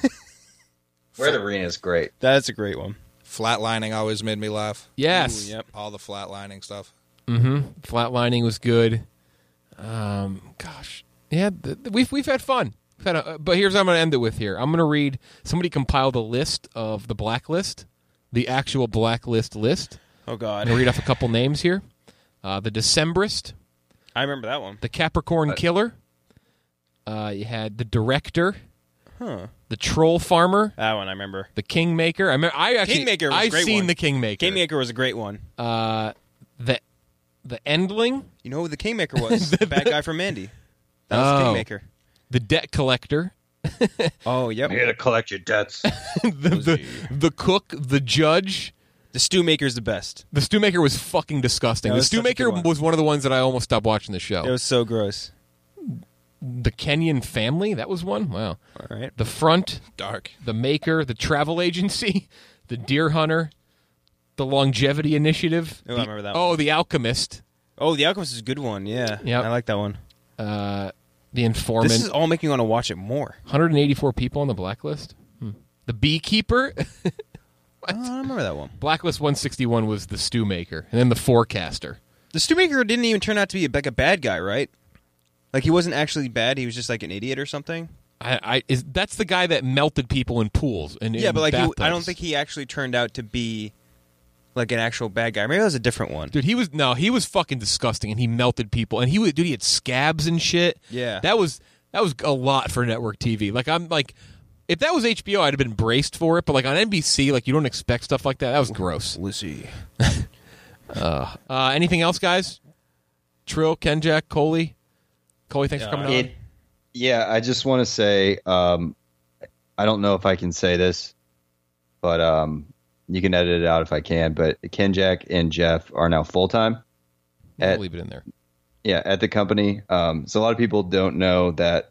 Red Arena is great. That's a great one. Flatlining always made me laugh. Yes. Ooh, yep. All the flatlining stuff. Mm-hmm. Flatlining was good. Um, gosh, yeah, th- th- we've we've had fun. We've had a, but here's what I'm going to end it with. Here, I'm going to read. Somebody compiled a list of the blacklist, the actual blacklist list. Oh God. I'm going to read off a couple names here. Uh, the Decembrist. I remember that one. The Capricorn Killer. Uh, you had the Director. Huh. The Troll Farmer. That one I remember. The Kingmaker. I remember. I actually. Kingmaker was a I've great seen one. the Kingmaker. Kingmaker was a great one. Uh, the the Endling. You know who the Kingmaker was? the bad guy from Mandy. That was Oh. the Kingmaker. The Debt Collector. Oh, yep. I'm here to collect your debts. the, the, the Cook. The Judge. The Stew Maker's the best. The Stew Maker was fucking disgusting. That The was Stew such a Maker good one. was one of the ones that I almost stopped watching the show. It was so gross. The Kenyan Family. That was one. Wow. All right. The Front. Dark. The Maker. The Travel Agency. The Deer Hunter. The Longevity Initiative. Oh, I the- remember that Oh, one. The Alchemist. Oh, The Alchemist is a good one. Yeah. Yep. I like that one. Uh, the Informant. This is all making me want to watch it more. one hundred eighty-four people on the blacklist. Hmm. The Beekeeper. Oh, I don't remember that one. Blacklist one sixty-one was the Stew Maker. And then the Forecaster. The Stew Maker didn't even turn out to be like a bad guy, right? Like he wasn't actually bad. He was just like an idiot or something. I, I is That's the guy that melted people in pools. And Yeah, in but like he, I bathtubs. don't think he actually turned out to be like an actual bad guy. Maybe that was a different one. Dude, he was no, he was fucking disgusting, and he melted people, and he was, dude, he had scabs and shit. Yeah. that was that was a lot for network T V. Like I'm like, if that was H B O, I'd have been braced for it. But like on N B C, like you don't expect stuff like that. That was gross. Lizzie. uh, uh, anything else, guys? Trill, Kenjack, Coley, Coley, thanks for coming on. It, yeah, I just want to say, um, I don't know if I can say this, but um, you can edit it out if I can. But Ken, Jack, and Jeff are now full time. I'll leave it in there. Yeah, at the company. Um, so a lot of people don't know that.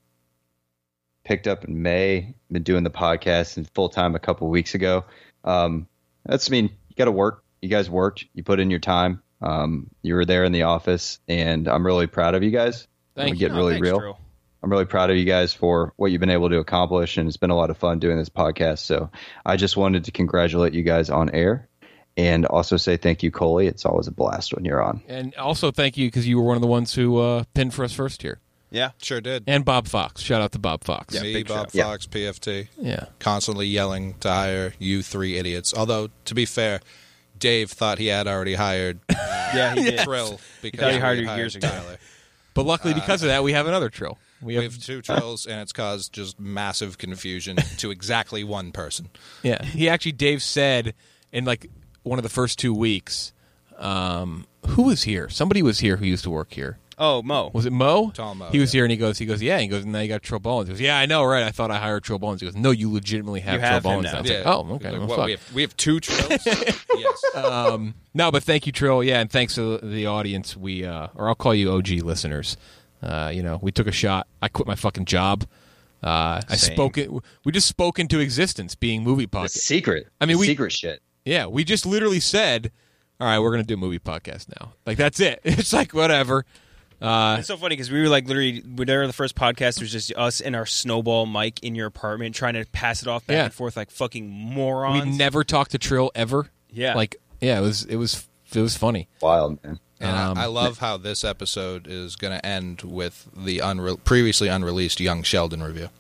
Picked up in May. Been doing the podcast and full time a couple weeks ago. Um, that's I mean, you got to work. You guys worked. You put in your time. Um, you were there in the office, and I'm really proud of you guys. Thank I'm you. getting Oh, really thanks, real. Drew. I'm really proud of you guys for what you've been able to accomplish, and it's been a lot of fun doing this podcast. So I just wanted to congratulate you guys on air, and also say thank you, Coley. It's always a blast when you're on. And also thank you because you were one of the ones who uh, pinned for us first here. Yeah, sure did. And Bob Fox. Shout out to Bob Fox. Yeah, Me, Bob shout. Fox, P F T. Yeah. Constantly yelling to hire you three idiots. Although, to be fair, Dave thought he had already hired uh, Yeah, he did. Trill He because thought he we hired had you years ago. Tyler. But luckily, because of that, we have another Trill. We We have, have two Trills, and it's caused just massive confusion to exactly one person. Yeah, he actually, Dave said in like one of the first two weeks, um, who was here? Somebody was here who used to work here. Oh, Mo. Was it Mo? Tall Mo, He was here, and he goes, he goes, yeah. He goes, now you got Trill Bowens. He goes, yeah, I know, right? I thought I hired Trill Bowens. He goes, no, you legitimately have, You have Trill him Bowens. now. I was like, Yeah. oh, okay. Like, well, what, fuck. we, have, we have two Trills? Yes. um, no, but thank you, Trill. Yeah, and thanks to the audience. We, uh, or I'll call you O G listeners. Uh, you know, we took a shot. I quit my fucking job. Uh, I Same. spoke it. We just spoke into existence, being Movie Pocket. The secret. I mean, The we secret shit. Yeah, we just literally said, "All right, we're gonna do a movie podcast now." Like that's it. It's like whatever. Uh, It's so funny because we were like literally, whenever the first podcast was just us and our snowball mic in your apartment trying to pass it off back Yeah. and forth like fucking morons. we never talked to Trill ever. Yeah. like yeah, it was it was it was funny. Wild, man. And Um, I, I love how this episode is going to end with the unre- previously unreleased Young Sheldon review.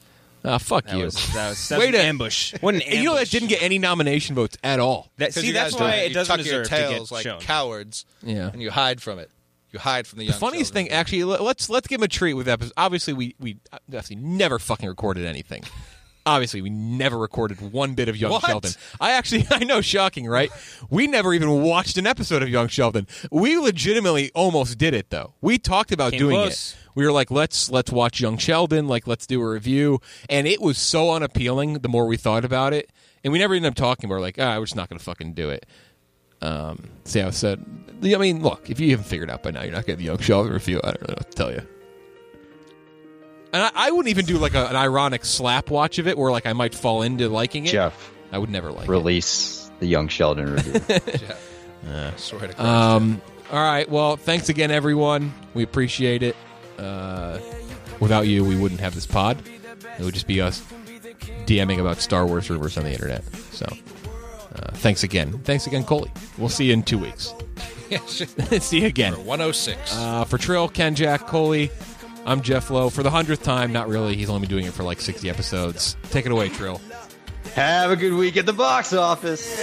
Ah, fuck That you. was, that was, that was Wait an a- ambush. What an ambush. You know that didn't get any nomination votes at all. That, 'Cause see, you that's guys why don't- it you doesn't tuck your deserve to get tails like shown. cowards. Yeah. And you hide from it. You hide from the The young funniest children. thing, actually, let- let's let's give him a treat with episodes. Obviously, we we obviously never fucking recorded anything. Obviously, we never recorded one bit of Young What? Sheldon. I actually, I know, shocking, right? We never even watched an episode of Young Sheldon. We legitimately almost did it, though. We talked about Came doing close. it. We were like, let's let's watch Young Sheldon. Like, let's do a review. And it was so unappealing the more we thought about it. And we never ended up talking. We're like, ah, we're just not going to fucking do it. Um, see how I said. I mean, look, if you haven't figured out by now, you're not getting the Young Sheldon review. I don't know what to tell you. And I, I wouldn't even do like a, an ironic slap watch of it, where like I might fall into liking it. Jeff, I would never like release the Young Sheldon review. Yeah. I swear to it. God. Um, all right. Well, thanks again, everyone. We appreciate it. Uh, without you, we wouldn't have this pod. It would just be us DMing about Star Wars rumors on the internet. So, uh, thanks again. Thanks again, Coley. We'll see you in two weeks. See you again. For one oh six. Uh, for Trill, Ken, Jack, Coley, I'm Jeff Lowe. For the hundredth time, not really. He's only been doing it for like sixty episodes. Take it away, Trill. Have a good week at the box office.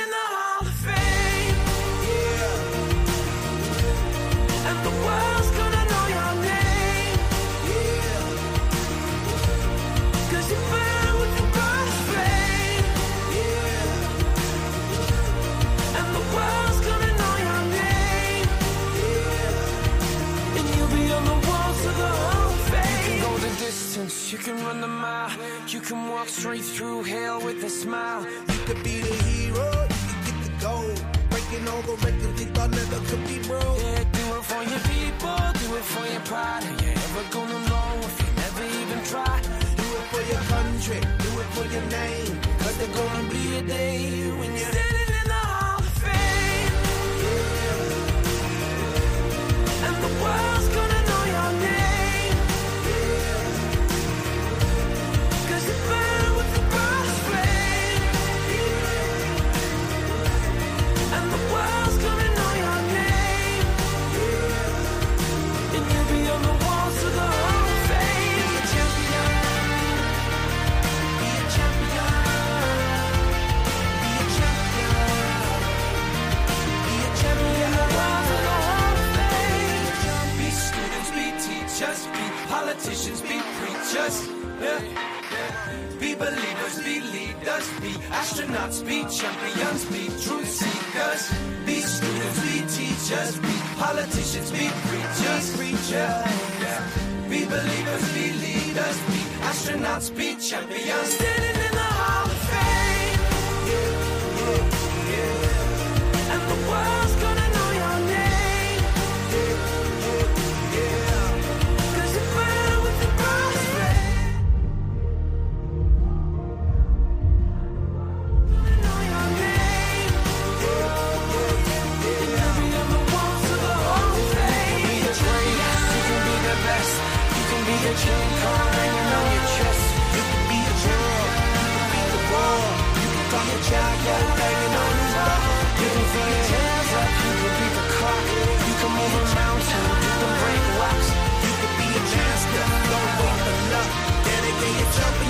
You can run the mile, you can walk straight through hell with a smile. You could be the hero, you could get the gold. Breaking all the records you thought never could be broke. Yeah, do it for your people, do it for your pride. Are you ever gonna know if you never even try? Do it for your country, do it for your name. Cause there's gonna be a day when you're standing in the Hall of Fame. And the world's gonna know your name. Politicians be preachers, yeah. Be believers, be leaders, be astronauts, be champions, be truth seekers. Be students, be teachers, be politicians, be preachers, preachers. Yeah. Be believers, be leaders, be astronauts, be champions. Standing in the Hall of Fame, yeah, yeah, yeah. And the world's gonna know your name, yeah, yeah, yeah. Be a chain car hanging on your chest. You can be a girl, you can be the wall. You can call your jacket hanging on the wall. You can throw your hands up, you can be the clock. You can move a mountain, you can break rocks. You can be a chance to float with the luck. Dedicate your jumping.